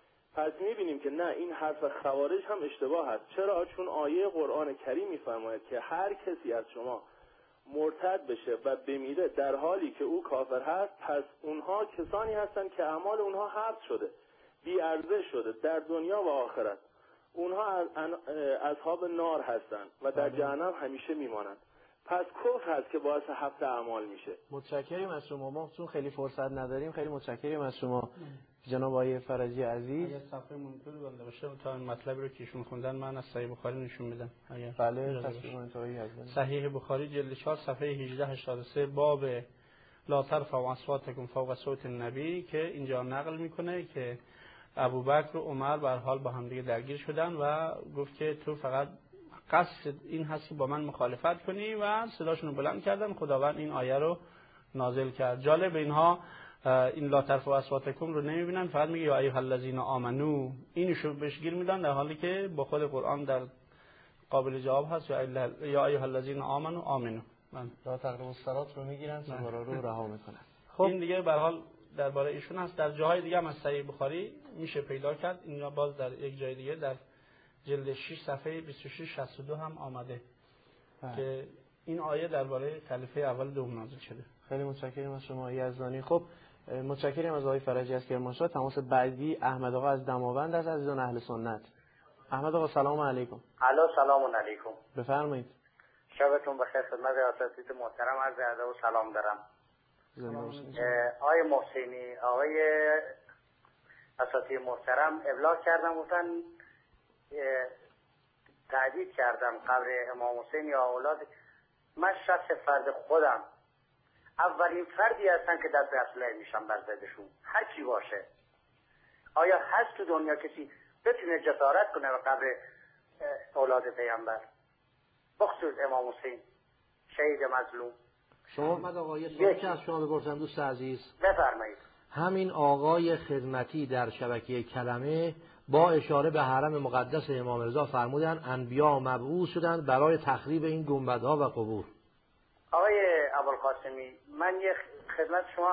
پس میبینیم که نه، این حرف خوارج هم اشتباه است. چرا؟ چون آیه قرآن کریم میفرماید که هر کسی از شما مرتد بشه و بمیره در حالی که او کافر هست، پس اونها کسانی هستند که اعمال اونها حبس شده، بی ارزش شده در دنیا و آخرت. اونها از اصحاب نار هستند و در جهنم همیشه میمانند. پس کفر هست که باعث حبس اعمال میشه. متشکریم از شما. ما چون خیلی فرصت نداریم، خیلی متشکریم از شما جناب آقای فرجی عزیز. اگه صفحه مونیتور بنده باشه تا این مطلبی رو که ایشون خوندن من از صحیح بخاری نشون میدم. اگر بله تصویر منتهایی هستن. صحیح بخاری جلد چهار صفحه هجده هشتاد و سه باب لا ترفعوا اصواتکم فوق صوت النبی که اینجا نقل میکنه که ابوبکر و عمر به هر حال با هم دیگه درگیر شدن و گفت که تو فقط قصد این هست که با من مخالفت کنی و صداشون رو بلند کردن. خداوند این آیه رو نازل کرد. جالب اینها این لا ترفعوا اصواتکم رو نمیبینن، فقط میگه یا ایها الذین آمنو، اینشو بهش گیر میدن، در حالی که با خود قرآن در قابل جواب هست یا ایها الذین آمنو آمنو. لا تقربوا الصلاة رو میگیرن سوارا رو رها میکنن. خب این دیگه به هر حال درباره ایشون هست. در جاهای دیگه هم از صحیح بخاری میشه پیدا کرد. اینجا باز در یک جای دیگه در جلد شش صفحه بیست و شش شصت و دو هم آمده ها. که این آیه درباره خلیفه اول دوم نازل شده. خیلی متشکرم از شما یزدانی. خب متشکرم از آقای فرجی از کرمانشاه. تماس بعدی احمد آقا از دماوند است، عزیزان اهل سنت. احمد آقا سلام علیکم. الو سلام علیکم. بفرمایید. شبتون بخیر. خدمت اساتید محترم عرض ادب و سلام دارم. آقای محسنی، آقای اساتید محترم ابلاغ کردم، گفتن تهدید کردم قبر امام حسین یا اولاد. من شخص فرد خودم اولین فردی هستن که دست به اسلحه میشم بر ضدشون هر چی باشه. آیا هست تو دنیا کسی بتونه جسارت کنه به قبر اولاد پیامبر، بخصوص امام حسین شهید مظلوم؟ شما احمد آقا یه سوالی که از شما بپرسم دوست عزیز. بفرمایید. همین آقای خدمتی در شبکه کلمه با اشاره به حرم مقدس امام رضا فرمودن انبیا مبعوث شدند برای تخریب این گنبدها و قبور. آقای ابوالقاسمی، من یه خدمت شما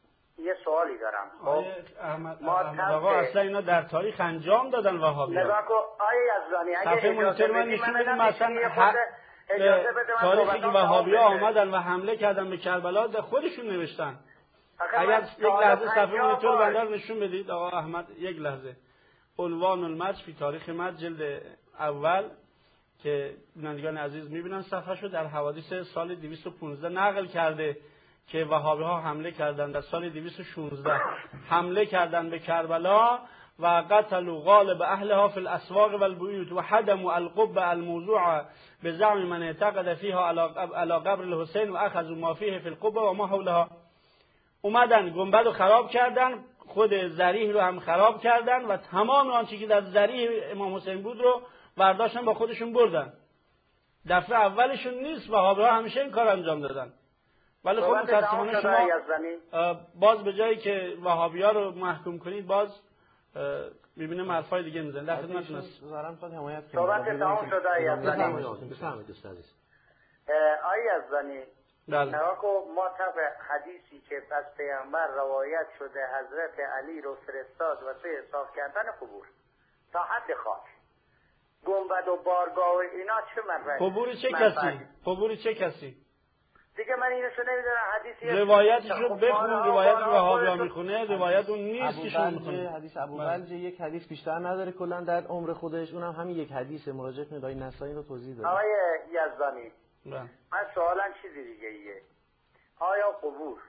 یه سوالی دارم. آقای احمد, احمد آقا اصلا اینا در تاریخ انجام دادن وهابی‌ها. نگاه کن آقای یزدانی، اگه اجازه بدید من نشون بدید مثلا تاریخی که وهابی‌ها آمدن و حمله کردن به کربلا خودشون نوشتن. اگر یک لحظه صفحه مونیتور بنده رو نشون بدید آقا احمد، یک لحظه. عنوان المرج فی تاریخ مرج جلد اول که بینندگان عزیز میبینن صفحه شو در حوادث سال دویست و پانزده نقل کرده که وهابی ها حمله کردن در سال دویست و شانزده حمله کردن به کربلا و قتلوا غالب اهلها فی الاسواق و البیوت و هدموا القبه الموضوع بزعم من اعتقد فيها على قبر الحسین و اخذوا ما فيه فی القبه و ما حولها. اومدن گنبد رو خراب کردن، خود ذریح رو هم خراب کردن و تمام آنچه که در ذریح امام حسین بود رو برداشتن با خودشون بردن. دفعه اولشون نیست، وهابی‌ها همیشه این کار انجام دادن. ولی خب متأسفانه شما باز به جایی که وهابی‌ها رو محکوم کنید باز می‌بینیم حرفای دیگه میزنن. در خدمتتون هستم. دارم خود حمایت کنم. صحبت تمام شده آقای یزدانی. بفرمایید دوست عزیز. آقای یزدانی، نگاه کن، ما طبع حدیثی که از پیامبر روایت شده حضرت علی رو فرستاد و سه صاف کردن قبور تا حد خاک، گنبد و بارگاه و اینا چه منبعی؟ قبور چه کسی؟ قبور چه کسی؟ دیگه من اینو نمیدونم. حدیثی روایتش رو بخون، روایت رو وهابی‌ها میخونه، روایت اون نیست که شما میخونید. حدیث ابوبلج یک حدیث بیشتر نداره کلا در عمر خودش، اونم همین یک حدیث. مراجعه کنید آقای نسایی رو توضیح داده. آقای یزدانی، من سوالم چیزی دیگه ایه. آیا قبور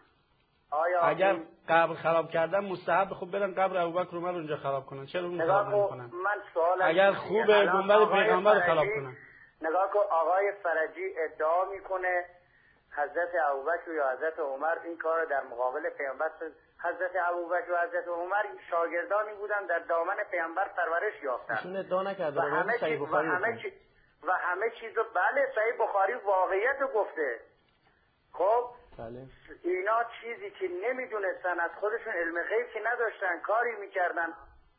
آیا اگر قبر خراب کردن مستحب، خب برن قبر ابوبکر عمر اونجا خراب کنن، چرا اون خراب نمی‌کنن؟ من سوالم اگر خوبه گنبد پیغمبر خراب کنن. نگاه کن آقای فرجی ادعا میکنه حضرت ابوبکر یا حضرت عمر این کار در مقابل پیامبر. حضرت ابوبکر و حضرت عمر شاگردانی بودن در دامن پیامبر پرورش یافتن ایشون ادعا نکرده و همه چی و همه چی و همه چیزو بله صحیح بخاری واقعیت رو گفته. خب بله. اینا چیزی که نمیدونستن، از خودشون علم غیب که نداشتن، کاری میکردن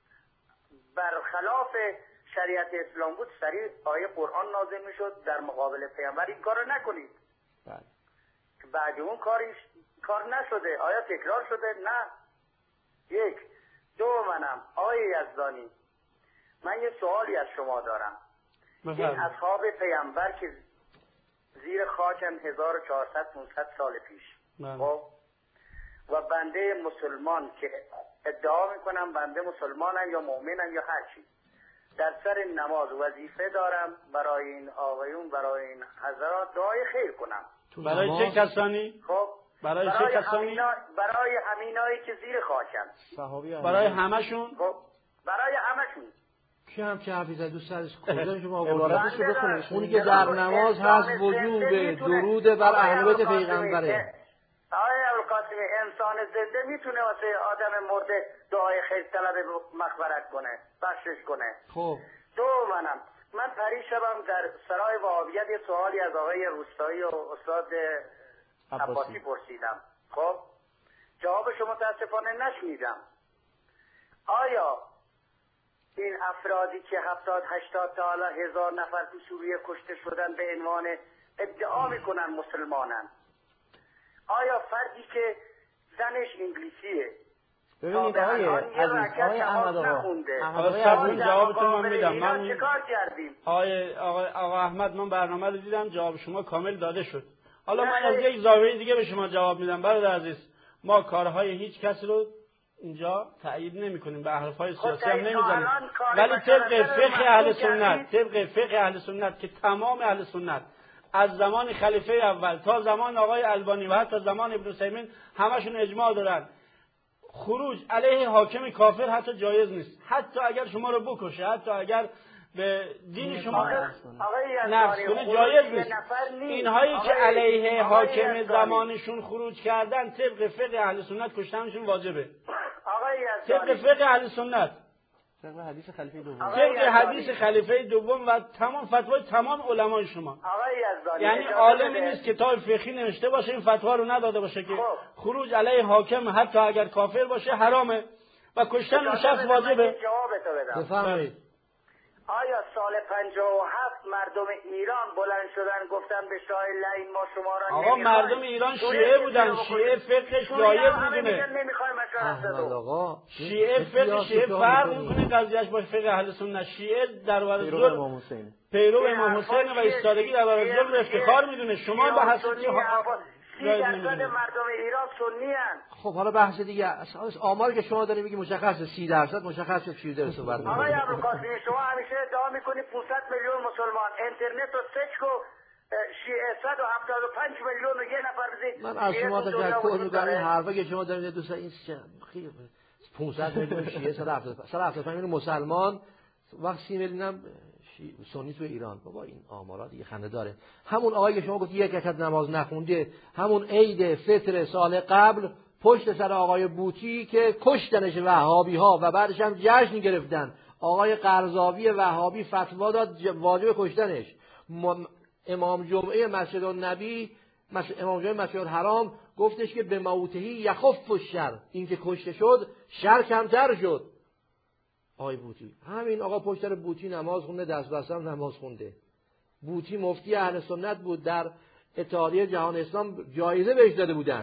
برخلاف شریعت اسلام بود، سریع آیه قرآن نازل میشد در مقابل پیامبر این کارو نکنید. بله. بعد اون کاری کار نشده. آیا تکرار شده؟ نه. یک. دو منم آیه یزدانی، من یه سوالی از شما دارم. این اصحاب پیامبر که زیر خاکن هزار و چهارصد پانصد سال پیش، خب و بنده مسلمان که ادعا میکنم بنده مسلمانم یا مؤمنم یا هر چی، در سر نماز وظیفه دارم برای این آقایون، برای این حضرات دعای خیر کنم. برای چه کسانی؟ خب برای, برای چه کسانی؟ همینا... برای همینایی که زیر خاکن. صحابی هم. برای همشون؟ خب برای همشون. کی هم که حافظ دوست از کجا شما عبارتشو بخونید. اونی که در نماز هست وجوب درود بر اهل بیت پیغمبره. آقای ابوالقاسمی انسان زنده میتونه واسه آدم مرده دعای خیر طلب مغفرت کنه، بخشش کنه. خب دو منم من پریشبم در سرای وهابیت یه سوالی از آقای روستایی و استاد عباسی پرسیدم. خب جوابشو متاسفانه نشنیدم. آیا این افرادی که هفتاد هشتاد تا حالا هزار نفر تو سوریه کشته شدن به عنوان ادعا میکنن مسلمانن، آیا فردی که زنش انگلیسیه ببینید آقای عزیز، آقای احمد آقا آقای جوابتون من میدم. من چیکار کردیم؟ آقای آقا آقا احمد من برنامه رو دیدم، جواب شما کامل داده شد. حالا من از یک زاویه دیگه به شما جواب میدم. برادر عزیز، ما کارهای هیچ کس رو اینجا تأیید نمی‌کنیم، به احرفای سیاسی هم نمی‌زنیم، ولی طبق فقه اهل سنت، طبق فقه اهل سنت که تمام اهل سنت از زمان خلیفه اول تا زمان آقای البانی و حتی زمان ابن عثیمین همشون اجماع دارن خروج علیه حاکم کافر حتی جایز نیست، حتی اگر شما رو بکشه، حتی اگر به دین شما نقض کنه جایز نیست. اینهایی که علیه حاکم زمانشون خروج کردن طبق فقه اهل سنت کشتنشون واجبه. طبق فقه اهل سنت، طبق حدیث خلیفه دوم، طبق حدیث خلیفه دوم و تمام فتوای تمام علمای شما. یعنی عالمی نیست کتاب فقهی نوشته باشه این فتوا رو نداده باشه که خروج علیه حاکم حتی اگر کافر باشه حرامه و کشتن اون شخص واجبه. بفرمایید. آیا سال پنجاه و هفت مردم ایران بلند شدن گفتن به شاه لعین ما شما را آقا مردم ایران شیعه بودن، شیعه فقهش جایز میدونه. احمد آقا شیعه فقه شیعه فرق میکنه قضیهش با فقه اهل سنت. شیعه در برابر ظلم پیرو امام حسین و ایستادگی در برابر ظلم افتخار میدونه. شما به حسب سی درصد مردم ایران سنی ان. خب حالا بحث دیگه، آماری که شما دارید میگی مشخصه سی درصد، مشخصه چی در صحبت می‌کنید. آقای ابوالقاسمی شما همیشه ادعا میکنید پانصد میلیون مسلمان، اینترنت و سچ و شیعه صد و هفتاد و پنج میلیون و یه نفر بزنید. من از شما تشکر می‌کنم. این حرفا که شما دارید دوستان این خیلی پانصد میلیون شیعه صد و هفتاد و پنج میلیون مسلمان وقت سی میلیون هم سنی تو ایران. بابا این آمارا دیگه خنده داره. همون آقایی که شما گفت یک رکعت نماز نخونده، همون عید فطر سال قبل پشت سر آقای بوطی که کشتنش وهابی ها و بعدش هم جشن گرفتن، آقای قرضاوی وهابی فتوا داد واجب کشتنش. امام جمعه مسجد النبی، امام جمعه مسجد الحرام گفتش که به موتهی یخف الشر، این که کشته شد شر کمتر شد. آقای بوطی، همین آقا پشت سر بوطی نماز خونده، دست بسته هم نماز خونده. بوطی مفتی اهل سنت بود، در اتحادیه جهان اسلام جایزه بهش داده بودن،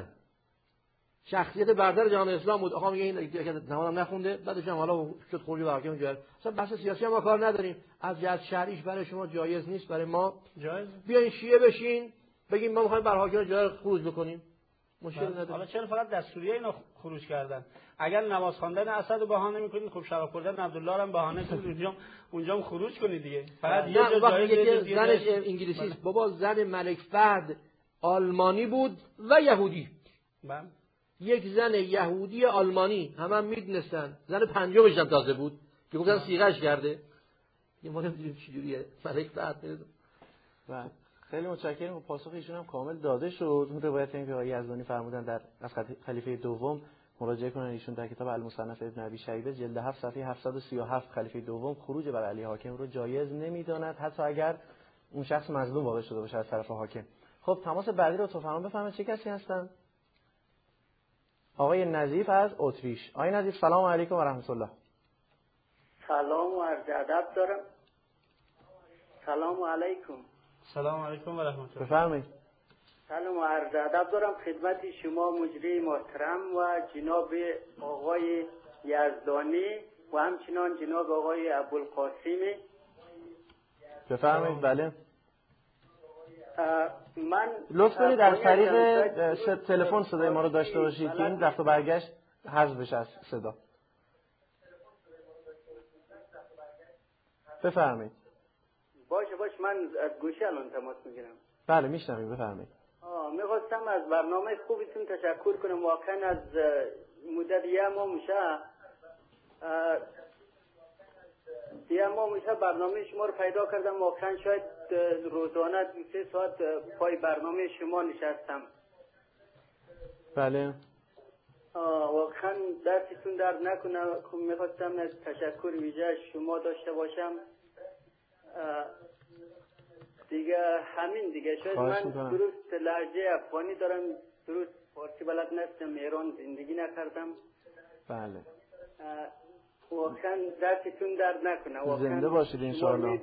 شخصیت برتر جهان اسلام بود. آقا میگه این نماز هم نخونده، بعدش هم حالا شد خروج به حاکم جایز. اصلا بحث سیاسی هم ما کار نداریم، از جهت شرعیش برای شما جایز نیست، برای ما جایز. بیاین شیعه بشین بگیم ما میخوایم بر حاکم جایز خروج بکنیم، مشکل نداره. حالا چرا فقط دستوریه اینا خروج کردن؟ اگر نماز خواندن اسد رو بهانه میکنید، خب شراب خوردن عبدالله رو هم بهانه کنید، اونجا اونجا هم خروج کنید دیگه. فقط یه جا جایی که زنش انگلیسی است. بابا زن ملک فهد آلمانی بود و یهودی. بله. یک زن یهودی آلمانی، همه هم میدونستن، زن پنجمش هم تازه بود که گفتن صیغه‌اش کرده. یه ما نمیدونیم چجوریه ملک فهد. بله. خیلی متشکرم. پاسخ ایشون هم کامل داده شد. اون روایت این که آقای یزدانی فرمودن در از خلیفه دوم مراجعه کنن، ایشون در کتاب المصنف ابن ابی شیبه جلد هفت صفحه هفتصد و سی و هفت خلیفه دوم خروج بر علی حاکم رو جایز نمیداند، حتی اگر اون شخص مظلوم واقع شده باشه از طرف حاکم. خب تماس بعدی رو تو فرمان بفهمید چه کسی هستن؟ آقای نظیف از اتریش. آقای نظیف سلام علیکم و رحمت الله. سلام و عرض ادب دارم. سلام علیکم. سلام علیکم و رحمت الله. بفرمایید. سلام و عرض ادب دارم خدمت شما مجری محترم و جناب آقای یزدانی و همچنان جناب آقای ابوالقاسمی. بفرمایید. بله. من لطف کنید در طریق تلفن صدای ما رو داشته باشید که این رفت و برگشت حذف بشه از صدا. بفرمایید. باشه باشه من از گوشی الان تماس میگیرم. بله میشنویم. بفرمایید. آه میخواستم از برنامه خوبتون تشکر کنم. واقعا از مدت یه ماه میشه یه ماه میشه برنامه شما رو پیدا کردم. واقعا شاید روزانه دو سه ساعت پای برنامه شما نشستم. بله. واقعا دستتون درد نکنه. میخواستم از تشکر ویژه شما داشته باشم. دیگه همین دیگه. شاید من درست لهجه افغانی دارم، درست فارسی بلد نیستم، ایران زندگی نکردم. بله. واقعا دستتون درد نکنه. زنده باشید انشاءالله.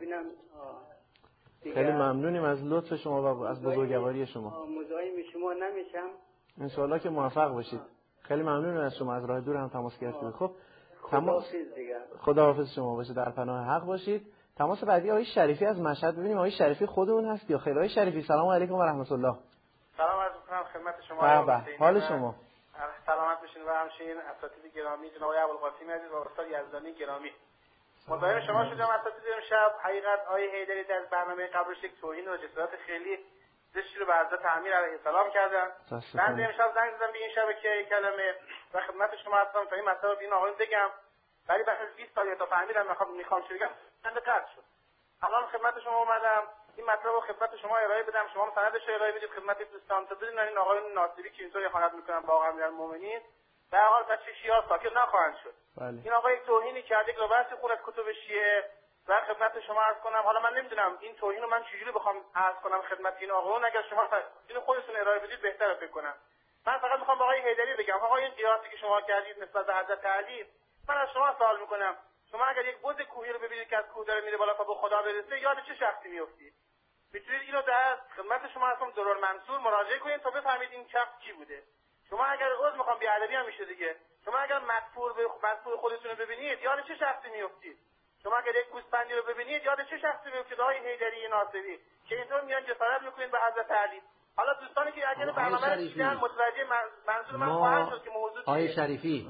خیلی ممنونیم از لطف شما و از بزرگواری شما. مزاحم شما نمیشم انشاءالله که موفق باشید. خیلی ممنونیم از شما، از راه دور هم تماس گرفتید. خب تماس دیگه. خداحافظ شما باشه، در پناه حق باشید. تماس بعدی آقای شریفی از مشهد. ببینیم آقای شریفی خودمون هست یا خیر. آقای شریفی سلام علیکم و رحمت الله. سلام عرض می‌کنم خدمت شما. بله حال شما؟ سلامت باشین و همچنین اساتید گرامی جناب آقای ابوالقاسمی عزیز و استاد یزدانی گرامی. مزاحم شما شدم اساتید امشب. حقیقت آقای حیدری در برنامه قبلش یک توهین و جسارت خیلی زشتی رو به حضرت امیر علیه السلام کردن. من امشب زنگ زدم به این شبکه یک کلمه و خدمت شما هستم تا این مسئله رو به این آقایون بگم، ولی بعد از بیست سال تا فهمیدم میخوام میخوام چه بگم بنده قطع شد. الان خدمت شما اومدم این مطلب رو خدمت شما ارائه بدم، شما سندش ارائه بدید خدمت دوستان تا بدونن این آقایون ناصری که اینطوری خیانت میکنن با آقا امیرالمومنین در حال بچه شیعه ساکت نخواهند شد. بله. این آقا یک توهینی کرد، یک روایتی خون از کتب شیعه و خدمت شما عرض کنم. حالا من نمیدونم این توهین رو من چجوری بخوام عرض کنم خدمت این آقایون. اگر شما اینو خودتون ارائه بدید بهتره فکر کنم. من فقط میخوام با آقای حیدری بگم آقا این قیاسی که شما کردید نسبت به حضرت علی، من از شما سوال میکنم شما اگر یک بز کوهی رو ببینید که از کوه داره میره بالا تا به خدا برسه یاد چه شخصی میافتید؟ میتونید اینو در خدمت شما هستم درر منصور مراجعه کنید تا بفهمید این شخص کی بوده. شما اگر عذر میخوام بی‌ادبی هم میشه دیگه. شما اگر مدفوع به مدفوع خودتون رو ببینید یاد چه شخصی میافتید؟ شما اگر یک گوسفندی رو ببینید یاد چه شخصی میافتید؟ آقای حیدری ناصری که اینطور میان جسارت میکنید به حضرت علی. حالا دوستانی که اگر برنامه رو دیدن متوجه منظور من خواهند شد که موضوع آقای شریفی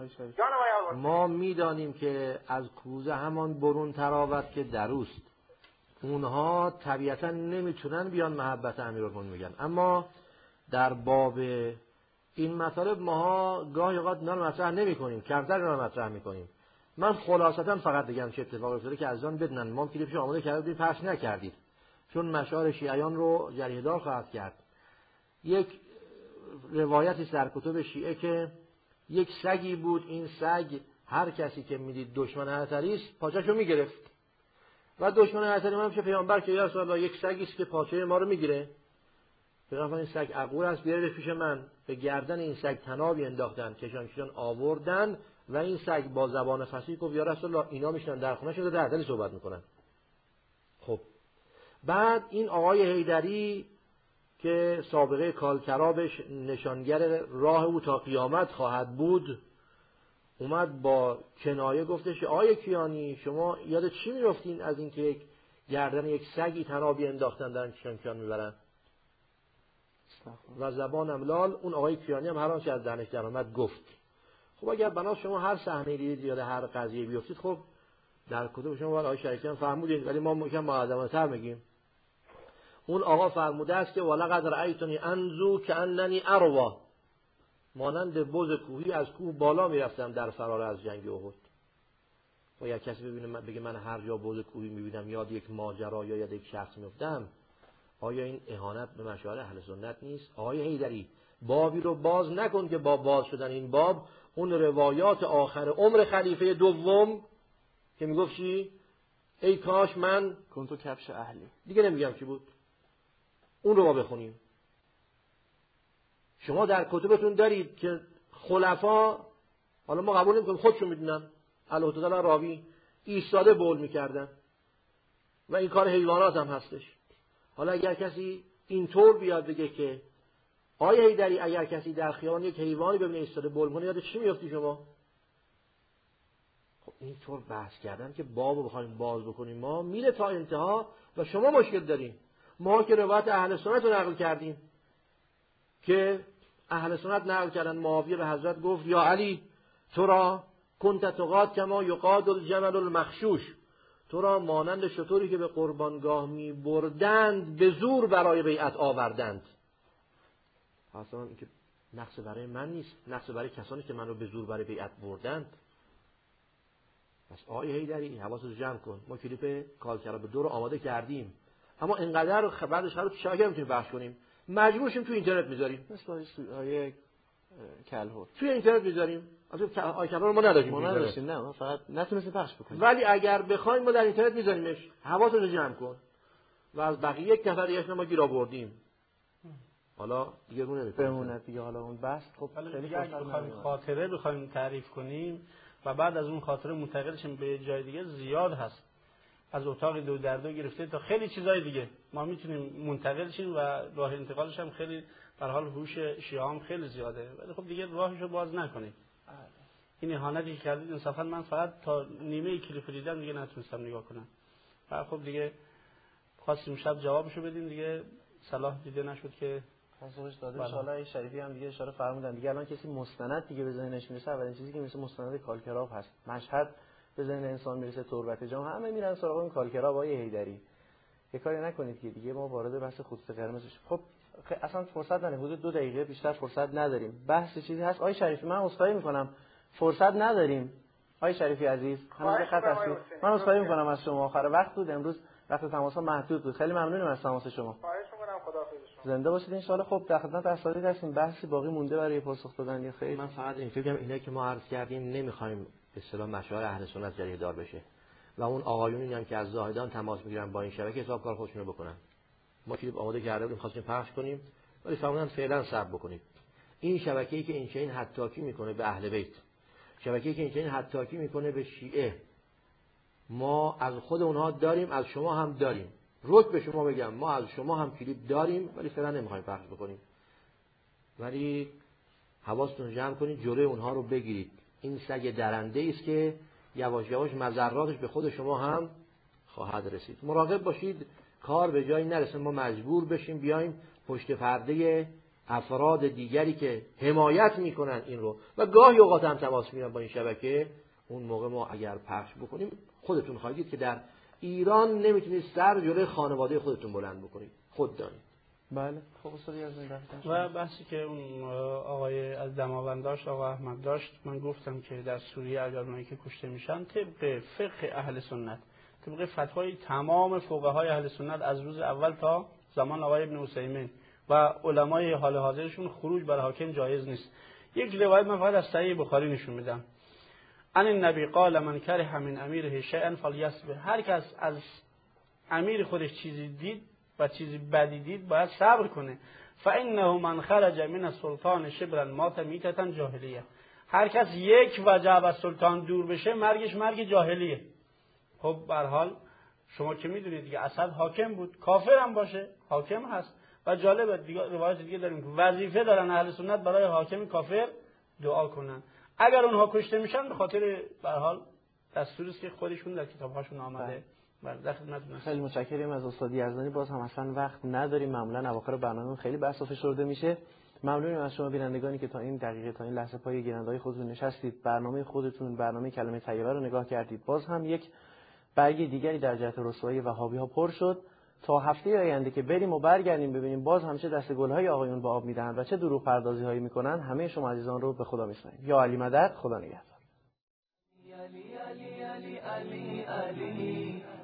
ما میدانیم که از کوزه همان برون تراود که دروست. اونها طبیعتا نمیتونن بیان محبت امیرالمومنین میگن، اما در باب این مطالب ماها گاهی اوقات اینا رو مطرح نمی‌کنیم، کمتر اینا رو مطرح می‌کنیم. من خلاصتا فقط بگم چه اتفاقی افتاده که از آن بدونن. ما کلیپش آماده کرده بودیم پخش نکردید چون مشاعر شیعیان رو جریحه‌دار خواهد کرد. یک روایتی در کتب شیعه که یک سگی بود، این سگ هر کسی که میدید دشمن حضرت علی است پاچه‌شو میگرفت و دشمن حضرت علی میشه پیامبر که یا رسول الله یک سگی است که پاچه ما رو میگیره. پیغمبر این سگ عقور است بیارید پیش من. به گردن این سگ تنابی انداختن، کشان کشان آوردن و این سگ با زبان فصیح گفت یا رسول الله اینا میشنن در خونه شده در دل صحبت میکنن. خب بعد این آقای حیدری که سابقه کالکرابش نشانگر راه او تا قیامت خواهد بود اومد با کنایه گفتش آقای کیانی شما یاد چی میافتین از اینکه یک گردن یک سگی تنابی انداختن دارن کشان کشان میبرن؟ و زبانم لال. اون آقای کیانی هم هر آنچه از دهنش در آمد گفت. خب اگر بنا شما هر صحنه دیدید یا هر قضیه بیفتید خب در کتب شما ولی آقای شریفی هم فرمودید، ولی ما ممکن معظم‌تر میگیم. اون آقا فرموده است که ولقد رأیتنی انزو کأننی اروا، مانند بز کوهی از کوه بالا میرفتم در فرار از جنگ احد. و یا کسی ببینه من بگه من هر جا بز کوهی میبینم یاد یک ماجرا یا یاد یک شخص میافتم، آیا این اهانت به مشاعر اهل سنت نیست؟ آقای حیدری بابی رو باز نکن که با باز شدن این باب اون روایات آخر عمر خلیفه دوم که میگفت چی؟ ای کاش من کنتو کفش اهلی، دیگه نمیگم چی بود، اون رو با بخونیم. شما در کتبتون دارید که خلفا، حالا ما قبول نمی‌کنیم خودشون میدونن، الهدال راوی ایستاده بول میکردن و این کار حیوانات هم هستش. حالا اگر کسی اینطور بیاد بگه که آیه حیدری اگر کسی در خیابان یک حیوانی ببینه ایستاده بول کنه یاد چی میافتی شما؟ خب اینطور بحث کردن که بابو بخوایم باز بکنیم ما میره تا انتها و شما مشکل دارین. ما که روایت اهل سنت رو نقل کردیم که اهل سنت نقل کردن معاویه به حضرت گفت یا علی تو را کنت تقاد کما یقاد الجمل المخشوش، تو را مانند شطوری که به قربانگاه می بردند به زور برای بیعت آوردند. اصلا این که نقص برای من نیست، نقص برای کسانی که من رو به زور برای بیعت بردند. پس آقای حیدری حواست رو جمع کن. ما کلیپ کالکرا به دو رو آماده کردیم اما اینقدر بعدش خراب تو شبکه نمیتونیم بحث کنیم، مجبور شیم تو اینترنت میذاریم. مثل آیه کلهور توی اینترنت میذاریم. البته آیه کلهور ما نداشتیم، ما نداشتیم، نه ما فقط نتونستیم پخش بکنیم. ولی اگر بخوایم ما در اینترنت میذاریمش. حواست رو جمع کن. و از بقیه یک نفر دیگه ما گیر آوردیم. حالا دیگه رو نمی‌کنیم. بمونه دیگه. حالا اون بحث خب خیلی اگه بخوایم خاطره بخوایم تعریف کنیم و بعد از اون خاطره منتقل شیم به جای دیگه زیاد هست. از اتاق دو در دو گرفته تا خیلی چیزای دیگه ما میتونیم منتقل شیم و راه انتقالش هم خیلی به هر حال هوش شیعه هم خیلی زیاده، ولی خب دیگه راهشو باز نکنید. این اهانتی که کردید انصافا من فقط تا نیمه کلیپ دیدم دیگه نتونستم نگاه کنم. و خب دیگه خواستیم شب جوابشو بدیم دیگه صلاح دیده نشد که پاسخش داده. ان شاءالله شریفی هم دیگه اشاره فرمودن دیگه. الان کسی مستند دیگه به ذهنش میرسه، اولین چیزی که مثل مستند کالکراب هست. مشهد به ذهن انسان میرسه، تربت جام، همه میرن سراغ اون کالکراب آیه حیدری. یه کاری نکنید که دیگه ما وارد بحث خطوط قرمز شیم. خب اصلا فرصت نداریم، حدود دو دقیقه بیشتر فرصت نداریم. بحث چیزی هست آیه شریفی، من عذرخواهی میکنم فرصت نداریم. آیه شریفی عزیز هنوز خط هستید، من عذرخواهی میکنم از شما، آخر وقت بود امروز، وقت تماسا محدود بود. خیلی ممنونم از تماس شما. خواهش میکنم، خداحافظ شما. زنده باشید ان شاء الله. خب در خدمت اساتید هستیم. بحثی باقی مونده برای پاسخ دادن یا خیر؟ من فقط این فکر کنم اینا که ما عرض کردیم نمیخوایم به اصطلاح مشاعر اهل سنت جریه دار بشه و اون آقایونی هم که از زاهدان تماس میگیرن با این شبکه حساب کار خودشونو بکنن. ما کلیپ آماده کرده بودیم خواستیم پخش کنیم ولی فرمودن فعلا صبر بکنید. این شبکه‌ای که این چنین حداکی میکنه به اهل بیت، شبکه‌ای که این چنین حداکی میکنه به شیعه، ما از خود اونها داریم، از شما هم داریم. روک به شما بگم ما از شما هم کلیپ داریم ولی فعلا نمیخوایم پخش بکنیم. ولی حواستون جمع کنید جلوی اونها رو بگیرید. این سگ درنده است که یواش یواش مضراتش به خود شما هم خواهد رسید. مراقب باشید کار به جایی نرسه ما مجبور بشیم بیایم پشت پرده افراد دیگری که حمایت میکنن این رو و گاهی اوقات هم تماس میگیرن با این شبکه. اون موقع ما اگر پخش بکنیم خودتون خواهید دید که در ایران نمیتونید سر جلوی خانواده خودتون بلند بکنید، خود دانید. بله خب استاد یزدانی و بحثی که اون آقای از دماوند داشت، آقا احمد داشت، من گفتم که در سوریه اگر اونایی که کشته میشن طبق فقه اهل سنت، طبق فتوای تمام فقهای اهل سنت از روز اول تا زمان آقای ابن عثیمین و علمای حال حاضرشون خروج بر حاکم جایز نیست. یک روایت من فقط از صحیح بخاری نشون میدم. ان النبی قال من کره من امیره شیئا فلیصبر. هر کس از امیر خودش چیزی دید و چیزی بدی دید باید صبر کنه. فانه من خرج من السلطان شبرا مات میتة جاهلیه. هر کس یک وجه از سلطان دور بشه مرگش مرگ جاهلیه. خب به هر حال شما که میدونید دیگه اسد حاکم بود، کافر هم باشه حاکم هست و جالبه دیگه روایت دیگه داریم که وظیفه دارن اهل سنت برای حاکم کافر دعا کنن. اگر اونها کشته میشن به خاطر به هر حال دستوری است که خودشون در کتاب‌هاشون آمده. خیلی متشکرم از استاد یزدانی. باز هم اصلا وقت نداریم، معمولا اواخر برنامه خیلی بحث فشرده میشه. ممنونیم از شما بینندگانی که تا این دقیقه تا این لحظه پای گیرنده‌های خودتون نشستید، برنامه خودتون، برنامه کلمه طیبه رو نگاه کردید. باز هم یک برگ دیگری در جهت رسوایی وهابی‌ها پر شد. تا هفته آینده که بریم و برگردیم ببینیم باز هم چه دست گل‌های آقایون با آب میدهند و چه دروغ پردازی‌هایی میکنن. همه شما عزیزان رو به خدا میسپاریم. یا علی مدد، خدا نگهدار. علی علی علی علی علی